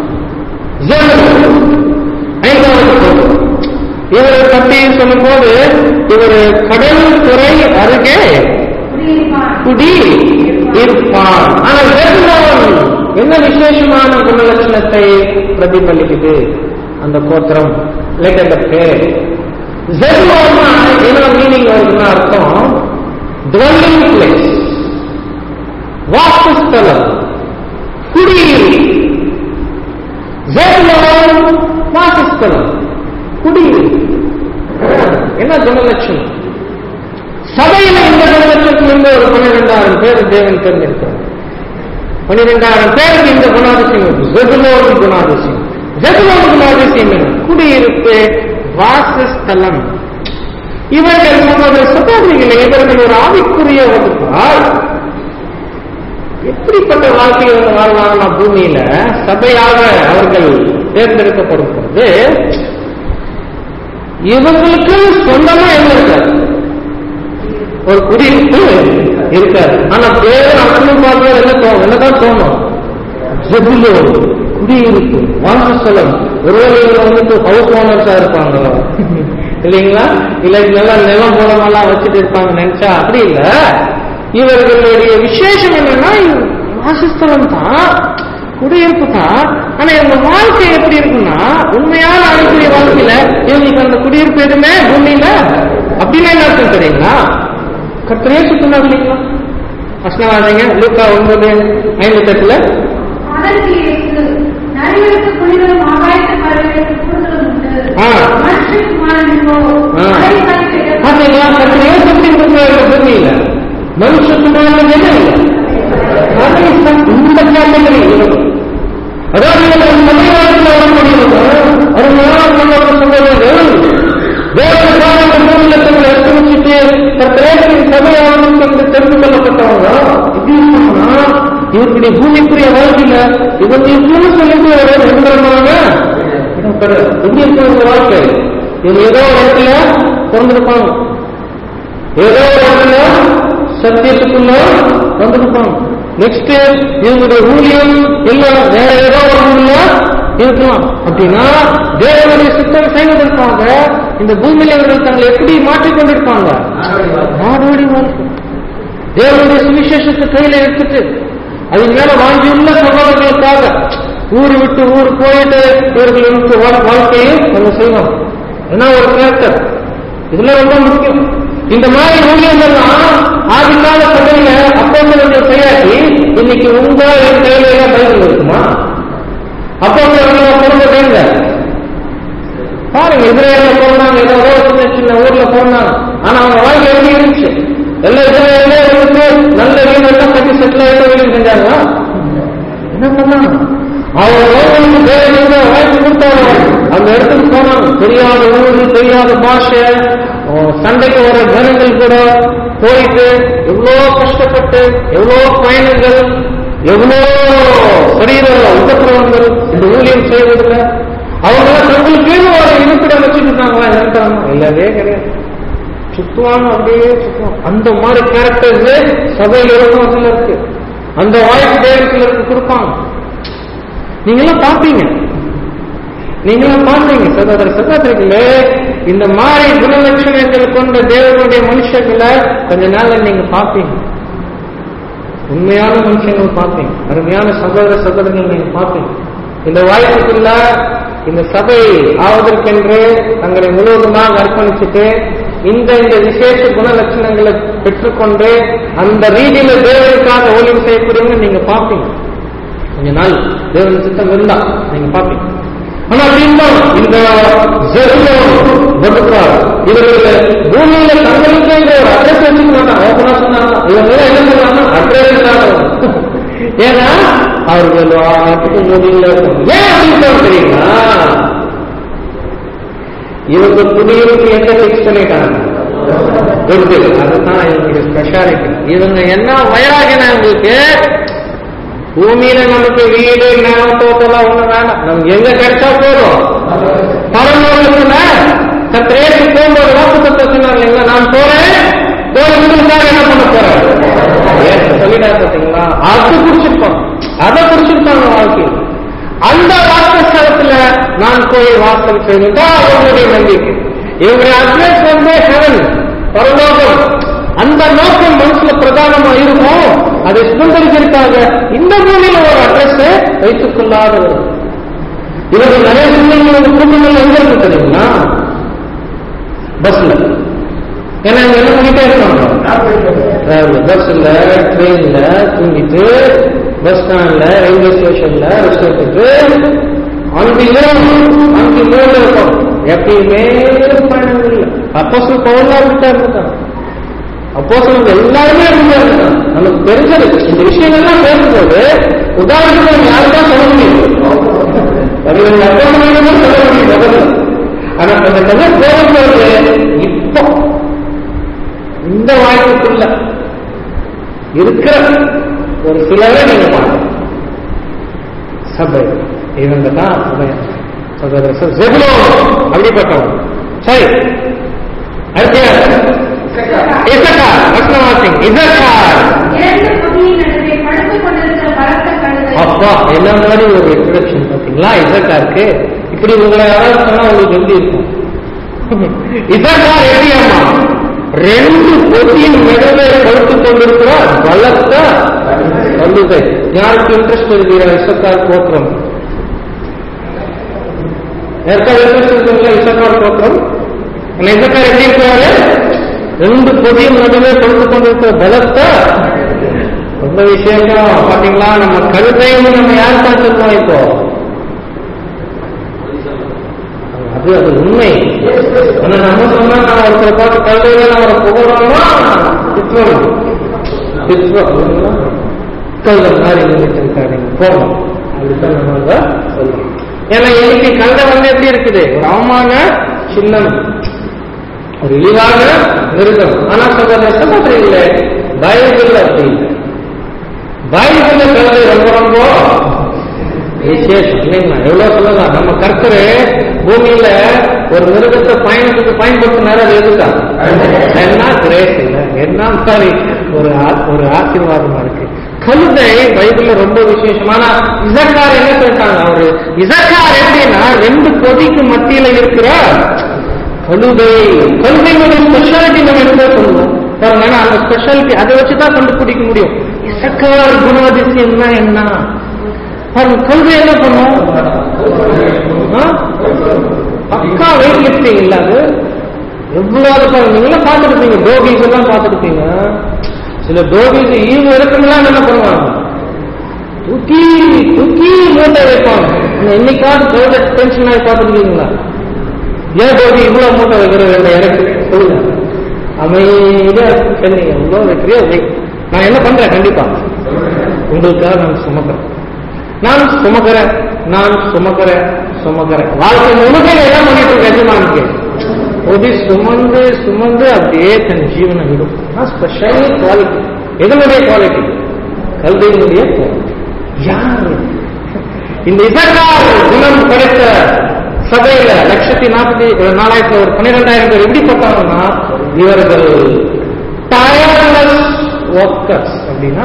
இவரை பற்றி சொல்லும் போது இவர் கடல் துறை அருகே குடி இருப்பான். ஆனால் ஜெபுலோன் என்ன விசேஷமான குணலட்சணத்தை பிரதிபலிக்குது அந்த கோத்திரம் லைக் அந்த பேர். ஜெபுலோன்னா என்ன மீனிங் வருதுன்னா அர்த்தம் dwelling place, வாசஸ்தலம், குடியிருப்பு. ஜெபுலோன் வாசஸ்தலம், குடியிருப்பு. என்ன என்ன குணலட்சணம்? சபையில இந்த குணலட்சணத்தில் இருந்து ஒரு பன்னிரெண்டாயிரம் பேர் தேவன் தெரிஞ்சிருக்கிறார். பன்னிரெண்டாயிரம் பேருக்கு இந்த குணாதிசயம். ஜெபுலோன் குணாதிசயம். ஜெபுலோன் குணாதிசயம் என்ன? குடியிருப்பு, வாசஸ்தலம். இவர்கள் சகோதர சகோதரிகளை இவர்கள் ஒரு ஆவிக்குரிய வகுப்பால் எப்படிப்பட்ட வாழ்க்கையை வாழ்வாங்க பூமியில சபையாக அவர்கள் தேர்ந்தெடுக்கப்படும் பொழுது இவங்களுக்கு சொந்தமா என்ன இருக்காது, ஒரு குடியிருப்பு இருக்காது. ஆனா பேர் அப்படி பார்க்க என்ன தோணும், என்னதான் தோணும்? ஜெபுலோன் குடியிருப்பு, வாசஸ்தலம். ஒருவேளை வந்துட்டு ஹவுஸ் ஓனர்ஸா இருப்பாங்க இல்லைங்களா, இல்ல நல்லா நிலம் மூலமெல்லாம் வச்சுட்டு இருப்பாங்க நினைச்சா அப்படி இல்ல. இவர்களுடைய விசேஷம் என்னன்னா வாசஸ்தலம் தான், குடியிருப்பு தான். ஆனா இவங்க வாழ்க்கை எப்படி இருக்குன்னா உண்மையான அனுப்புரிய வாழ்க்கையில இவங்களுக்கு அந்த குடியிருப்பு எதுவுமே பூமியில அப்படின்னா என்ன அர்த்தம் தெரியுங்களா? கர்த்தரே சுத்தம் இல்லைங்களா? வசனவாதிங்க லூக்கா ஒன்பது ஐந்து எட்டுல பூமியில மனுஷத்துமான என்ன இல்லை. இந்த கேட்டகரி அதாவது தமிழ்நாட்டில் வரக்கூடியவங்க அருமையான பூமியில தங்களை எடுத்து வச்சுட்டு தற்கேட்டின் சபையாளர்கள் என்று தெரிந்து கொள்ளப்பட்டவங்க எப்படி சொன்னா இவருடைய பூமிக்குரிய வாழ்க்கையில இவங்க இப்படின்னு சொல்லிட்டு ஒரு நிரந்தரமான இடம் பெற எப்படி இருக்கிற வாழ்க்கை. இவங்க ஏதோ ஒரு இடத்துல திறந்திருப்பாங்க, ஏதோ ஒரு இடத்துல சத்தியத்துக்குள்ள வந்திருப்பாங்க. நெக்ஸ்ட் இவங்களுடைய ஊழியம் எல்லாம் வேற ஏதோ ஒரு ஊழிய இருக்கலாம். அப்படின்னா தேவனுடைய சித்தம் செய்வதற்காக இந்த பூமியில இவர்கள் தங்களை எப்படி மாற்றிக்கொண்டிருப்பாங்க? நாடோடி வாழ்க்கை. தேவனுடைய சுவிசேஷத்தை கையில எடுத்துட்டு அதன் மேல வாங்கியுள்ள சகோதரர்களுக்காக ஊர் விட்டு ஊர் போயிட்டு இவர்களுக்கு வாழ்க்கையை அவங்க செய்வாங்க. ஏன்னா ஒரு கேரக்டர் இதுல ரொம்ப முக்கியம். இந்த மாதிரி ஊழியங்கள்லாம் ஆதிக்கால சபையில அப்போஸ்தலர்கள் செய்யாட்டி இன்னைக்கு உங்க என் கையில எல்லாம் பைபிள் இருக்குமா? அப்போஸ்தலர்கள் பொருங்க தேங்க பாருங்க. இஸ்ரேல்ல போனாங்க, ஏதோ சின்ன சின்ன ஊர்ல போனாங்க. ஆனா அவங்க வாழ்க்கை எப்படி இருந்துச்சு? எல்லா இஸ்ரேலே இருந்து நல்ல வீடெல்லாம் கட்டி செட்டில் ஆகிட்ட வீடு செஞ்சாங்க. என்ன பண்ணாங்க? அவங்க வேற வாய்ப்பு கொடுத்தாங்க. அந்த இடத்துக்கு போனாங்க. தெரியாத ஊரு, தெரியாத பாஷை, சண்டைக்கு வர ஜனங்கள் கூட போயிட்டு எவ்வளோ கஷ்டப்பட்டு எவ்வளோ பயணங்கள், எவ்வளோ சரீர உபத்திரவங்கள் இந்த ஊழியம் செய்வதில்ல. அவங்க தங்களுக்கு ஒரு இருப்பிடம் வச்சுட்டு இருந்தாங்களா? நினைக்கிறாங்க இல்லவே கிடையாது. சுத்துவாங்க, அப்படியே சுத்துவாங்க. அந்த மாதிரி கேரக்டர்ஸ் சபையில் இருக்கும், அதுல இருக்கு. அந்த வாய்ப்பு தேவத்தில் இருக்கு கொடுப்பாங்க. நீங்களும் பார்ப்பீங்க, நீங்களும் பார்ப்பீங்க சகோதர சகோதரிகளே. இந்த மாதிரி குணலட்சணங்கள் கொண்ட தேவனுடைய மனுஷர்களை கொஞ்ச நாள்ல நீங்க பார்ப்பீங்க. உண்மையான மனுஷங்கள் பார்ப்பீங்க, அருமையான சகோதர சகோதரர்கள் நீங்க பார்ப்பீங்க. இந்த வாய்ப்புக்குள்ள இந்த சபை ஆவதற்கென்று தங்களை முழுவதுமாக அர்ப்பணிச்சுட்டு இந்த இந்த விசேஷ குணலட்சணங்களை பெற்றுக்கொண்டு அந்த ரீதியில தேவனுக்காக ஊழியம் செய்யக்கூடியவங்க நீங்க பார்ப்பீங்க. கொஞ்ச நாள் தேவன் சித்தம் இருந்தா நீங்க பார்ப்பீங்க. ஆனா அப்படின்னா இந்த இவர்கள் பூமியில தங்களுக்கு ஒரு அட்ரஸ் வச்சுக்க மாட்டாங்க. ஓப்பனா சொன்னாங்க இவங்க என்ன சொல்றாங்க? அட்ரஸ். ஏன்னா அவர்கள் பூமியில ஏன் அப்படின்னு தெரியுங்களா? இவங்க குடியிருக்கு எங்க பிக்ஸ் பண்ணிட்டாங்க. அதுதான் இவங்களுடைய ஸ்பெஷாலிட்டி. இவங்க என்ன வயராகினா உங்களுக்கு பூமியில நமக்கு வீடு நிலம் தோட்டம்லாம் ஒண்ணு வேணாம், நமக்கு எங்க கிடைச்சா போதும். பரலோகத்துல கத்திரேக்கு போகும்போது வாக்கு தத்துவம் சொன்னாங்க இல்லைங்களா? நான் போறேன், போறதுக்காக என்ன பண்ண போறேன் சொல்லிட்டா பார்த்தீங்களா? அது குடிச்சிருப்பாங்க, அதை குடிச்சிருப்பாங்க வாழ்க்கையில். அந்த வாசஸ்தலத்துல நான் போய் வாசல் செய்வதுதான் அவங்களுடைய நம்பிக்கை. இவங்களுடைய அட்ரஸ் வந்து ஹெவன், பரலோகம். அந்த நோக்கம் மனசுல பிரதானமா இருக்கும். அதை சுதந்திரிக்கிறதுக்காக இந்த பூமியில ஒரு அட்ரஸ் வைத்துக் கொள்ளாதவர். இவர்கள் நிறைய சமயங்கள் கூட்டங்கள் எங்க இருக்கு தெரியுங்களா? பஸ்ல. ஏன்னா இங்க என்ன பண்ணிட்டே இருக்காங்க, பஸ்ல ட்ரெயின்ல தூங்கிட்டு, பஸ் ஸ்டாண்ட்ல ரயில்வே ஸ்டேஷன்ல ரெஸ்டாரண்ட்டுக்கு அங்கேயும் அங்கே மூணு இருக்கும். எப்பயுமே பயணம் இல்லை. அப்போஸ்தலர் பவுல் அப்படித்தான் இருந்தாங்க. அப்போஸ்தலர்கள் எல்லாருமே அப்படிதான் இருந்தாங்க. நமக்கு தெரிஞ்சது இந்த விஷயங்கள்லாம் பேசும்போது உதாரணத்துக்கு நம்ம யாருதான் சொல்ல முடியும், பதினஞ்சு அப்போஸ்தலர்கள் சொல்ல முடியும் முதல்ல. ஆனா கொஞ்சம் கொஞ்சம் போகும்போது இப்போ இந்த வாய்ப்புக்குள்ள இருக்கிற ஒரு சிலரை நீங்க பாருங்க. சபை இவங்க தான் சபை சகோதரர் ஜெபுலோ அப்படிப்பட்டவன். சரி, அடுத்த இசக்கார் வசனவாசிங். இசக்கார் இரண்டு பொதியின் நடுவே படுத்துக் கொண்டிருக்கிற பலத்த கழுதை. அப்பா என்ன மாதிரி ஒரு இன்ட்ரோடக்ஷன் பாத்தீங்களா இசக்காருக்கு. இப்படி உங்களை யாராவது சொன்னா உங்களுக்கு எப்படி இருக்கும்? இசக்கார் எப்படியாமா ரெண்டு பொதியின் நடுவே படுத்துக் கொண்டிருக்கிற பலத்த கழுதை. யாருக்கு இன்ட்ரெஸ்ட் இருக்கிற இசக்கார் கோத்திரம்? யாருக்காவது இன்ட்ரெஸ்ட் இருக்குங்களா இசக்கார் கோத்திரம்? இசக்கார் எப்படி இருக்கிறாரு? ரெண்டு பொதியும் நடுவே படுத்துக் கொண்டிருக்கிற பலத்த ரொம்ப விசேஷம். பாத்தீங்களா, நம்ம கழுதைன்னு நம்ம யார் தான் சொல்லுவோம் இப்போ? அது அது உண்மை. ஆனா நம்ம சொன்னா நான் ஒருத்தரை பார்த்து கழுதையில அவரை புகழணும்னா திட்டம் திட்டம் கழுதை மாதிரி நின்றுட்டு இருக்காங்க போகணும் அப்படித்தான் நம்ம சொல்லணும். ஏன்னா இன்னைக்கு கழுதை வந்து எப்படி இருக்குது? ஒரு அவமான சின்னம், ஒரு இழிவான மிருகம். ஆனா சொல்ற சகோதரி இல்லை, பைபிள் அப்படி இல்லை. பைபிள்ல கழுதை ரொம்ப ரொம்ப விசேஷம் இல்லைங்களா? எவ்வளவு சொல்லலாம். நம்ம கர்த்தரு பூமியில ஒரு மிருகத்தை பயணத்துக்கு பயன்படுத்தினாரு. அது எதுக்கா? என்ன கிரேஸ் இல்லை, என்ன சாரி ஒரு ஒரு ஆசீர்வாதமா இருக்கு. கழுதை பைபிள்ல ரொம்ப விசேஷம். ஆனா இசக்கார் என்ன சொல்லிட்டாங்க? அவரு இசக்கார் எப்படின்னா ரெண்டு பொதிக்கு மத்தியில இருக்கிற கழுதை. கழுதைங்களுடைய ஸ்பெஷாலிட்டி நம்ம என்ன சொல்லுவோம் பாருங்க. ஏன்னா அந்த ஸ்பெஷாலிட்டி அதை வச்சுதான் கண்டுபிடிக்க முடியும். இசக்கார் குணாதிசயம்னா என்ன பாருங்க. கழுதை என்ன பண்ணும்? பக்கா வெயிட் லிஃப்டிங் இல்ல அது எவ்வளவு பாருங்க. நீங்க பார்த்துருப்பீங்க, டோபீஸ் எல்லாம் பார்த்துருப்பீங்க. சில டோபீஸ் ஈவு இருக்குலாம் என்ன பண்ணுவாங்க? தூக்கி தூக்கி மூட்டை வைப்பாங்க. என்னைக்காவது கழுதை டென்ஷன் ஆகி பார்த்துருக்கீங்களா? ஏன் டோபி இவ்வளவு மூட்டை வைக்கிறது? எனக்கு சொல்லுங்க. அமைதியா சொன்னீங்க எவ்வளவு வைக்கிறியோ வை. நான் என்ன பண்றேன்? கண்டிப்பா உங்களுக்காக நான் சுமக்கிறேன், நான் சுமக்கிறேன், நான் சுமக்கிறேன் சுமக்கிறேன் வாழ்க்கை முழுக்க என்ன பண்ணிட்டு இருக்க எஜமானுக்கு ஒரு சுமந்து சுமந்து அப்படியே தன் ஜீவனை விடும். Special quality. எதனுடைய குவாலிட்டி? கல்வியினுடைய குவாலிட்டி. யாரு இந்த இசக்கார் குணம் கிடைத்த சபையில லட்சத்தி நாற்பத்தி நாலாயிரத்தி ஒரு பன்னிரெண்டாயிரம் பேர் எப்படி பட்டாங்கன்னா இவர்கள் டயர்லெஸ் ஒர்க்கர்ஸ். அப்படின்னா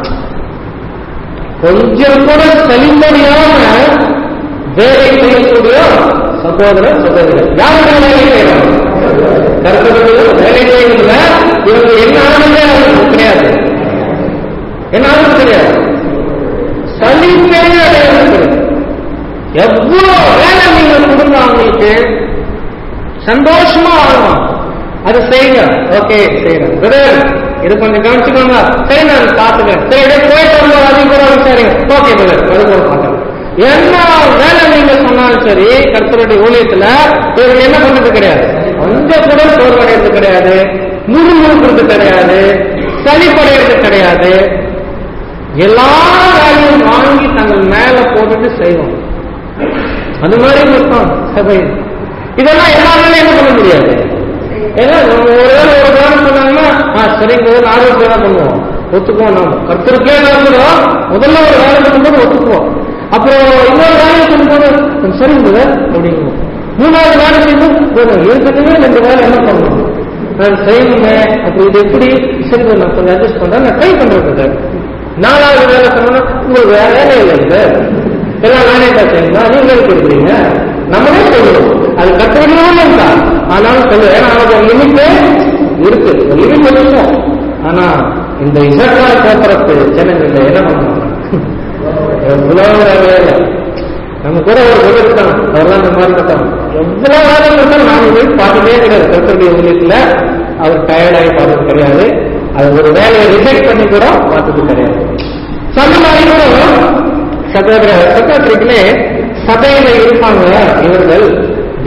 கொஞ்சம் கூட சலிப்படியான வேலை செய்யக்கூடிய சகோதர சகோதரர். யாருக்கு வேலை செய்யறாங்க? கருத்துக்கள் வேலை செய்யல. இவங்க என்ன ஆனதே அவங்களுக்கு கிடையாது. என்ன ஆனது கிடையாது. சலிப்பே அடையாது. எவ்வளவு வேலை நீங்க கொடுங்க அவங்களுக்கு சந்தோஷமா ஆகணும். அது செய்யுங்க. ஓகே செய்யறேன், இது கொஞ்சம் கவனிச்சுக்கோங்க. சரி நான் பாத்துக்கிறேன். சரி போயிட்டு வரும்போது அதிகம் கூட விசாரிங்க. ஓகே பிரதர் அது கூட பாத்துக்கிறேன். என்ன வேலை நீங்க சொன்னாலும் சரி கர்த்தருடைய ஊழியத்துல இவர்கள் என்ன பண்றது கிடையாது. கொஞ்சம் கூட சோர்வடைறது கிடையாது, முறுமுறுக்கிறது கிடையாது, சளிப்படைறது கிடையாது. எல்லா வேலையும் வாங்கி தங்கள் மேல போட்டுட்டு செய்வோம். அது மாதிரி இருக்கும் சபை. இதெல்லாம் எல்லாருமே என்ன பண்ண முடியாது. ஏன்னா ஒரு வேலை ஒரு வேலை சொன்னாங்கன்னா சரிங்க ஆரோக்கியம் தான் பண்ணுவோம், ஒத்துக்குவோம். நம்ம கர்த்தருக்கே நடந்துடும். முதல்ல ஒரு வேலை பண்ணும்போது ஒத்துக்குவோம். அப்புறம் இன்னொரு வேலையை பண்ணும்போது சரிங்க அப்படிங்குவோம். மூணாவது வேலை செய்யும்போது ஏற்கனவே ரெண்டு வேலை என்ன பண்ணணும் நான் செய்யணுமே. அப்படி இது எப்படி சரி நான் கொஞ்சம் அட்ஜஸ்ட் பண்றேன், நான் ட்ரை பண்றது. நாலாவது வேலை சொன்னா உங்களுக்கு வேலையே இல்லை, எல்லாம் வேலையை தான் செய்யுங்களா, நீங்க இருக்கிறீங்க நம்மளே சொல்லணும். அது கற்றுக்கணும் தான். ஆனாலும் சொல்லுவேன். ஏன்னா அவனுக்கு லிமிட் இருக்கு, ஒரு லிமிட் இருக்கும். ஆனா இந்த இசக்கார் கோத்திரத்து ஜனங்கள் என்ன பண்ணுவாங்க? எவ்வளவு வேலை. நம்ம கூட ஒரு வேலை இருக்காங்க, அவர்லாம் இந்த மாதிரி இருக்காங்க. எவ்வளவு வேலை இருந்தாலும் நாம போய் பார்த்துட்டே கிடையாது. கருத்துடைய ஊழியத்துல அவர் டயர்டாகி பார்த்தது கிடையாது. அது ஒரு வேலையை ரிஜெக்ட் பண்ணி கூட பார்த்தது கிடையாது. சொந்த மாதிரி கூட சகோதர சகோதரிகளே சபையில இருப்பாங்க. இவர்கள்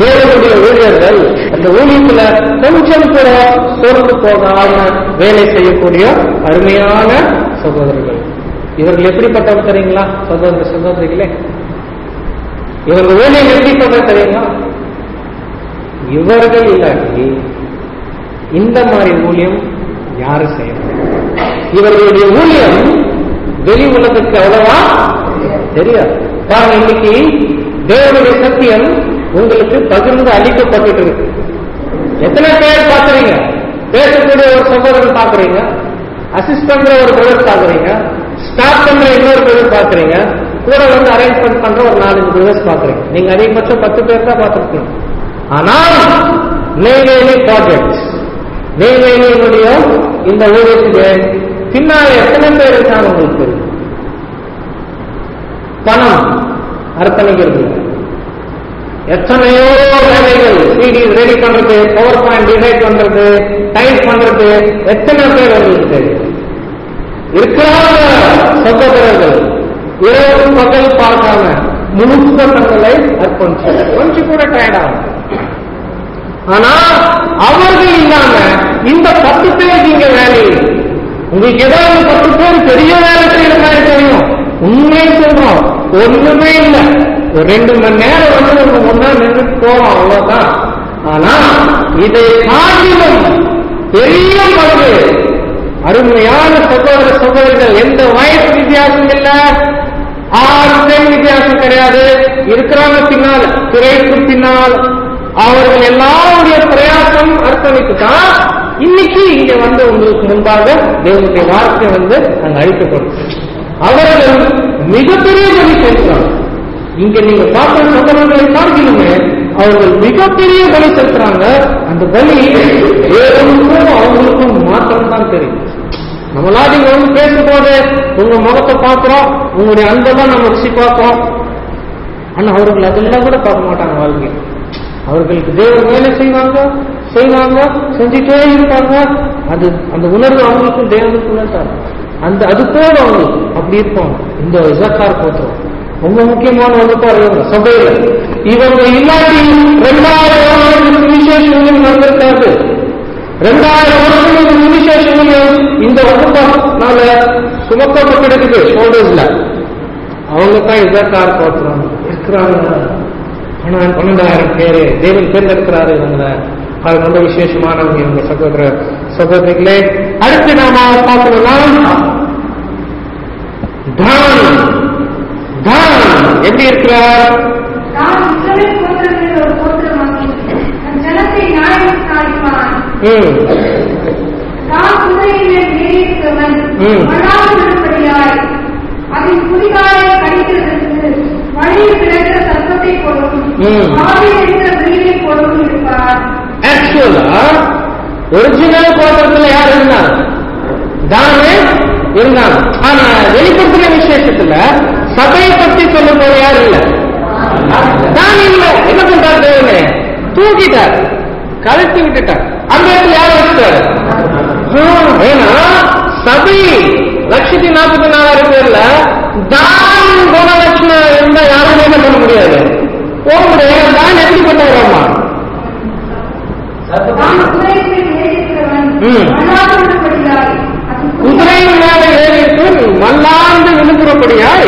தேவனுடைய ஊழியர்கள் அந்த ஊழியத்துல கொஞ்சம் கூட சோர்ந்து போகாம வேலை செய்யக்கூடிய அருமையான சகோதரர்கள். இவர்கள் எப்படிப்பட்டவர் தெரியுங்களா சகோதர சகோதரிகளே? இவர்கள் ஊழியம் எப்படிப்பட்டது தெரியுங்களா? இவர்கள் இல்லாட்டி இந்த மாதிரி ஊழியம் யாரு செய்யணும்? இவர்களுடைய ஊழியம் வெளி உலகத்துக்கு அவ்வளவா தெரியாது. பாருங்க, இன்னைக்கு தேவனுடைய சத்தியம் உங்களுக்கு பகிர்ந்து அளிக்கப்பட்டு இருக்கு. எத்தனை பேர் பாக்குறீங்க? பேசக்கூடிய ஒரு சகோதரன் பாக்குறீங்க, அசிஸ்ட் பண்ற ஒரு பிரதர் பாக்குறீங்க, ஸ்டார்ட் பண்ற இன்னொரு பிரதர் பாக்குறீங்க, கூட வந்து அரேஞ்ச்மெண்ட் பண்ற ஒரு நாலஞ்சு பிரதர்ஸ் பாக்குறீங்க. நீங்க அதிகபட்சம் பத்து பேர் தான் பார்த்துருக்கீங்க. ஆனால் நெய்வேலி ப்ராஜெக்ட், நெய்வேலியினுடைய இந்த ஊருக்கு பின்னால எத்தனை பேர் இருக்காங்க உங்களுக்கு தெரியும்? பணம் அர்ப்பணிக்கிறது, எத்தனையோ வேலைகள், சிடி ரெடி பண்றது, பவர் பாயிண்ட் டிசைட் பண்றது, டைப் பண்றது, எத்தனை பேர் உங்களுக்கு தெரியும்? இருக்கிறாங்க சகோதரர்கள் இரவு பகல் பார்க்காம முழுக்க தங்களை அர்ப்பணிச்சு கொஞ்சம் கூட டயர்ட் ஆகும். ஆனா அவர்கள் இல்லாம இந்த பத்து பேர் நீங்க வேலை, உங்களுக்கு ஏதாவது பத்து பேர் பெரிய வேலை செய்யற மாதிரி தெரியும். உண்மையை சொல்றோம், ஒண்ணுமே இல்லை. ஒரு ரெண்டு மணி நேரம் வந்து நம்ம முன்னா நின்று போறோம், அவ்வளவுதான். ஆனா இதை காட்டிலும் பெரிய பங்கு அருமையான சகோதர சகோதரிகள், எந்த வயசு வித்தியாசம் இல்ல, ஆறு பேர் வித்தியாசம் கிடையாது, இருக்கிறாங்க பின்னால், திரைக்கு பின்னால். அவர்கள் எல்லாருடைய பிரயாசம் அர்ப்பணித்துதான் இன்னைக்கு இங்க வந்து உங்களுக்கு முன்பாக தேவனுடைய வார்த்தை வந்து அங்க அழிக்கப்படும். அவர்கள் மிகப்பெரிய பலி செலுத்துறாங்க. இங்க நீங்க பார்க்கிற சகோதரர்களை பார்க்கணுமே, அவர்கள் மிகப்பெரிய பலி செலுத்துறாங்க. அந்த பலி தேவனுக்கும் அவங்களுக்கும் மாத்திரம் தான் தெரியும். நம்மளா நீங்க வந்து பேசும்போது உங்க முகத்தை பார்க்கிறோம், உங்களுடைய அன்பை தான் நம்ம ருசி பார்ப்போம். ஆனா அவர்கள் அதெல்லாம் கூட பார்க்க மாட்டாங்க வாழ்க்கை. அவர்களுக்கு தேவன் வேலை செய்வாங்க செய்வாங்க செஞ்சுட்டே இருப்பாங்க. அது அந்த உணர்வு அவங்களுக்கும் தேவனுக்கு உணர்த்தாங்க. அந்த அது போல அவங்களுக்கு அப்படி இருப்பாங்க. இந்த இசக்கார் போத்திரம் ரொம்ப முக்கியமான வகுப்பாரு சபையில. இவங்க இல்லாட்டி ரெண்டாயிரம் வருஷத்துக்கு விசேஷ ஊழியம் நடந்திருக்காரு. ரெண்டாயிரம் வருஷம் விசேஷ ஊழியம் இந்த வகுப்பால சுமக்கப்பட்டிருக்குது ஷோல்டர்ஸ்ல. அவங்க தான் இசக்கார் போத்திரம் இருக்கிறாங்க. பன்னெண்டாயிரம் பேரு தேவன் தேர்ந்தெடுக்கிறாரு இவங்க. அது ரொம்ப விசேஷமானவங்க இவங்க சகோதர சகோதரிகளே. அடுத்து நாம பார்க்கணும்னா தான் தான் எப்படி இருக்கிறார்? ஒரிஜினல் கோத்திரத்துல யார் இருந்தாங்க? தானே இருந்தாங்க. ஆனா வெளிப்படுத்தின விசேஷத்துல சபையை பற்றி சொல்லும் போது யார் இல்ல? தான் இல்ல. என்ன பண்றாரு? தேவனே தூக்கிட்டார், கழட்டி விட்டுட்டார். அந்த இடத்துல யார் வச்சுட்டாரு? ஏன்னா சபை லட்சத்தி நாற்பத்தி நாலாயிரம் பேர்ல தான் குணலட்சணம் இருந்தா யாரும் என்ன பண்ண முடியாது, போக முடியாது. தான் எப்படிப்பட்டவராமா? குதிரையின் மேல ஏறிட்டு மல்லாந்து விழுப்புறப்படியாய்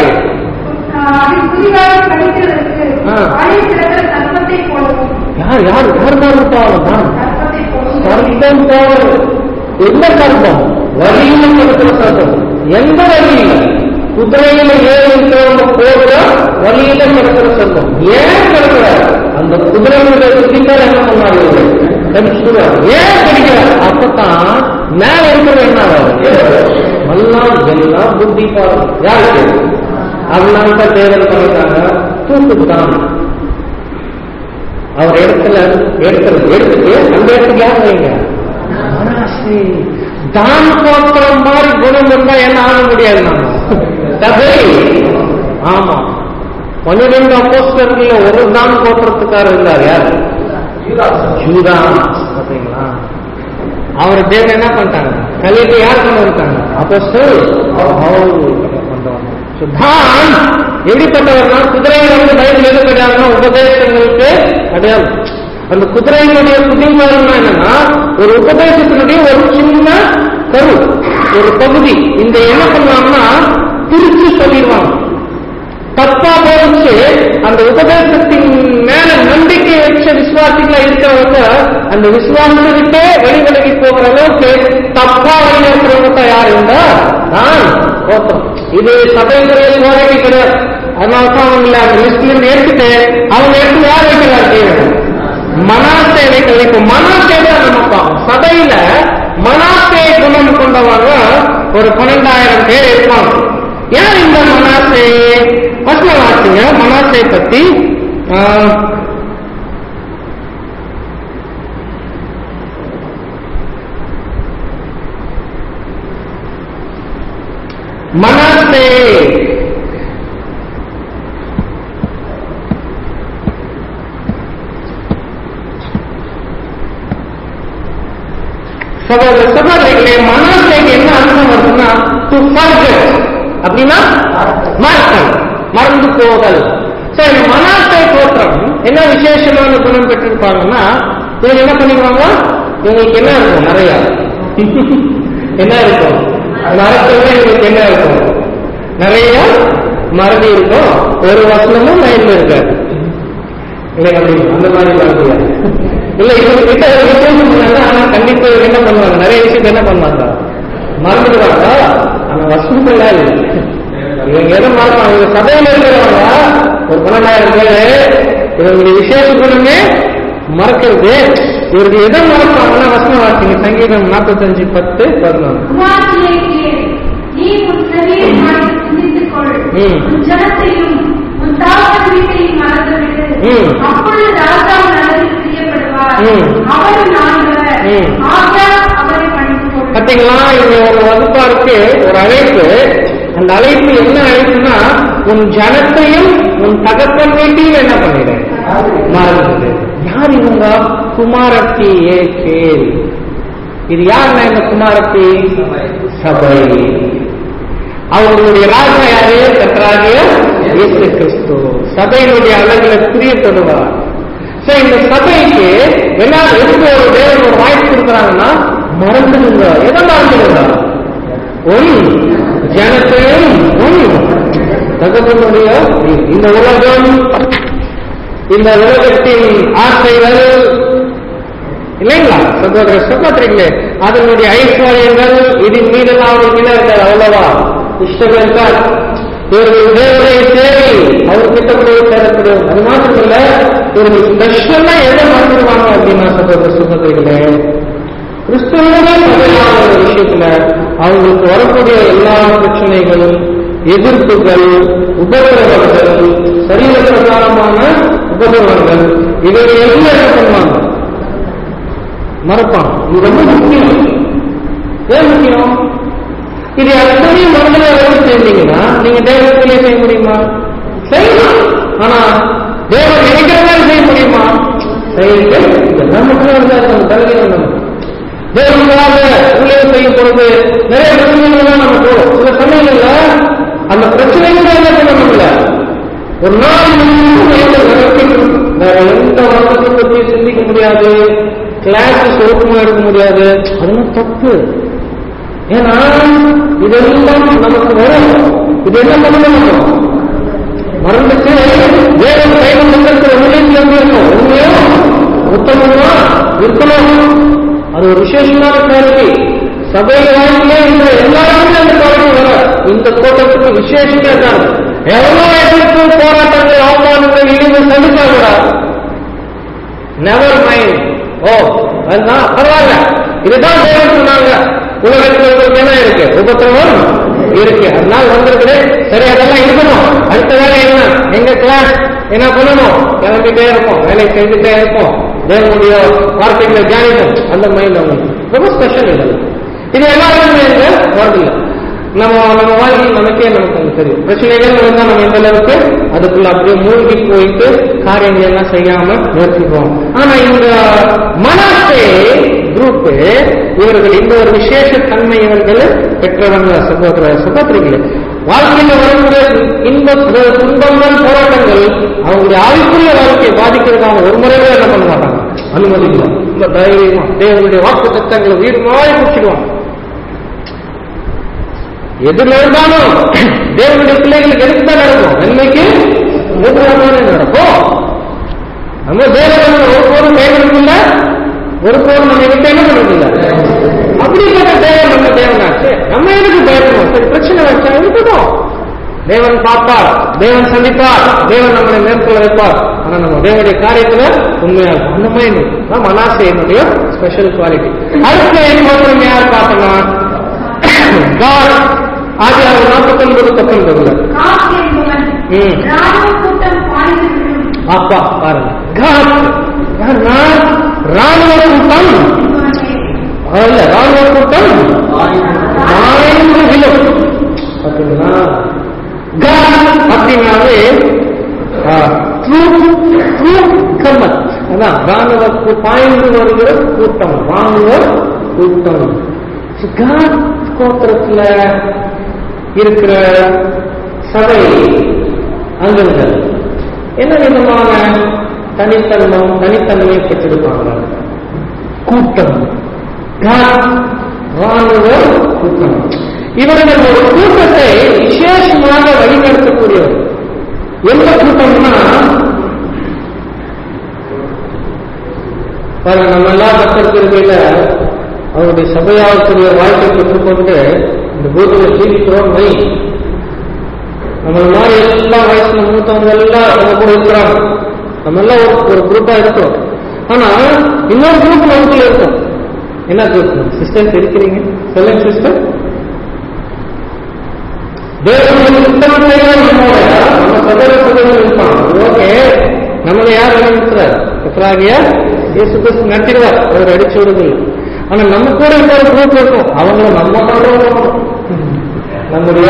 யார் யார் யார் தான் சர்ப்பம் போல. எந்த சர்ப்பம்? வழியில கொடுக்கிற சர்ப்பம். எந்த வழியில? குதிரையில ஏறி இருக்கிறவங்க போகிற வழியில கிடக்கிற சர்ப்பம். ஏன் கிடக்கிற? அந்த குதிரையில சுத்திட்டால் என்ன பண்ணாரு? ஏன் கிடைக்கிறார்? அப்பதான் மேல இருக்கிற என்ன எல்லாம் எல்லாம் புத்தி பாரு யாருக்கு? அதனால தான் தேர்தல் பண்ணிட்டாங்க. தூக்குதான் அவர் இடத்துல எடுக்கிறது எடுத்துட்டு அந்த இடத்துக்கு யார் வைங்க? தான் கோத்திரம் மாதிரி குணம் இருந்தா என்ன ஆக முடியாது நம்ம சபை. ஆமா, பன்னிரண்டு அப்போஸ்தலர்கள்ல ஒரு தான் கோத்திரத்துக்காரர் இருந்தார். யார்? யூதாஸ். பாத்தீங்களா? அவர் தேவன் என்ன பண்ணிட்டாங்க? கலியத்தை யார் கொண்டு வந்துட்டாங்க? அப்போஸ்தலர் கொண்டு. எப்படிப்பட்டவர்னா குதிரையை வந்து பைபிள் எது கிடையாதுன்னா உபதேசங்களுக்கு கிடையாது. அந்த குதிரையினுடைய குதிகாரம்னா என்னன்னா ஒரு உபதேசத்தினுடைய ஒரு சின்ன கரு, ஒரு பகுதி. இந்த என்ன பண்ணுவாங்கன்னா பிரிச்சு சொல்லிடுவாங்க. தப்பா போச்சு அந்த உபதேசத்தின் மேல நம்பிக்கை வச்ச விசுவாசிகளா இருக்கிறவங்க அந்த விசுவாசத்துக்கிட்டே வழி விலகி போகிற அளவுக்கு தப்பா வழி இருக்கிறவங்க யார் இருந்தா நான் ஓட்டம். இது சபைக்குரிய சோதனை கிடையாது. அதனால்தான் அவங்கள அந்த லிஸ்ட்ல எடுத்துட்டு அவங்க எடுத்து யார் வைக்கிறார்? மனாசே வைக்கிறது. இப்ப மனாசே தான் நமப்பாங்க. சபையில மனாசே குணம் கொண்டவங்க ஒரு பன்னெண்டாயிரம் பேர் இருப்பாங்க. ஏன் இந்த மனாசே வசனம் வாசிங்க. மனாசே பத்தி மனாசே சகோதரர்களே, மனாசேக்கு என்ன அர்த்தம் வருதுன்னா டு ஃபர்கெட் அப்படின்னா மறத்தல், மறந்து போதல். சரி, மனாசே கோத்திரம் என்ன விசேஷமான குணம் பெற்றிருப்பாங்கன்னா இவங்க என்ன பண்ணிடுவாங்க? இவங்களுக்கு என்ன இருக்கும்? நிறைய என்ன இருக்கும்? மறக்கவே இவங்களுக்கு என்ன இருக்கும்? நிறைய மறதி இருக்கும். ஒரு வசனமும் மைண்ட்ல இருக்காது. இல்லை அந்த மாதிரி மறதியா இல்ல. இவங்க கிட்ட விசேஷம் பண்ணாங்க. ஆனா கண்டிப்பா இவங்க என்ன பண்ணுவாங்க? நிறைய விஷயத்த என்ன பண்ணுவாங்க? மறந்துடுவாங்க. ஆனா வசூல் இவங்க எதை மறப்பாங்க? இவங்க சபையில இருக்கிறவங்க ஒரு பன்னெண்டாயிரம் பேரு இவங்களுடைய விசேஷ குணமே மறக்கிறது. இவர்கள் எதை மறப்பாங்கன்னா வசனம் வாசிங்க. சங்கீதம் நாற்பத்தி அஞ்சு பத்து பதினொன்று. பாத்தீங்களா, இங்க ஒரு வகுப்பாருக்கு ஒரு அழைப்பு. அந்த அழைப்பு என்ன அழைப்புன்னா உன் ஜனத்தையும் உன் தகப்பன் வீட்டையும் என்ன பண்ணிடு மறந்தது. யார் இவங்க? குமாரத்தி ஏகேல். இது யாருன்னா இந்த குமாரத்தி? சபை. அவர்களுடைய ராஜா யாரு? கர்த்தராகிய இயேசு கிறிஸ்து. சபையினுடைய அழகுல பிரியப்படுவார். இந்த சபைக்கு என்ன எதுக்கு ஒரு தேவன் ஒரு வாய்ப்பு கொடுக்குறாங்கன்னா மறந்துடுங்க. எதை மறந்துடுங்க? உன் ஜனத்தையும் உன் தகப்பனுடைய இந்த உலகம், இந்த உலகத்தின் ஆசைகள் இல்லைங்களா சகோதர சகோதரிகளே, அதனுடைய ஐஸ்வர்யங்கள் இதன் மீதெல்லாம் அவங்களுக்கு என்ன இருக்காது? அவ்வளவா இஷ்டம் இருக்காது. இவர்கள் தேவனை தேவை அவர்கிட்ட போய் தேடப்படும். அது மாத்திரம் இல்ல, இவர்கள் ஸ்பெஷலா எதை மறந்துடுவாங்க அப்படின்னா சகோதர சகோதரிகளே, கிறிஸ்துவ விஷயத்துல அவங்களுக்கு வரக்கூடிய எல்லா பிரச்சனைகளும், எதிர்ப்புகள், உபதிரவங்கள், சரீர பிரகாரமான உபதிரவங்கள், இவர்கள் எல்லாம் என்ன பண்ணுவாங்க? மறப்பாங்க. இது ரொம்ப முக்கியம். ஏன் முக்கியம்? இது அத்தனையும் மனதில் எவ்வளவு செய்தீங்கன்னா நீங்க தேவத்திலே செய்ய முடியுமா? செய்யலாம். ஆனா தேவன் நினைக்கிற மாதிரி செய்ய முடியுமா? செய்யுங்க. இதெல்லாம் மட்டும் இருந்தால் தலைவர் தேவனுக்காக ஊழியர் செய்யும் பொழுது நிறைய பிரச்சனைகள் தான் நம்ம போறோம். சில சமயங்கள்ல அந்த பிரச்சனைகள் என்ன பண்ணணும்ல ஒரு நாள் வேற எந்த வசதி பற்றி சிந்திக்க முடியாது, கிளாஸ் ஒழுக்கமா எடுக்க முடியாது. அதெல்லாம் தப்பு. ஏன்னா இதெல்லாம் நமக்கு வரும். இது என்ன பண்ணணும்? மறந்துட்டு வேறு கையில் இருக்கிற ஊழியத்தில் எப்படி இருக்கும்? உண்மையோ உத்தமமா இருக்கணும். அது ஒரு விசேஷமான கேள்வி. சபை வாழ்க்கையிலே இந்த எல்லாருமே அந்த கேள்வி வர இந்த கூட்டத்துக்கு விசேஷமே தான். எவ்வளவு எதிர்ப்பு, போராட்டங்கள், அவமானங்கள், இழிவு சந்திச்சா கூட நெவர் மைண்ட். ஓ அதுதான் பரவாயில்ல, இதுதான் தேவன் சொன்னாங்க. உலகத்தில் உங்களுக்கு என்ன இருக்கு? உபத்திரவம் இருக்கு, அதனால வந்திருக்குது. சரி, அதெல்லாம் இருக்கணும். அடுத்த வேலை என்ன? எங்க கிளாஸ் என்ன பண்ணணும்? கிளம்பிட்டே இருப்போம், வேலை செஞ்சுட்டே இருப்போம், தேவனுடைய வார்த்தைகளை தியானிப்போம். அந்த மைண்ட் அவங்களுக்கு ரொம்ப ஸ்பெஷல். இதெல்லாம் இது எல்லாருமே எங்க வரதில்லை. நம்ம நம்ம வாழ்க்கையில் நமக்கே நமக்கு அது தெரியும். பிரச்சனைகள் இருந்தால் நம்ம எந்த அளவுக்கு அதுக்குள்ள அப்படியே மூழ்கி போயிட்டு காரியங்கள் எல்லாம் செய்யாம முயற்சிப்போம். ஆனா இந்த மனாசே குரூப் இவர்கள் இந்த ஒரு விசேஷ தன்மை இவர்கள் பெற்றவங்க. சகோதர சகோதரிகளே, வாழ்க்கையில வரக்கூடிய இன்ப துன்பங்கள், போராட்டங்கள் அவங்களுடைய ஆவிக்குரிய வாழ்க்கையை பாதிக்கிறதுக்கு அவங்க ஒரு முறையில என்ன பண்ண மாட்டாங்க, அனுமதிக்கிறோம். ரொம்ப தைரியமா தேவனுடைய வாக்கு சட்டங்களை உயிர்மாய் பிடிச்சிடுவோம். எது நடந்தாலும் தேவனுடைய பிள்ளைகளுக்கு எடுத்துதான் நடக்கும். நன்மைக்கு எதிராக நடக்கும். நம்ம தேவன் ஒருபோதும் கைவிடுதில்ல, ஒருபோதும் நம்ம கிட்ட என்ன பண்ணுறதில்ல. அப்படிப்பட்ட தேவன் நம்ம தேவனாச்சு. நம்ம எதுக்கு பயப்படணும்? சரி, பிரச்சனை வச்சா இருக்கட்டும். தேவன் பார்ப்பார், தேவன் சந்திப்பார், தேவன் நம்மளை மேற்கொள்ள வைப்பார். ஆனா நம்ம தேவனுடைய காரியத்துல உண்மையா அந்த மாதிரி மனாசே என்னுடைய ஸ்பெஷல் குவாலிட்டி. அடுத்த யார் பார்க்கலாம்? ஆதியாகமம் நாற்பத்தி ஒன்பது பத்தொன்பதுல அப்பா பாருங்க, ராணுவ கூட்டம் இல்ல, ராணுவ கூட்டம் பாய்ந்து விழும். பாத்தீங்களா? அப்படின்னாலே அதான் ராணுவ பாய்ந்து வருகிற கூட்டம், ராணுவ கூட்டம். கோத்திரத்துல இருக்கிற சபை அங்கங்கள் என்ன விதமான தனித்தன்மம் தனித்தன்மையை பெற்றிருப்பாங்க? கூட்டம், ராணுவ கூட்டம். இவர்கள் ஒரு கூட்டத்தை விசேஷமாக வழிநடத்தக்கூடியவர். எந்த கூட்டம்னா நம்ம எல்லா பக்கத்திற்கையில அவருடைய சபையாளர்களுடைய வாழ்க்கை பெற்றுக்கொண்டு இந்த பூமியில் ஜீவிக்கிறோம். வை நம்ம மாதிரி எல்லா வயசுல மூத்தவங்க எல்லாம் நம்ம கூட இருக்கிறாங்க. நம்ம எல்லாம் ஒரு குரூப்பா இருக்கிறோம். ஆனா இன்னொரு குரூப் நமக்குள்ள இருக்கும். என்ன குரூப்? சிஸ்டர்ஸ் இருக்கிறீங்க, சொல்லுங்க சிஸ்டர். நம்மோட நம்ம சகோதர சகோதரர் இருப்பான். ஓகே, நம்மளை யார் இருக்கிறார்? எப்பராகியா இயேசு கிறிஸ்து நடத்திடுவார், அவர் அடிச்சு விடுதல். ஆனா நம்ம கூட இன்னொரு குரூப் இருக்கும். அவங்கள நம்ம நம்முடைய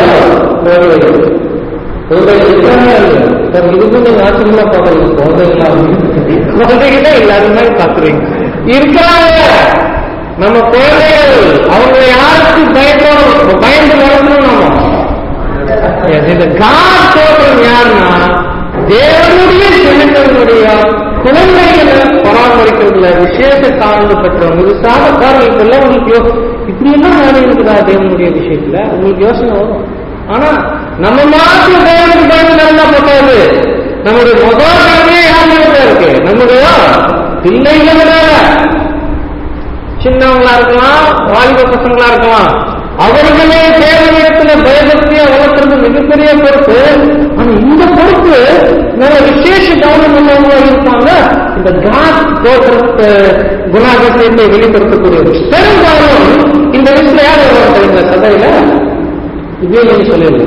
இதுக்கு நீங்க ஆச்சரியமா பாக்குறீங்க. குழந்தைங்களா குழந்தைகிட்ட எல்லாருமே பாக்குறீங்க இருக்கிறாங்க. நம்ம குழந்தைகள் அவங்க யாருக்கு பயப்படணும், பயந்து வளர்க்கணும். நம்ம இந்த காட் தோற்றம் யாருன்னா தேவனுடைய ஜனங்களுடைய குழந்தைகளை பராமரிக்கிறதுல விசேஷ தாழ்ந்து பெற்றவங்க. இது சாதக்காரர்களுக்குள்ள உங்களுக்கு இப்படி எல்லாம் வேலை இருக்குதா தேவனுடைய விஷயத்துல உங்களுக்கு யோசனை வரும். ஆனா நம்ம மாற்று தேவனுக்கு பயந்து நடந்தா பத்தாது. நம்முடைய முதல் கடமையே யாருமே இருக்கு. நம்முடைய பிள்ளைகளை சின்னவங்களா இருக்கலாம், வாலிப பசங்களா இருக்கலாம், அவர்களே தேவனிடத்துல பயபக்தியா வளர்க்கிறது மிகப்பெரிய பொறுப்பு. ஆனா இந்த பொறுப்பு நல்ல விசேஷ கவனம் உள்ளவங்களா இருப்பாங்க. இந்த காட் தோற்றத்தை குணாதிசயத்தை வெளிப்படுத்தக்கூடியது. பெரும்பாலும் இந்த விஷயத்துல யார் வருவாங்க இந்த சபையில? இதே நீங்க சொல்லிடுங்க.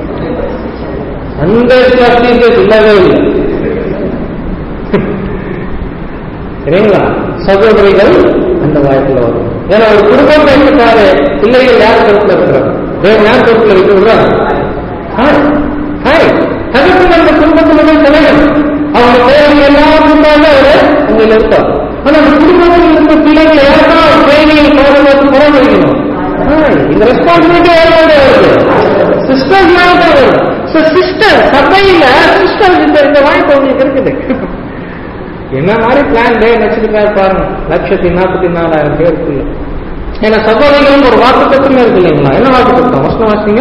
அந்த இல்லவே இல்லை சரிங்களா? சகோதரிகள் அந்த வாய்ப்புல வரும். ஏன்னா ஒரு குடும்பம் வைக்கிறாரு, பிள்ளைகள் யார் பொறுப்புல இருக்கிறாங்க? வேற யார் பொறுப்புல வைக்க விடுறாங்க? தகவல் அந்த குடும்பத்தினுடைய தலைவர் அவங்க தேவை எல்லாம் இருந்தாலும் உங்களை இருப்பார். ஆனா அந்த குடும்பத்தில் இருக்கிற பிள்ளைகளை யாருக்கா தேவையை பாதுகாத்து பராமரிக்கணும். இந்த ரெஸ்பான்சிபிலிட்டி யாரோட வருது? சிஸ்டர் வருது. சிஸ்டர் சபையில சிஸ்டர் இந்த வாய்ப்பு உங்களுக்கு இருக்குது. என்ன மாதிரி பிளான் டே வச்சிருக்காரு பாருங்க. லட்சத்தி நாற்பத்தி நாலாயிரம் பேருக்குள்ள. ஏன்னா சகோதரிகளும் ஒரு வாக்கு தத்துவமே இருக்கு இல்லைங்களா? என்ன வாக்கு தத்துவம்? வசனம் வாசிங்க.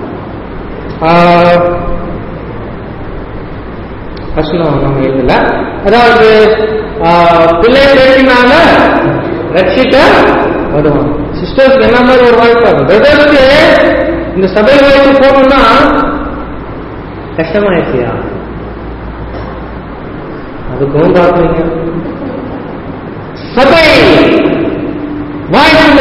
வசனம் நம்ம எழுதல. அதாவது பிள்ளை பேசினால ரட்சிக்க வருவாங்க. சிஸ்டர்ஸ்க்கு என்ன மாதிரி ஒரு வாய்ப்பு ஆகும்? பிரதர்ஸ்க்கு இந்த சபை வாய்ப்பு போகணும்னா கஷ்டமாயிடுச்சியா? அதுக்கும் பாக்குறீங்க சபை வாய்ப்புல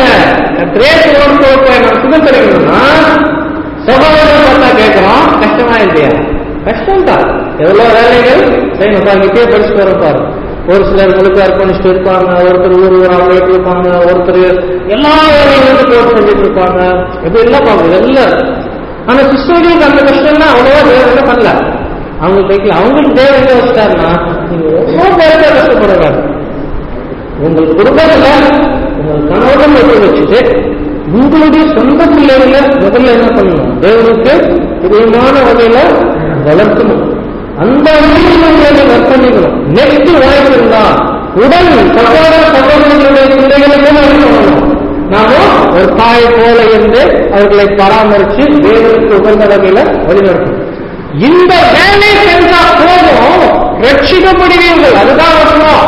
சுகம் கிடைக்கணும்னா சகோதரர் பார்த்தா கேட்கிறோம். கஷ்டமா இல்லையா? கஷ்டம் தான். எவ்வளவு வேலைகள் செய்யணும். இப்பயே படிச்சுட்டு வரப்பாரு. ஒரு சிலர் முழுக்க அர்ப்பணிச்சுட்டு இருப்பாங்க, ஒருத்தர் ஊர் ஊர் அவங்க இருப்பாங்க, ஒருத்தர் எல்லா வேலைகளும் போட்டு செஞ்சுட்டு இருப்பாங்க. எப்படி எல்லாம் பாக்குறது எல்லாம். ஆனா சிஸ்டர்களுக்கு அந்த கஷ்டம்னா அவ்வளவா தேவை பண்ணல. அவங்களுக்கு கேட்கல. அவங்களுக்கு தேவை என்ன வச்சுட்டாருன்னா நீங்க ரொம்ப பேருக்கா கஷ்டப்படுறாங்க. உங்களுக்கு குடும்பத்துல உங்கள் கணவன் எடுத்து வச்சுட்டு உங்களுடைய சொந்த பிள்ளைகளை முதல்ல என்ன பண்ணணும்? தேவனுக்கு பிரியமான வகையில வளர்க்கணும். அந்த வகையில் உங்களை அர்ப்பணிக்கணும். நெக்ஸ்ட் வாய்ப்பு இருந்தா உடன் சகோதர சகோதரிகளுடைய பிள்ளைகளுக்கும் என்ன பண்ணணும்? நாம ஒரு தாய் போல இருந்து அவர்களை பராமரிச்சு தேவனுக்கு உகந்த வகையில வழிநடத்தணும். இந்த வேலை செஞ்சா போதும், ரட்சிக்கப்படுவீர்கள். அதுதான் வரணும்.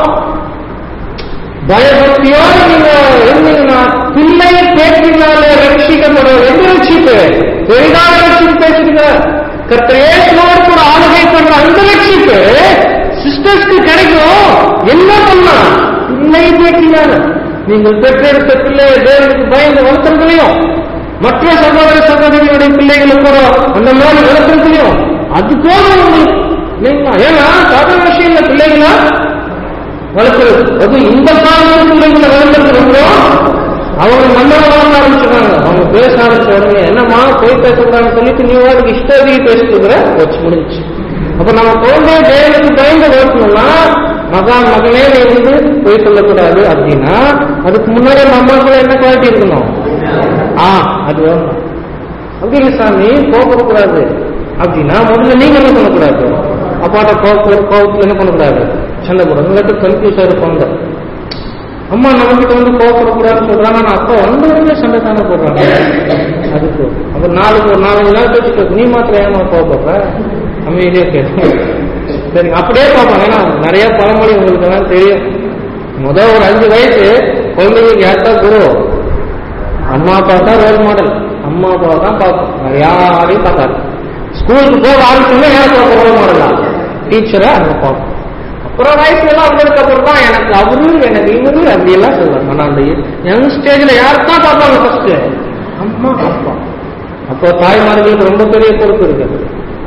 பயபக்தியோடு நீங்க இருந்தீங்கன்னா பிள்ளையை பேசினாலே ரட்சிக்கப்படும். எந்த ரட்சிப்பு? பெரிதான ரட்சிப்பு பேசுறீங்க. கர்த்தரேசுவோடு கூட ஆளுகை பண்ற அந்த ரட்சிப்பு சிஸ்டர்ஸ்க்கு கிடைக்கும். என்ன பண்ணா? பிள்ளையை பேசினால நீங்கள் பெற்றெடுத்த பிள்ளையை தேவனுக்கு பயந்து வளர்த்துறதுலையும், மற்ற சகோதர சகோதரிகளுடைய பிள்ளைகளை கூட அந்த மாதிரி வளர்த்துறதுலையும் அது போதும் உங்களுக்கு. ஏன்னா சாதாரண விஷயம் இல்ல பிள்ளைகளா வளர்க்கிறது. அது இந்த காலத்துல பிள்ளைங்களை வளர்க்கறது ரொம்ப அவங்க நல்லா வளர்க்க ஆரம்பிச்சிருக்காங்க. அவங்க பேச ஆரம்பிச்ச உடனே என்னம்மா போய் பேசக்கூடாதுன்னு சொல்லிட்டு நீ வாட்டுக்கு இஷ்டத்துக்கு பேசிட்டு வச்சு முடிஞ்சு. அப்ப நம்ம குழந்தைய தேவனுக்கு பயந்து வளர்க்கணும்னா மகா மகனே இருந்து போய் சொல்லக்கூடாது அப்படின்னா அதுக்கு முன்னாடி நம்மளுக்குள்ள என்ன குவாலிட்டி இருக்கணும்? ஆ அது வேணும். அப்படி இல்லை சாமி கோபப்படக்கூடாது அப்படின்னா முதல்ல நீங்க என்ன பண்ணக்கூடாது? அப்பாட்ட கோபத்துல என்ன பண்ணக்கூடாது? சண்டை போடுறது கன்ஃபியூஸா இருப்பாங்க. அம்மா நம்மகிட்ட வந்து கோபப்படக்கூடாதுன்னு சொல்றாங்க, ஆனா அப்பா வந்த வரையில சண்டை தானே போடுறாங்க. அதுக்கு அப்ப நாளுக்கு ஒரு நாலஞ்சு நாள் பேசிட்டு நீ மாத்திரம் ஏமா கோபப்படுற அமைதியா கேட்கும். சரி அப்படியே பார்ப்பாங்க. ஏன்னா நிறைய பழமொழி உங்களுக்கு எல்லாம் தெரியும். முதல் ஒரு அஞ்சு வயசு குழந்தைங்களுக்கு யார்த்தா குரு? அம்மா அப்பா தான் ரோல் மாடல். அம்மா அப்பா தான் பார்ப்போம், வேற யாரையும் பார்க்காது. ஸ்கூலுக்கு போக ஆரம்பிச்சோம்னா யாருக்கு ரோல் மாடலா? டீச்சரா அங்க பார்ப்போம். அப்புறம் வயசுல எல்லாம் வந்ததுக்கு அப்புறம் தான் எனக்கு அவரு எனக்கு இவரு அப்படி எல்லாம் சொல்லுவாங்க. ஆனா அந்த யங் ஸ்டேஜ்ல யாருத்தான் பார்ப்பாங்க? ஃபர்ஸ்ட் அம்மா அப்பா. அப்போ தாய்மார்களுக்கு ரொம்ப பெரிய பொறுப்பு இருக்குது.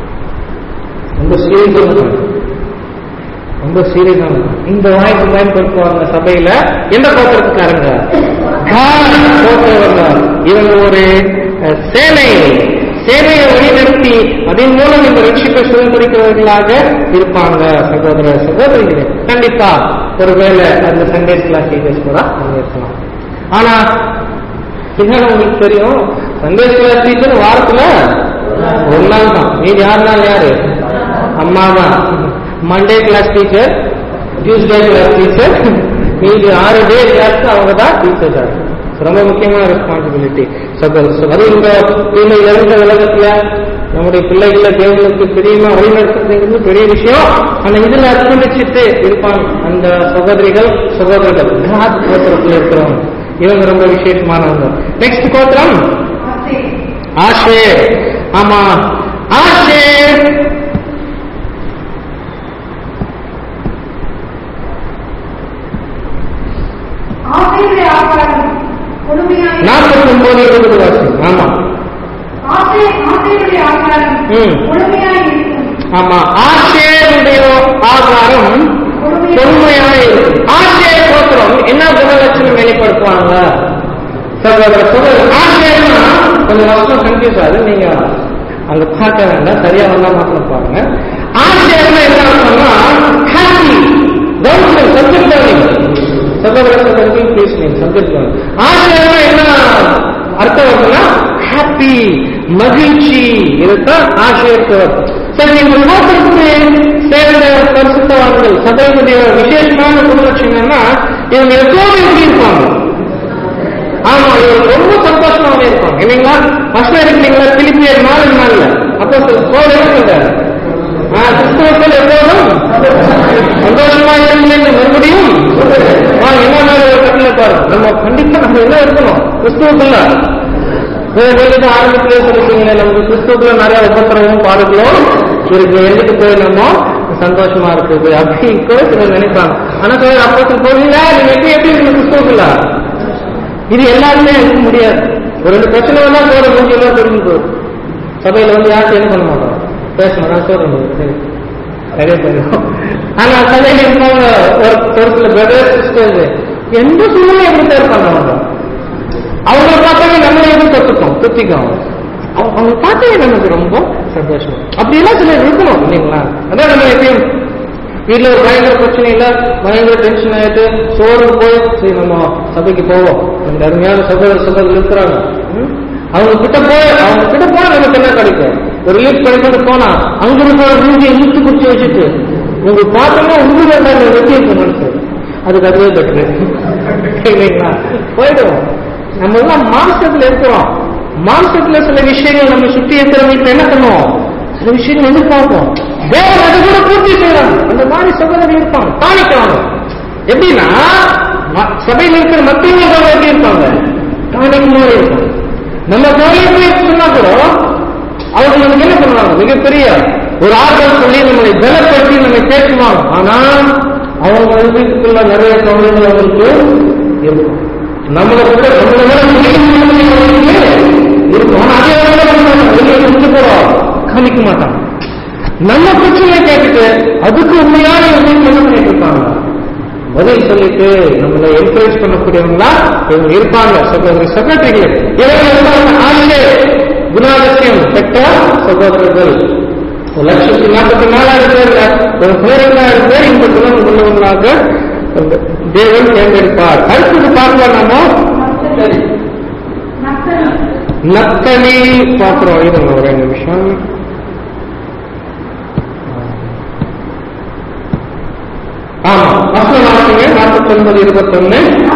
ரொம்ப சீரியஸான ரொம்ப சீரியஸான இந்த வாய்ப்பு பயன்படுத்துவாங்க சபையில. எந்த கோத்திரத்துக்காரங்க? கோத்திரவங்க. இவங்க ஒரு சேனை சேனையை வழிநடத்தி அதன் மூலம் இந்த ரட்சிப்பை சுதந்திரிக்கிறவர்களாக இருப்பாங்க. சகோதர சகோதரிகளே, கண்டிப்பா ஒருவேளை அந்த சண்டே கிளாஸ் டீச்சர்ஸ் கூட அவங்க இருக்கலாம். ஆனா என்ன உங்களுக்கு தெரியும், சண்டே கிளாஸ் டீச்சர் வாரத்துல ஒரு நாள் தான். மீதி ஆறு நாள் யாரு? அம்மா தான். Monday class teacher, Tuesday class teacher, மீதி ஆறு டே கிளாஸ் அவங்க தான் டீச்சர்ஸா இருக்கு. ரொம்ப முக்கியமான ரெஸ்பான்சிபிலிட்டி. அது இந்த பிள்ளை இறந்த உலகத்துல நம்முடைய பிள்ளைகளை தேவனுக்கு தெரியுமா வழிநடத்துறதுங்கிறது பெரிய விஷயம். அந்த இதுல அர்ப்பணிச்சுட்டு இருப்பாங்க அந்த சகோதரிகள் சகோதரர்கள். காத் கோத்திரத்தில் இருக்கிறவங்க இவங்க ரொம்ப விசேஷமானவங்க. நெக்ஸ்ட் கோத்திரம் ஆஷேர். ஆமா, ஆஷேர் நாற்பத்தி ஒன்பது இருபது வருஷம். ஆமா ஆமா ஆஷேருடைய ஆகாரம் பொறுமையாக இருக்கும். ஆஷேர் கோத்திரம் என்ன குணலட்சணம் வெளிப்படுத்துவாங்க? சகோதர சகோதரர் ஆஷேர்னா கொஞ்சம் வருஷம் கன்ஃபியூஸ் ஆகுது. நீங்க அங்க பார்க்க வேண்டாம், சரியா வந்தா மாத்திரம் பாருங்க. ஆஷேர்னா என்ன அர்த்தம்னா ஹாப்பி. Government subject learning. சகோதர சகோதரி ப்ளீஸ் நீங்க சப்ஜெக்ட் லேர்னிங். ஆஷேர்னா என்ன அர்த்தம் வருதுன்னா ஹாப்பி, மகிழ்ச்சி. இதுதான் ஆஷேருக்கு. சரி, நீங்கள் கோத்திரத்தை சேர்ந்த பரிசுத்தவான்கள் சபையினுடைய விசேஷமான குணலட்சணம்னா இவங்க எப்போதும் எப்படி இருப்பாங்க? ஆமா, இவங்க ரொம்ப சந்தோஷமாவே இருப்பாங்க இல்லைங்களா? ஃபர்ஸ்ட்ல இருக்கீங்களா பிலிப்பியர் நாலு நாள்ல அப்போ போர் என்ன சொல்றாரு? கிறிஸ்தவர்கள் எப்போதும் சந்தோஷமா இருந்தீங்க. மறுபடியும் என்ன நாள் ஒரு கட்டில பாருங்க. நம்ம கண்டிப்பா நம்ம என்ன இருக்கணும் கிறிஸ்துவுக்குள்ள. ஆரம்பத்திலே சொல்லிட்டீங்களே நமக்கு கிறிஸ்துக்குள்ள நிறைய உபத்திரமும் பாடுகளும் இருக்கு. எதுக்கு போய் நம்ம சந்தோஷமா இருக்குது அப்படி கூட சிலர் நினைப்பாங்க. ஆனா சொல்ல அப்போ போறீங்க நீங்க எப்படி எப்படி இருக்கு கிறிஸ்துக்குள்ள? இது எல்லாருமே இருக்க முடியாது. ஒரு ரெண்டு பிரச்சனை தான் போற மூஞ்சி எல்லாம் தெரிஞ்சு போகுது. சபையில வந்து யாரும் என்ன பண்ண மாட்டோம், பேச மாட்டோம், சொல்றோம் சரி நிறைய தெரியும். ஆனா சபையில இருந்தவங்க ஒரு சில பிரதர்ஸ் சிஸ்டர்ஸ் எந்த சூழ்நிலை எப்படி இருப்பாங்க? அவங்க அவங்களை பார்த்தாவே நம்மளை எதுவும் கத்துக்கும் குத்திக்கும். அவங்க பார்த்தாவே நமக்கு ரொம்ப சந்தோஷம். அப்படியெல்லாம் சிலர் இருக்கணும் இல்லைங்களா? அதான் நம்ம எப்பயும் வீட்டுல ஒரு பயங்கர பிரச்சனை இல்ல, பயங்கர டென்ஷன் ஆயிட்டு சோறு போய் சரி நம்ம சபைக்கு போவோம். அந்த அருமையான சகோதர சகோதரர் இருக்கிறாங்க. அவங்க கிட்ட போய் அவங்க கிட்ட போனா நமக்கு என்ன கிடைக்கும்? ஒரு ரிலீஃப் கிடைக்கிறது போனா அங்க இருக்கிற மூஞ்சியை இழுத்து குடிச்சு வச்சுட்டு உங்களுக்கு பார்த்தோம்னா உங்களுக்கு வெட்டி இருக்கு மனசு. அதுக்கு அதுவே பெட்ரு இல்லைங்களா? போயிடுவோம். நம்ம எல்லாம் மாம்சத்துல இருக்கிறோம். மாம்சத்துல சில விஷயங்கள் நம்ம சுற்றி இருக்கிறவங்களுக்கு என்ன பண்ணுவோம்? சில விஷயங்கள் எதிர்பார்ப்போம். தேவன் அதை கூட பூர்த்தி செய்யறாங்க. அந்த மாதிரி சகோதரர்கள் இருப்பாங்க, தானிக்கிறாங்க. எப்படின்னா சபையில் இருக்கிற மத்திய எப்படி இருப்பாங்க? தானிக்கும் போது இருப்பாங்க. நம்ம கோயிலுக்கு சொன்னா கூட அவர்கள் நமக்கு என்ன பண்ணுவாங்க? மிகப்பெரிய ஒரு ஆர்வம் சொல்லி நம்மளை பலப்படுத்தி நம்மை தேற்றுவாங்க. ஆனா அவங்க வீட்டுக்குள்ள நிறைய கவலைகள் அவங்களுக்கு இருக்கும். நம்மளை கூட இருக்கும். ஆனா அதே முடிஞ்சு போறோம் காமிக்க மாட்டாங்க. நம்ம பிரச்சனையை கேட்டுட்டு அதுக்கு உண்மையான என்ன பண்ணிட்டு இருப்பாங்க? பதில் சொல்லிட்டு நம்மளை என்கரேஜ் பண்ணக்கூடியவங்களா இவங்க இருப்பாங்க. சகோதரி சகோதரிகள் ஆசிரியர் குணாதிசயம் பெற்ற சகோதரர்கள் லட்சத்தி நாற்பத்தி நாலாயிரம் பேர்ல ஒரு பதினெண்டாயிரம் பேர் இந்த குணம் உள்ளவங்களாக தேவன் தேர்ந்தெடுப்பார். அடுத்தது பார்க்கலாம். நாம நத்தலி பார்க்கிறோம். இருங்க ஒரே நிமிஷம். ஆமா, வசனம் வாசிங்க. நாற்பத்தி ஒன்பது இருபத்தி ஒன்னு.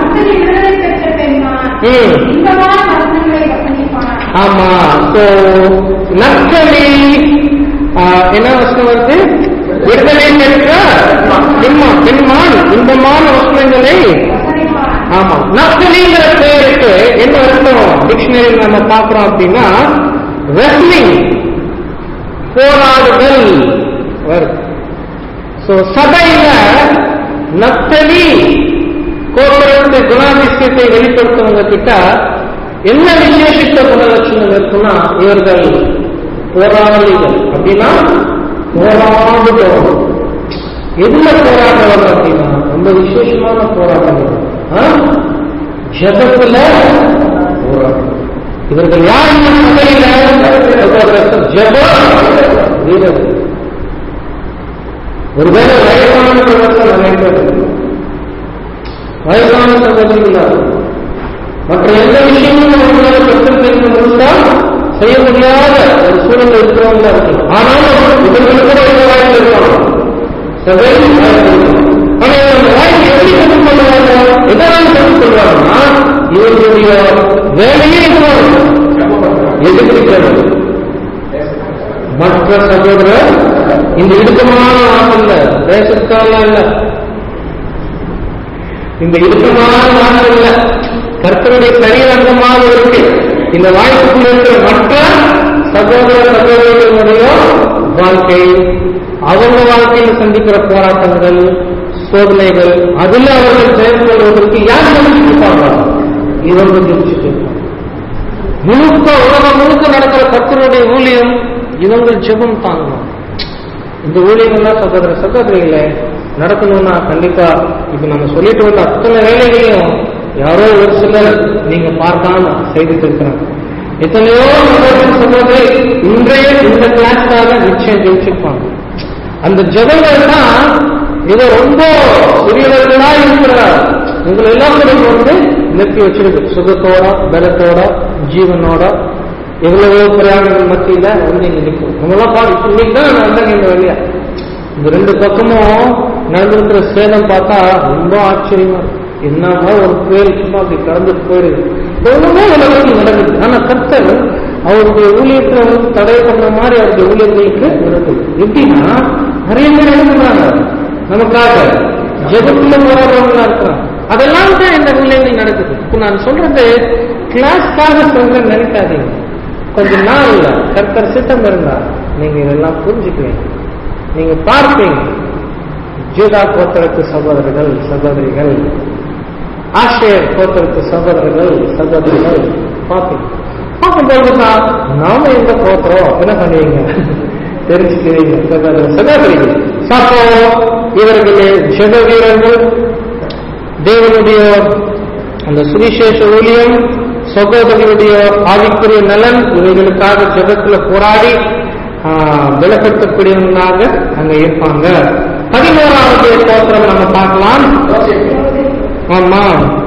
ஆமா, நத்தலி என்ன வசனம் வருது? விடுதலை பெற்ற பெண்மான் இன்பமான வசனங்களை. ஆமா, நத்தலிங்கிற பேருக்கு என்ன அர்த்தம் டிக்ஷனரி நம்ம பார்க்கிறோம் அப்படின்னா ரெஸ்லிங், போராடுதல் வருது. சபையில நத்தலி கோபுரத்து குணாதிசயத்தை வெளிப்படுத்தவங்க கிட்ட என்ன விசேஷித்த குணலட்சணம் இருக்குன்னா இவர்கள் போராளிகள். அப்படின்னா போராடுபவர்கள். எதுல போராடுறவங்க அப்படின்னா ரொம்ப விசேஷமான போராட்டங்கள். ஜபத்துல போராட்டம். இவர்கள் யார் சபையில ஜப வீரர்கள். ஒருவேளை வயதான நினைப்பது வயதான சகோதரிகள் மற்ற எந்த விஷயமும் அவங்களால கற்றுத்தெரிந்து முடிந்தா செய்ய முடியாத ஒரு சூழல் இருக்கிறவங்களா இருக்கலாம். ஆனாலும் இவர்களுக்கு கூட எந்த வாய்ப்பு இருக்கலாம். சபை ஆனா இவங்க வாய்ப்பு எப்படி கற்றுக் கொள்வாங்க? எதனால் கற்றுக் கொள்வாங்கன்னா இவர்களுடைய வேலையே எதிர்க்கிறது. மற்ற சகோதரர் இந்த இடுக்கமான நாட்டில் தேசத்தால இல்ல, இந்த இடுக்கமான நாட்டில் கர்த்தருடைய சரீரங்கமாக இருக்கு. இந்த வாய்ப்புக்குள் இருக்கிற மற்ற சகோதர சகோதரர்களுடைய வாழ்க்கை, அவங்க வாழ்க்கையில் சந்திக்கிற போராட்டங்கள், சோதனைகள், அதுல அவர்கள் ஜெயம் கொள்வதற்கு யார் ஜெயிச்சிருப்பாங்க? இவர்கள் ஜெயிச்சிருப்பாங்க. முழுக்க உலகம் முழுக்க நடக்கிற கர்த்தருடைய ஊழியம் இவங்கள் ஜெபம் தாங்கணும். இந்த ஊழியங்கள்லாம் சகோதர சகோதரிகளை நடக்கணும்னா கண்டிப்பா இப்ப நம்ம சொல்லிட்டு வந்த அத்தனை வேலைகளையும் யாரோ ஒரு சிலர் நீங்க பார்க்காம செய்துட்டு இருக்கிறாங்க. எத்தனையோ சகோதர சகோதரி இன்றைய இந்த கிளாஸ்க்காக நிச்சயம் ஜெயிச்சிருப்பாங்க. அந்த ஜெபங்கள் தான் இதை ரொம்ப சிறியவர்களா இருக்கிறார். உங்களை எல்லாத்தையும் வந்து நிறுத்தி வச்சிருக்கு. சுகத்தோட, பலத்தோட, ஜீவனோட எவ்வளவோ பிரயாணங்கள் மத்தியில வந்து இங்க நிற்கும். நம்மளாம் பார்த்து இன்னைக்கு தான் நான் வந்தேன் இந்த வழியா. இந்த ரெண்டு பக்கமும் நடந்திருக்கிற சேதம் பார்த்தா ரொம்ப ஆச்சரியமா இருக்கு. என்னமா ஒரு புயல் சும்மா அப்படி கடந்துட்டு போயிடுது. ஒண்ணுமே உலகம் நடக்குது. ஆனா கர்த்தர் அவருடைய ஊழியத்தை வந்து தடை பண்ற மாதிரி அவருடைய ஊழியர்களுக்கு நடக்குது. எப்படின்னா நிறைய பேர் எழுதுறாங்க நமக்காக ஜெகத்துல போராடுறவங்களா இருக்கிறாங்க. அதெல்லாம் தான் இந்த ஊழியங்கள் நடக்குது. இப்ப நான் சொல்றது கிளாஸ்க்காக சொல்ற நினைக்காதீங்க. கொஞ்ச நாள் இல்ல கர்த்தர் சித்தம் இருந்தா நீங்க இதெல்லாம் புரிஞ்சுக்குவீங்க. நீங்க பார்ப்பீங்க. ஜூதா கோத்திரத்து சகோதரர்கள் சகோதரிகள், ஆசிரியர் கோத்திரத்து சகோதரர்கள் சகோதரிகள் பார்ப்பீங்க. பார்க்கும்போதுதான் நாம எந்த கோத்திரம் என்ன பண்ணுவீங்க தெரிஞ்சுக்கிறீங்க. சகோதர சகோதரிகள் சாப்போ இவர்களே ஜெப வீரர்கள், தேவனுடைய அந்த சுவிசேஷ ஊழியம், சகோதரர்களுடைய ஆவிக்குரிய நலன், இவைகளுக்காக ஜெபத்துல போராடி பலப்படுத்தக்கூடியவங்களாக அங்க இருப்பாங்க. பதினோராவது கோத்திரம் நம்ம பார்க்கலாம். ஆமா,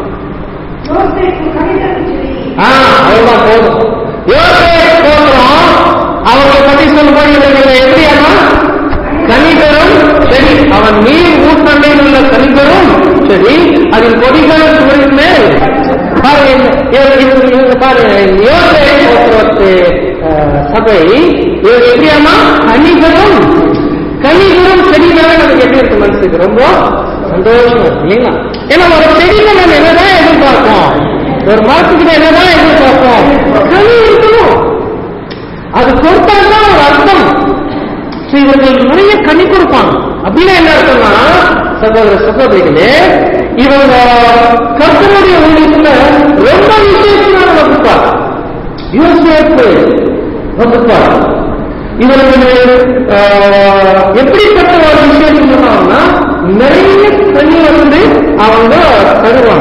அதுதான் போதும். யோசேப்பு கோத்திரம் அவங்களை பற்றி சொல்லும்போது இவர்கள் எப்படியானா கனிபெறும் சரி, அவன் நீர் ஊற்றண்டையில் உள்ள கனிபெறும் சரி, அதன் கொடிகள் சுவரின் மேல் சபை இவர் எப்படியாமா கனிகளும் கனிகளும் செடிகளும் நமக்கு எப்படி இருக்கு மனசுக்கு ரொம்ப சந்தோஷம் இல்லைங்களா? ஏன்னா ஒரு செடியில நம்ம என்னதான் எதிர்பார்ப்போம், ஒரு மரத்துக்கிட்ட என்னதான் எதிர்பார்ப்போம், கனி இருக்கணும். அது கொடுத்தாதான் ஒரு அர்த்தம். இவர்கள் நிறைய கனி கொடுப்பாங்க அப்படின்னா என்ன அர்த்தம்னா, சகோதர சகோதரிகளே, இவங்க கர்த்தருடைய ஊழியத்துல ரொம்ப விசேஷமான வகுப்பார், யோசேப்பு வகுப்பார். இவர்கள் எப்படிப்பட்ட ஒரு விசேஷம் சொன்னாங்கன்னா, நிறைய கனி வந்து அவங்க தருவாங்க.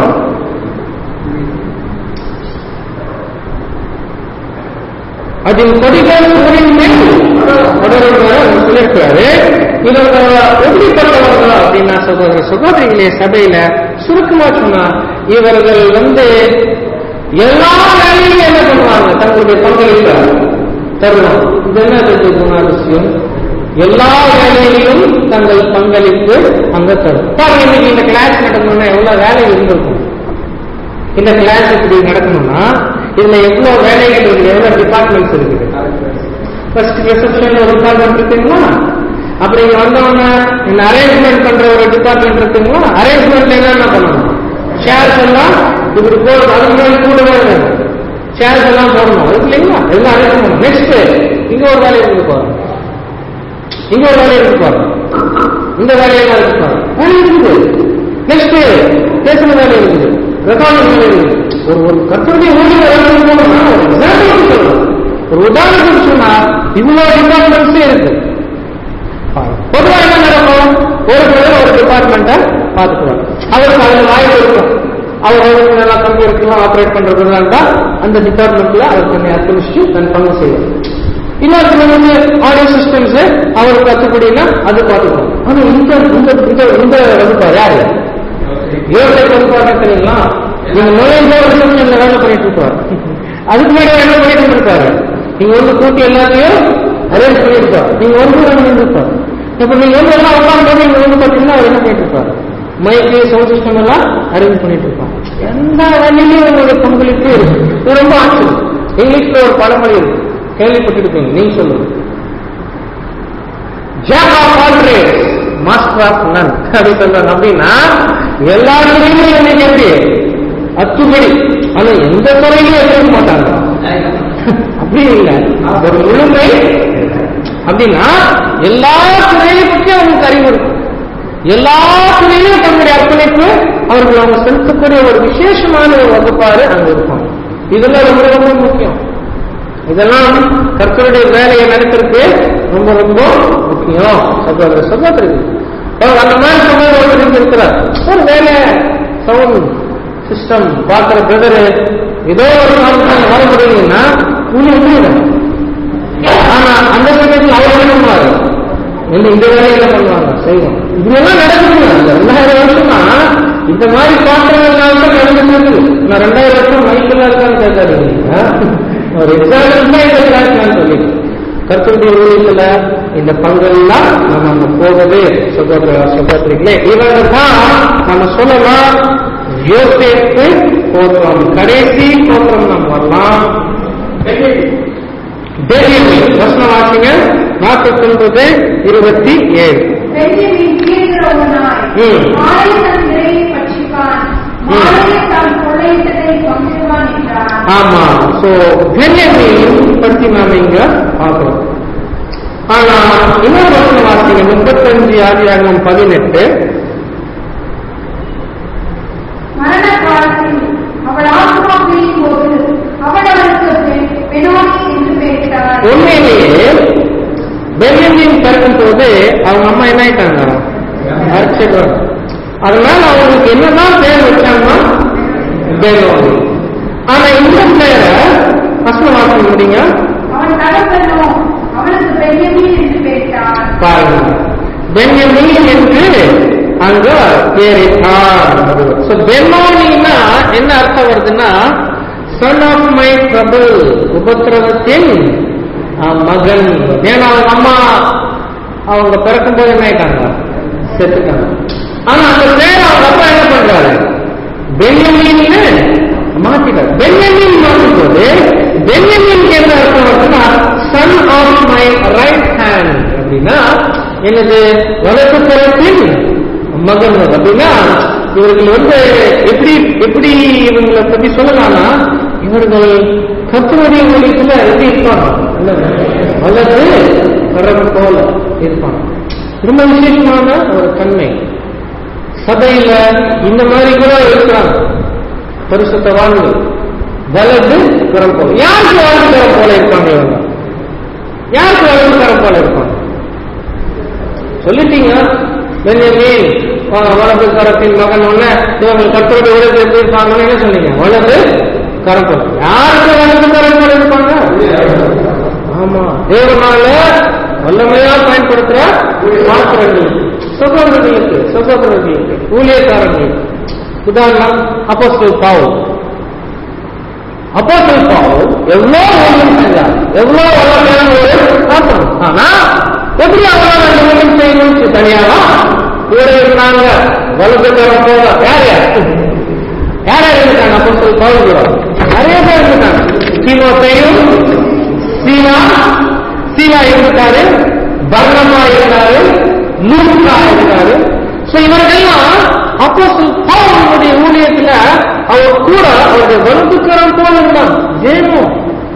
அதில் கொடிகள் சுவரின் மேல் சொல்லியிருக்கிறாரு. இவங்க எப்படிப்பட்டவர்கள் அப்படின்னா, சகோதர சகோதரிகளே, சபையில சுருக்கமா சொன்னா இவர்கள் வந்து எல்லா வேலையும் என்ன பண்ணுவாங்க, தங்களுடைய பங்களிப்பை தருவாங்க. இது என்ன குணாதிசயம்? எல்லா வேலையிலும் தங்கள் பங்களிப்பு அங்க தரும். பாருங்க, இன்னைக்கு இந்த கிளாஸ் நடக்கணும்னா எவ்வளவு வேலை இருந்திருக்கும். இந்த கிளாஸ் இப்படி நடக்கணும்னா இதுல எவ்வளவு வேலைகள் இருக்கு, எவ்வளவு டிபார்ட்மெண்ட்ஸ் இருக்குது. ஃபர்ஸ்ட் ரிசப்ஷன் ஒரு டிபார்ட்மெண்ட் இருக்குங்களா, அப்புறம் இங்க வந்தவொடனே இந்த அரேஞ்ச்மெண்ட் பண்ற ஒரு டிபார்ட்மெண்ட் இருக்குங்களா. அரேஞ்ச்மெண்ட்ல என்ன பண்ணணும், ஷேர்ஸ் எல்லாம் இப்படி போடணும், அதுக்கு மேலே கூட வேணும், ஷேர்ஸ் எல்லாம் போடணும், அதுக்கு இல்லைங்களா, எல்லாம் அரேஞ்ச் பண்ணணும். நெக்ஸ்ட் இங்க ஒரு வேலையை இருக்கு பாருங்க, இங்க ஒரு வேலையை இருக்கு பாருங்க, இந்த வேலையெல்லாம் இருக்கு பாருங்க, வேலை இருக்குது. நெக்ஸ்ட் பேசுற வேலை இருக்குது, ரெக்கார்டிங் வேலை இருக்குது. ஒரு ஒரு கர்த்தருடைய ஊழியர் போனோம்னா ஒரு எக்ஸாம்பிள் சொல்லணும், ஒரு உதாரணத்துக்கு சொன்னா இவ்வளவு டிபார்ட்மெண்ட்ஸே இருக்கு. பொதுவாக என்ன நடக்கும், ஒரு பேர் ஒரு டிபார்ட்மெண்ட்டை பார்த்துக்குவாங்க, அவருக்கு அதுல வாய்ப்பு இருக்கும், அவர் அவருக்கு நல்லா கம்ப்யூட்டர்லாம் ஆப்ரேட் பண்றதுனா அந்த டிபார்ட்மெண்ட்ல அவர் தன்னை அர்ப்பணிச்சு தன் பங்கு செய்வார். இன்னொரு வந்து ஆடியோ சிஸ்டம்ஸ் அவருக்கு கத்துக்கூடியனா அது பார்த்துக்குவாங்க. ஆனா இந்த இந்த இந்த வகுப்பார் யாரு, யோசனை வகுப்பாரு தெரியுங்களா? நீங்க நுழைந்த ரிசப்ஷன்ல வேலை பண்ணிட்டு இருப்பாரு, அதுக்கு முன்னாடி என்ன பண்ணிட்டு இருக்காரு, நீங்க வந்து கூட்டி எல்லாத்தையும் அரேஞ்ச் பண்ணிருப்பாரு, நீங்க ஒன்று வேணும் இருப்பாரு. இப்ப நீங்க வந்து எல்லாம் உட்காந்து நீங்க வந்து பாத்தீங்கன்னா அவர் என்ன பண்ணிட்டு இருப்பாரு, மைக்கு சவுண்ட் சிஸ்டம் எல்லாம் அரேஞ்ச் பண்ணிட்டு இருப்பாங்க. எந்த வேலையிலையும் உங்களுடைய பங்களிப்பு இருக்கு. இது ரொம்ப ஆச்சரியம். இங்கிலீஷ்ல ஒரு பழமொழி இருக்கு, கேள்விப்பட்டிருப்பீங்க, நீங்க சொல்லுங்க. Jack of all trades master of none அப்படி சொல்றாங்க. அப்படின்னா எல்லா துறையிலும் இன்னைக்கு எப்படி அத்துப்படி, ஆனா எந்த துறையிலும் எடுக்க மாட்டாங்க. அப்படி இல்லை, ஒரு முழுமை அப்படின்னா எல்லா துறையிலும் பற்றி அவங்களுக்கு அறிவு இருக்கும், எல்லா துறையிலும் தன்னுடைய அர்ப்பணிப்பு அவர்கள் அவங்க செலுத்தக்கூடிய ஒரு விசேஷமான ஒரு வகுப்பாறு அங்க இருக்கும். இதெல்லாம் ரொம்ப ரொம்ப முக்கியம். இதெல்லாம் கர்த்தருடைய வேலையை நடக்கிறது ரொம்ப ரொம்ப முக்கியம். சகோதர சகோதரிகள் அந்த மாதிரி சகோதரர் இருக்கிறார், ஒரு வேலை சவுண்ட் சிஸ்டம் பார்க்கிற பிரதரு ஏதோ ஒரு காரணம் வர முடியுங்கன்னா கூலி முடியும். ஆனா அந்த சமயத்தில் அவர் என்ன பண்ணுவாரு, இந்த வேலையில பண்ணுவாங்க செய்வோம். இதெல்லாம் நடக்குதுங்க. ரெண்டாயிரம் வருஷமா இந்த மாதிரி பாத்திரங்கள்னால தான் நடந்துட்டு. நான் ரெண்டாயிரம் வருஷம் மைக்கெல்லாம் இருக்கான்னு கேட்காதீங்க, ஒரு எக்ஸாம்பிள் தான் இந்த கிளாஸ் சொல்லி கர்த்தருடைய ஊழியத்துல இந்த பங்கெல்லாம் நம்ம அங்க போகவே. சகோதர சகோதரிகளே, இவங்க தான் நம்ம சொல்லலாம் யோசேப்பு கோத்திரம், கடைசி கோத்திரம் நம்ம வரலாம். வசனம் வாசிங்க, நாற்பத்தி ஒன்பது இருபத்தி ஏழு. ஆமா, சோ பென்யமீன் பற்றி நாம இங்க பார்க்கிறோம். ஆனா இன்னொரு வசனம் வாசிங்க, முப்பத்தஞ்சு ஆதியாகமம் பதினெட்டு. மரண காலத்தில் அவள் ஆத்மா பிரியும் போது அவள் அவளுக்கு பெனோனி என்று பெயரிட்டாள். உண்மையிலேயே பென்யமீன் பிறக்கும் போது அவங்க அம்மா என்ன ஆயிட்டாங்க, அர்ச்சகர். அதனால அவங்களுக்கு என்னதான் பேர் வச்சாங்கன்னா பெனோனி. ஆனா இந்த பேரை வசனம் வாசிக்க முடியுங்க, அவள் தகப்பனோ அவளுக்கு பென்யமீன் என்று பெயரிட்டாள். பாருங்க, பென்யமீன் என்று அங்க பேரிட்டார். பெனோனின்னா என்ன அர்த்தம் வருதுன்னா, சன் ஆஃப் மை ட்ரபிள், உபத்திரவத்தின் மகன். ஏன்னா அவங்க அம்மா அவங்க பிறக்கும் போது என்ன ஆயிட்டாங்க, செத்துட்டாங்க. ஆனா அந்த பேர் அவங்க அப்பா என்ன பண்றாரு, என்னது வலது புறத்தின் மகன்கள் அப்படின்னா இவர்கள் வந்து எப்படி எப்படி இவங்களை பத்தி சொல்லலாம்னா இவர்கள் கர்த்தருடைய ஊழியத்துல எப்படி இருப்பாங்க, வலது கரம் போல இருப்பாங்க. ரொம்ப விசேஷமான ஒரு தன்மை. சபையில இந்த மாதிரி கூட இருக்கிறாங்க பரிசுத்தவான்கள், வலது கரம் போல. யாருக்கு வலது கரம் போல இருப்பாங்க இவங்க? யாருக்கு வலது கரம் போல இருப்பாங்க? சொல்லிட்டீங்க, பென்யமீன் வலது கரத்தின் மகன் ஒண்ணு இவங்க கர்த்தருடைய ஊழியத்தில் எப்படி இருப்பாங்கன்னு என்ன சொன்னீங்க? வலது கரம் போல. யாருக்கு வலது கரம் போல இருப்பாங்க? ஆமா, தேவனால வல்லமையா பயன்படுத்துற பாத்திரங்களுக்கு, சகோதரர்களுக்கு சகோதரர்களுக்கு ஊழியக்காரர்களுக்கு. உதாரணம் அப்போஸ்தலர் பவுல். அப்போஸ்தலர் பவுல் எவ்வளவு ஊழியம் செஞ்சார், எவ்வளவு வல்லமையான ஒரு பாத்திரம். ஆனா எப்படி அவங்களால அந்த ஊழியம் செய்யணும்னு தனியாவா கூட இருந்தாங்க வலது கரம் போல. யார் யார் யார் யார் இருக்காங்க? அப்போஸ்தலர் பவுல் கூட நிறைய பேர் இருக்காங்க. தீமோத்தேயும் சீலா சீலா இருக்காரு, பர்னபா இருக்காரு, லூக்கா இருக்காரு. சோ இவர்கள்லாம் அப்போஸ்தலர் பவுலுடைய ஊழியத்துல அவர் கூட அவருடைய வலதுக்கரம் போல இருந்தார். தேவம்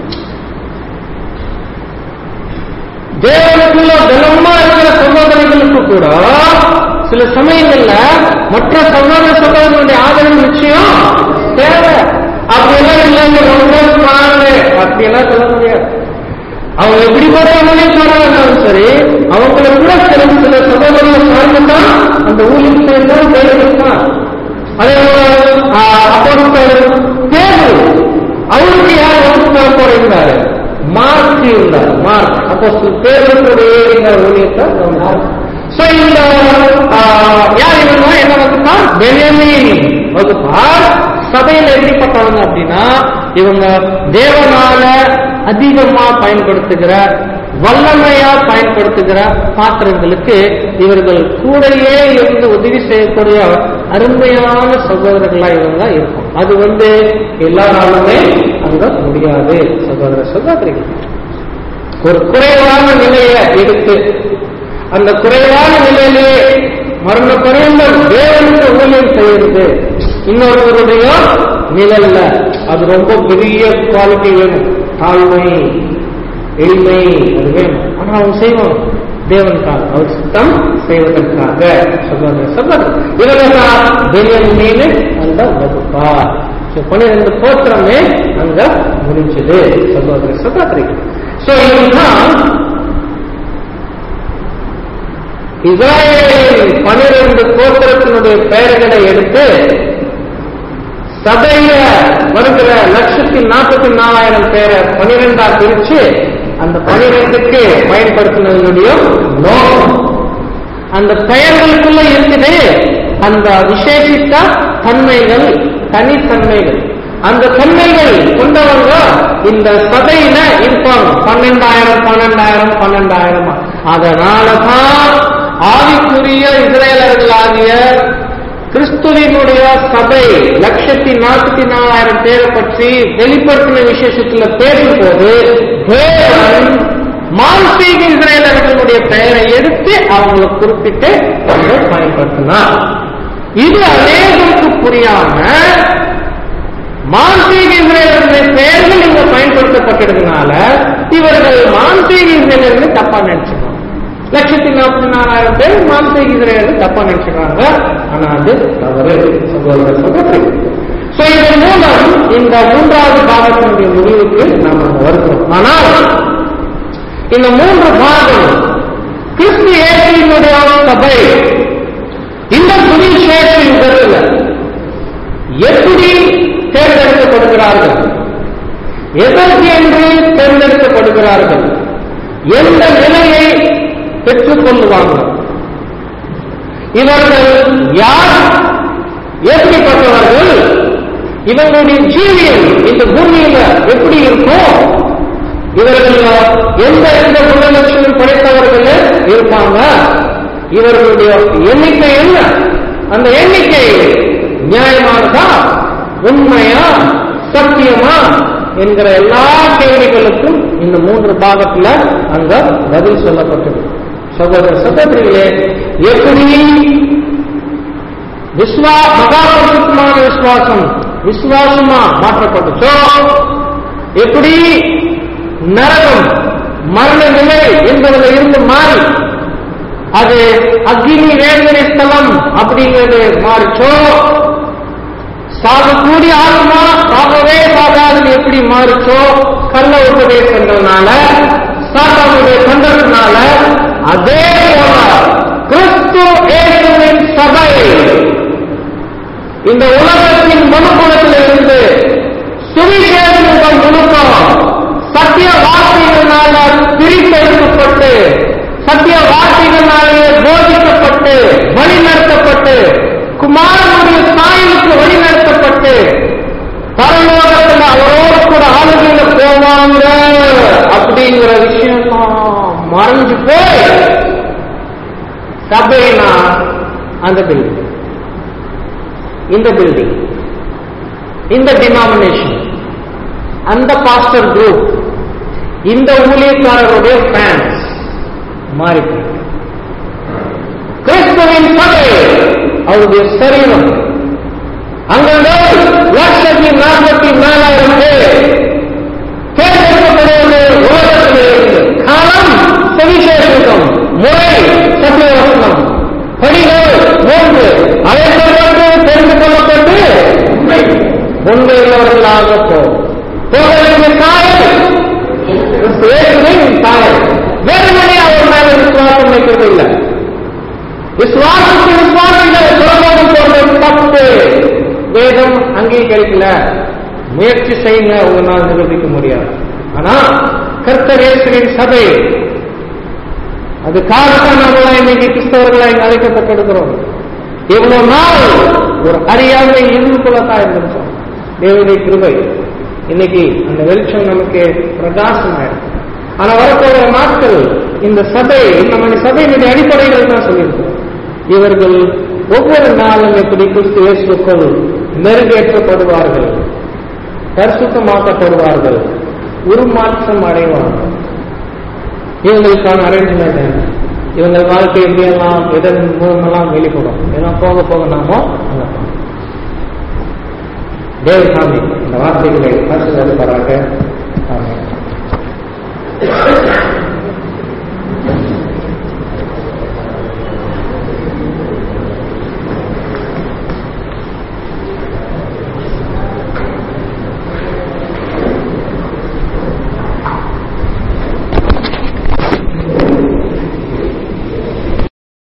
தேவனுக்குள்ள பலமா இருக்கிற சகோதரர்களுக்கு கூட சில சமயங்கள்ல மற்ற சகோதர சகோதரர்களுடைய ஆதரவு நிச்சயம் தேவை. அப்படியெல்லாம் இல்லைங்க பாருங்க, அப்படியெல்லாம் சொல்ல முடியாது. அவங்க எப்படிப்பட்ட ஊழியக்காரா இருந்தாலும் சரி, அவங்களை கூட சில சில சகோதரர்கள் சார்ந்துதான் அந்த ஊழியத்தை தான் தேர்ந்தெடுத்தான். அதே அப்போஸ்தலர் பேதுரு, அவருக்கு யார் வகுப்புக்கார போல இருந்தாரு? மார்க் இருந்தார். மார்க் அப்போஸ்தலர் பேதுருடைய இந்த ஊழியத்தை சோ இந்த யார் இவங்க என்ன வகுப்பா? பென்யமீன் வகுப்பார். சபையில எப்படிப்பட்டவங்க அப்படின்னா இவங்க தேவனால அதிகமா பயன்படுத்துகிற வல்லமையா பயன்படுத்துகிற பாத்திரங்களுக்கு இவர்கள் கூடையே இருந்து உதவி செய்யக்கூடிய அருமையான சகோதரர்களா இவங்க இருக்கும். அது வந்து எல்லா நாளுமே அங்க முடியாது. சகோதர சகோதரிகள் ஒரு குறைவான நிலையை எடுத்து அந்த குறைவான நிலையிலே மரண பரியந்தம் தேவனுக்கு ஊழியம் செய்யறது இன்னொருவருடைய நிழல்ல, அது ரொம்ப பெரிய குவாலிட்டி வேணும். தாழ்மை, எளிமை அது வேணும். ஆனா அவங்க செய்வாங்க தேவனுக்காக, அவர் சுத்தம் செய்வதற்காக. சகோதர சகோதரர் இவர்கள் பென்யமீன் அந்த வகுப்பா. பன்னிரண்டு கோத்திரமே அங்க முடிஞ்சது. சகோதர சகோதரி சோ இதுதான் இஸ்ராயேலின் பன்னிரண்டு கோத்திரத்தினுடைய பெயர்களை எடுத்து சபையில வருகிற லட்சத்தி நாற்பத்தி நாலாயிரம் பேரை பனிரெண்டா பிரிச்சு அந்த பனிரெண்டுக்கு பயன்படுத்தினதுடைய நோக்கம். அந்த பெயர்களுக்குள்ள இருக்குது அந்த விசேஷித்த தன்மைகள், தனித்தன்மைகள். அந்த தன்மைகள் கொண்டவங்க இந்த சபையில இருப்பாங்க. பன்னெண்டாயிரம் பன்னெண்டாயிரம் பன்னெண்டாயிரம் அதனாலதான் ஆவிக்குரிய இஸ்ரேலர்களாகிய கிறிஸ்துவினுடைய சபை லட்சத்தி நாற்பத்தி நாலாயிரம் பேரை பற்றி வெளிப்படுத்தின விசேஷத்துல பேசும்போது தேவன் மாம்சீக இஸ்ரேலர்களுடைய பெயரை எடுத்து அவங்களை குறிப்பிட்டு பயன்படுத்தினார். இது அநேகருக்கு புரியாம மாம்சீக இஸ்ரேலர்களுடைய பெயர்கள் இங்க பயன்படுத்தப்பட்டதுனால இவர்கள் மாம்சீக இஸ்ரேலர்கள் தப்பா நினைச்சுக்கணும். லட்சத்தி நாற்பத்தி நாலாயிரம் பேர் மாம்சீக இஸ்ரேலர்கள் தப்பா நினைச்சுக்கிறாங்க. ஆனா அது தவறு. சகோதர சகோதரி சோ இதன் மூலம் இந்த மூன்றாவது பாகத்தினுடைய முடிவுக்கு நாம் வருகிறோம். ஆனால் இந்த மூன்று பாகம் கிறிஸ்து இயேசுவினுடைய சபை இந்த சுவிசேஷ யுகத்தில் எப்படி தேர்ந்தெடுக்கப்படுகிறார்கள், எதற்கு என்று தேர்ந்தெடுக்கப்படுகிறார்கள், எந்த நிலையை பெற்றுக் கொள்ளுவாங்க, இவர்கள் யார், எப்படிப்பட்டவர்கள், இவர்களுடைய ஜீவியம் இந்த பூமியில எப்படி இருக்கும், இவர்கள் எந்த எந்த குணலட்சணம் படைத்தவர்கள் இருப்பாங்க, இவர்களுடைய எண்ணிக்கை என்ன, அந்த எண்ணிக்கை நியாயமானதா, உண்மையா, சத்தியமா என்கிற எல்லா கேள்விகளுக்கும் இந்த மூன்று பாகத்துல அங்க பதில் சொல்லப்பட்டது. சகோதர சகோதரிகளே, எப்படி விஸ்வா மகாபரிசுத்தமான விசுவாசம் விசுவாசமா மாற்றப்பட்டுச்சோ, எப்படி நரகம் மரண நிலை என்பதில் இருந்து மாறி அது அக்னி வேதனை ஸ்தலம் அப்படிங்கிறது மாறிச்சோ, சாகக்கூடிய ஆத்மா சாகவே சாகாது எப்படி மாறிச்சோ, கள்ள உபதேசங்கள்னால சாத்தானுடைய கண்டத்தினால, அதே போல கிறிஸ்து இயேசுவின் சபை இந்த உலகத்தின் மனுக்குலத்திலிருந்து சுவிசேஷம் முழுக்கம் சத்திய வார்த்தைகளால பிரித்தெடுக்கப்பட்டு, சத்திய வார்த்தைகளாலே போதிக்கப்பட்டு வழிநடத்தப்பட்டு, குமாரனுடைய சாயலுக்கு வழிநடத்தப்பட்டு பரலோகத்தில் அவரோடு கூட ஆளுகையில போவாங்க அப்படிங்கிற விஷயம்லாம் மறைஞ்சு போய் சபைனா அந்த பில்டிங், இந்த பில்டிங், இந்த டினாமினேஷன், அந்த பாஸ்டர் குரூப், இந்த ஊழியக்காரருடைய ஃபேன்ஸ் மாறி கிறிஸ்துவின் சபை அவருடைய சரீரம் அங்கே லட்சத்தி நாற்பத்தி நாலாயிரம் பேர் தேர்ந்தெடுக்கப்படுவது உலகத்திலிருந்து. காலம் சுவிசேஷம், முறை சத்தியவசனம், படிகள் மூன்று அழைக்கப்பட்டு தெரிந்து கொள்ளப்பட்டு உண்மையுள்ளவர்களாக போகும். சாயல் சாயல் வேறுமனே அவர் மேல விசுவாசம் வைக்கிறதில்லை. விசுவாசத்துக்கு விசுவாசம் சுலபம் போன்ற தப்பு வேதம் அங்கீகரிக்கல. முயற்சி செய்யுங்க, உங்களால் நிரூபிக்க முடியாது. ஆனா கர்த்தர் இயேசுவின் சபை, அதுக்காக நம்மளா இன்னைக்கு கிறிஸ்தவர்களாக அழைக்கப்பட்டிருக்கிறோம். இவ்வளவு நாள் ஒரு அறியாமை இருந்துக்குள்ளதான் இருந்திருக்கோம். தேவனுடைய கிருபை இன்னைக்கு அந்த வெளிச்சம் நமக்கு பிரகாசமாயிருக்கு. ஆனா வரப்போகிற நாட்கள் இந்த சபை, நம்ம சபையினுடைய அடிப்படைகள் தான் சொல்லியிருக்கிறோம். இவர்கள் ஒவ்வொரு நாளும் எப்படி கிறிஸ்து இயேசுக்குள் மெருகேற்றப்படுவார்கள், பரிசுத்தமாக்கப்படுவார்கள், உருமாற்றம் அடைவார்கள். இவங்களுக்கான அரேஞ்ச்மெண்ட், இவங்க வாழ்க்கை எப்படியெல்லாம் எதன் மூலமெல்லாம் வெளிப்படும், ஏன்னா போக போக நாமோ தேவசாமி இந்த வார்த்தைகளை ஆசீர்வதிப்பாராக. ஆமென்.